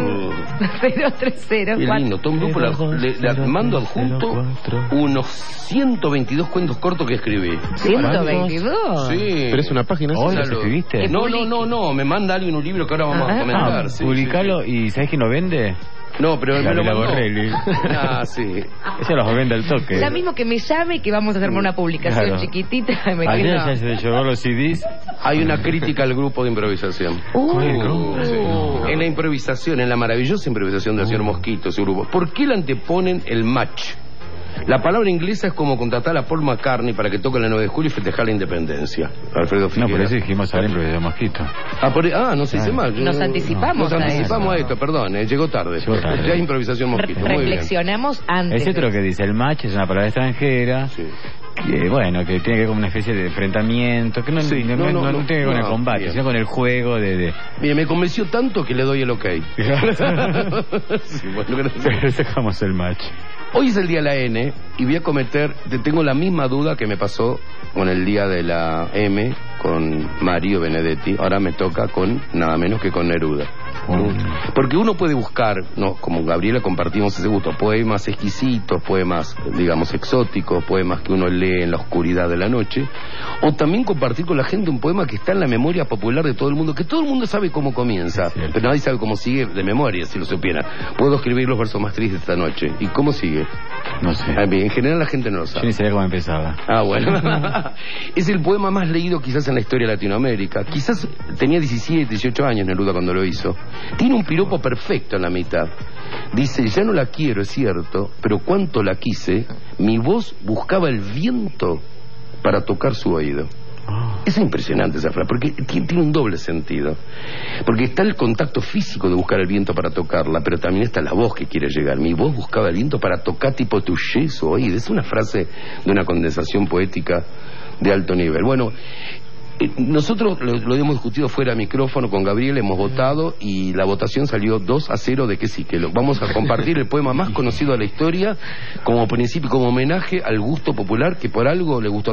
Qué lindo, Tom Grupo le mando adjunto unos 122 cuentos cortos que escribí. ¿122? Sí. Pero es una página. ¿Los escribiste? No, me manda alguien un libro que ahora vamos a comentar. Publicalo y ¿sabés quién lo vende? No, pero me lo mandó. Borrelli. Sí. Ella los vende al toque. La mismo que me llame, que vamos a hacer una publicación chiquitita. Ayer ya se llevó los CDs. Hay una crítica al grupo de improvisación. En la improvisación, en la maravillosa improvisación del señor Mosquito, su grupo. ¿Por qué le anteponen el match? La palabra inglesa es como contratar a Paul McCartney para que toque el 9 de julio y festejar la independencia. Alfredo Figueroa. No, por eso dijimos ahora improvisación Mosquito. No se dice mal. Nos anticipamos a esto, perdón, llegó tarde. Ya es improvisación Mosquito. Reflexionamos antes. Es cierto lo que dice, el match es una palabra extranjera. Sí. Que tiene que ver con una especie de enfrentamiento, que no tiene que ver con el combate, sino con el juego de... Mire, me convenció tanto que le doy el ok. Dejamos el match. Hoy es el día de la N y voy a tengo la misma duda que me pasó con el día de la M con Mario Benedetti. Ahora me toca con nada menos que con Neruda. Porque uno puede buscar, como Gabriela compartimos ese gusto, poemas exquisitos, poemas, digamos, exóticos, poemas que uno lee en la oscuridad de la noche, o también compartir con la gente un poema que está en la memoria popular de todo el mundo, que todo el mundo sabe cómo comienza, pero nadie sabe cómo sigue de memoria, si lo supiera. Puedo escribir los versos más tristes esta noche. ¿Y cómo sigue? No sé. En general la gente no lo sabe. Yo ni sabía cómo empezaba. Bueno. Es el poema más leído quizás en la historia de Latinoamérica. Quizás tenía 17, 18 años Neruda cuando lo hizo. Tiene un piropo perfecto en la mitad. Dice, ya no la quiero, es cierto, pero cuánto la quise, mi voz buscaba el viento para tocar su oído. Es impresionante esa frase, porque tiene un doble sentido. Porque está el contacto físico de buscar el viento para tocarla, pero también está la voz que quiere llegar. Mi voz buscaba el viento para tocar tipo touché su oído. Es una frase de una condensación poética de alto nivel. Bueno, nosotros lo hemos discutido fuera de micrófono con Gabriel, hemos votado y la votación salió 2-0 de que sí, que vamos a compartir el poema más conocido de la historia como principio, como homenaje al gusto popular que por algo le gustó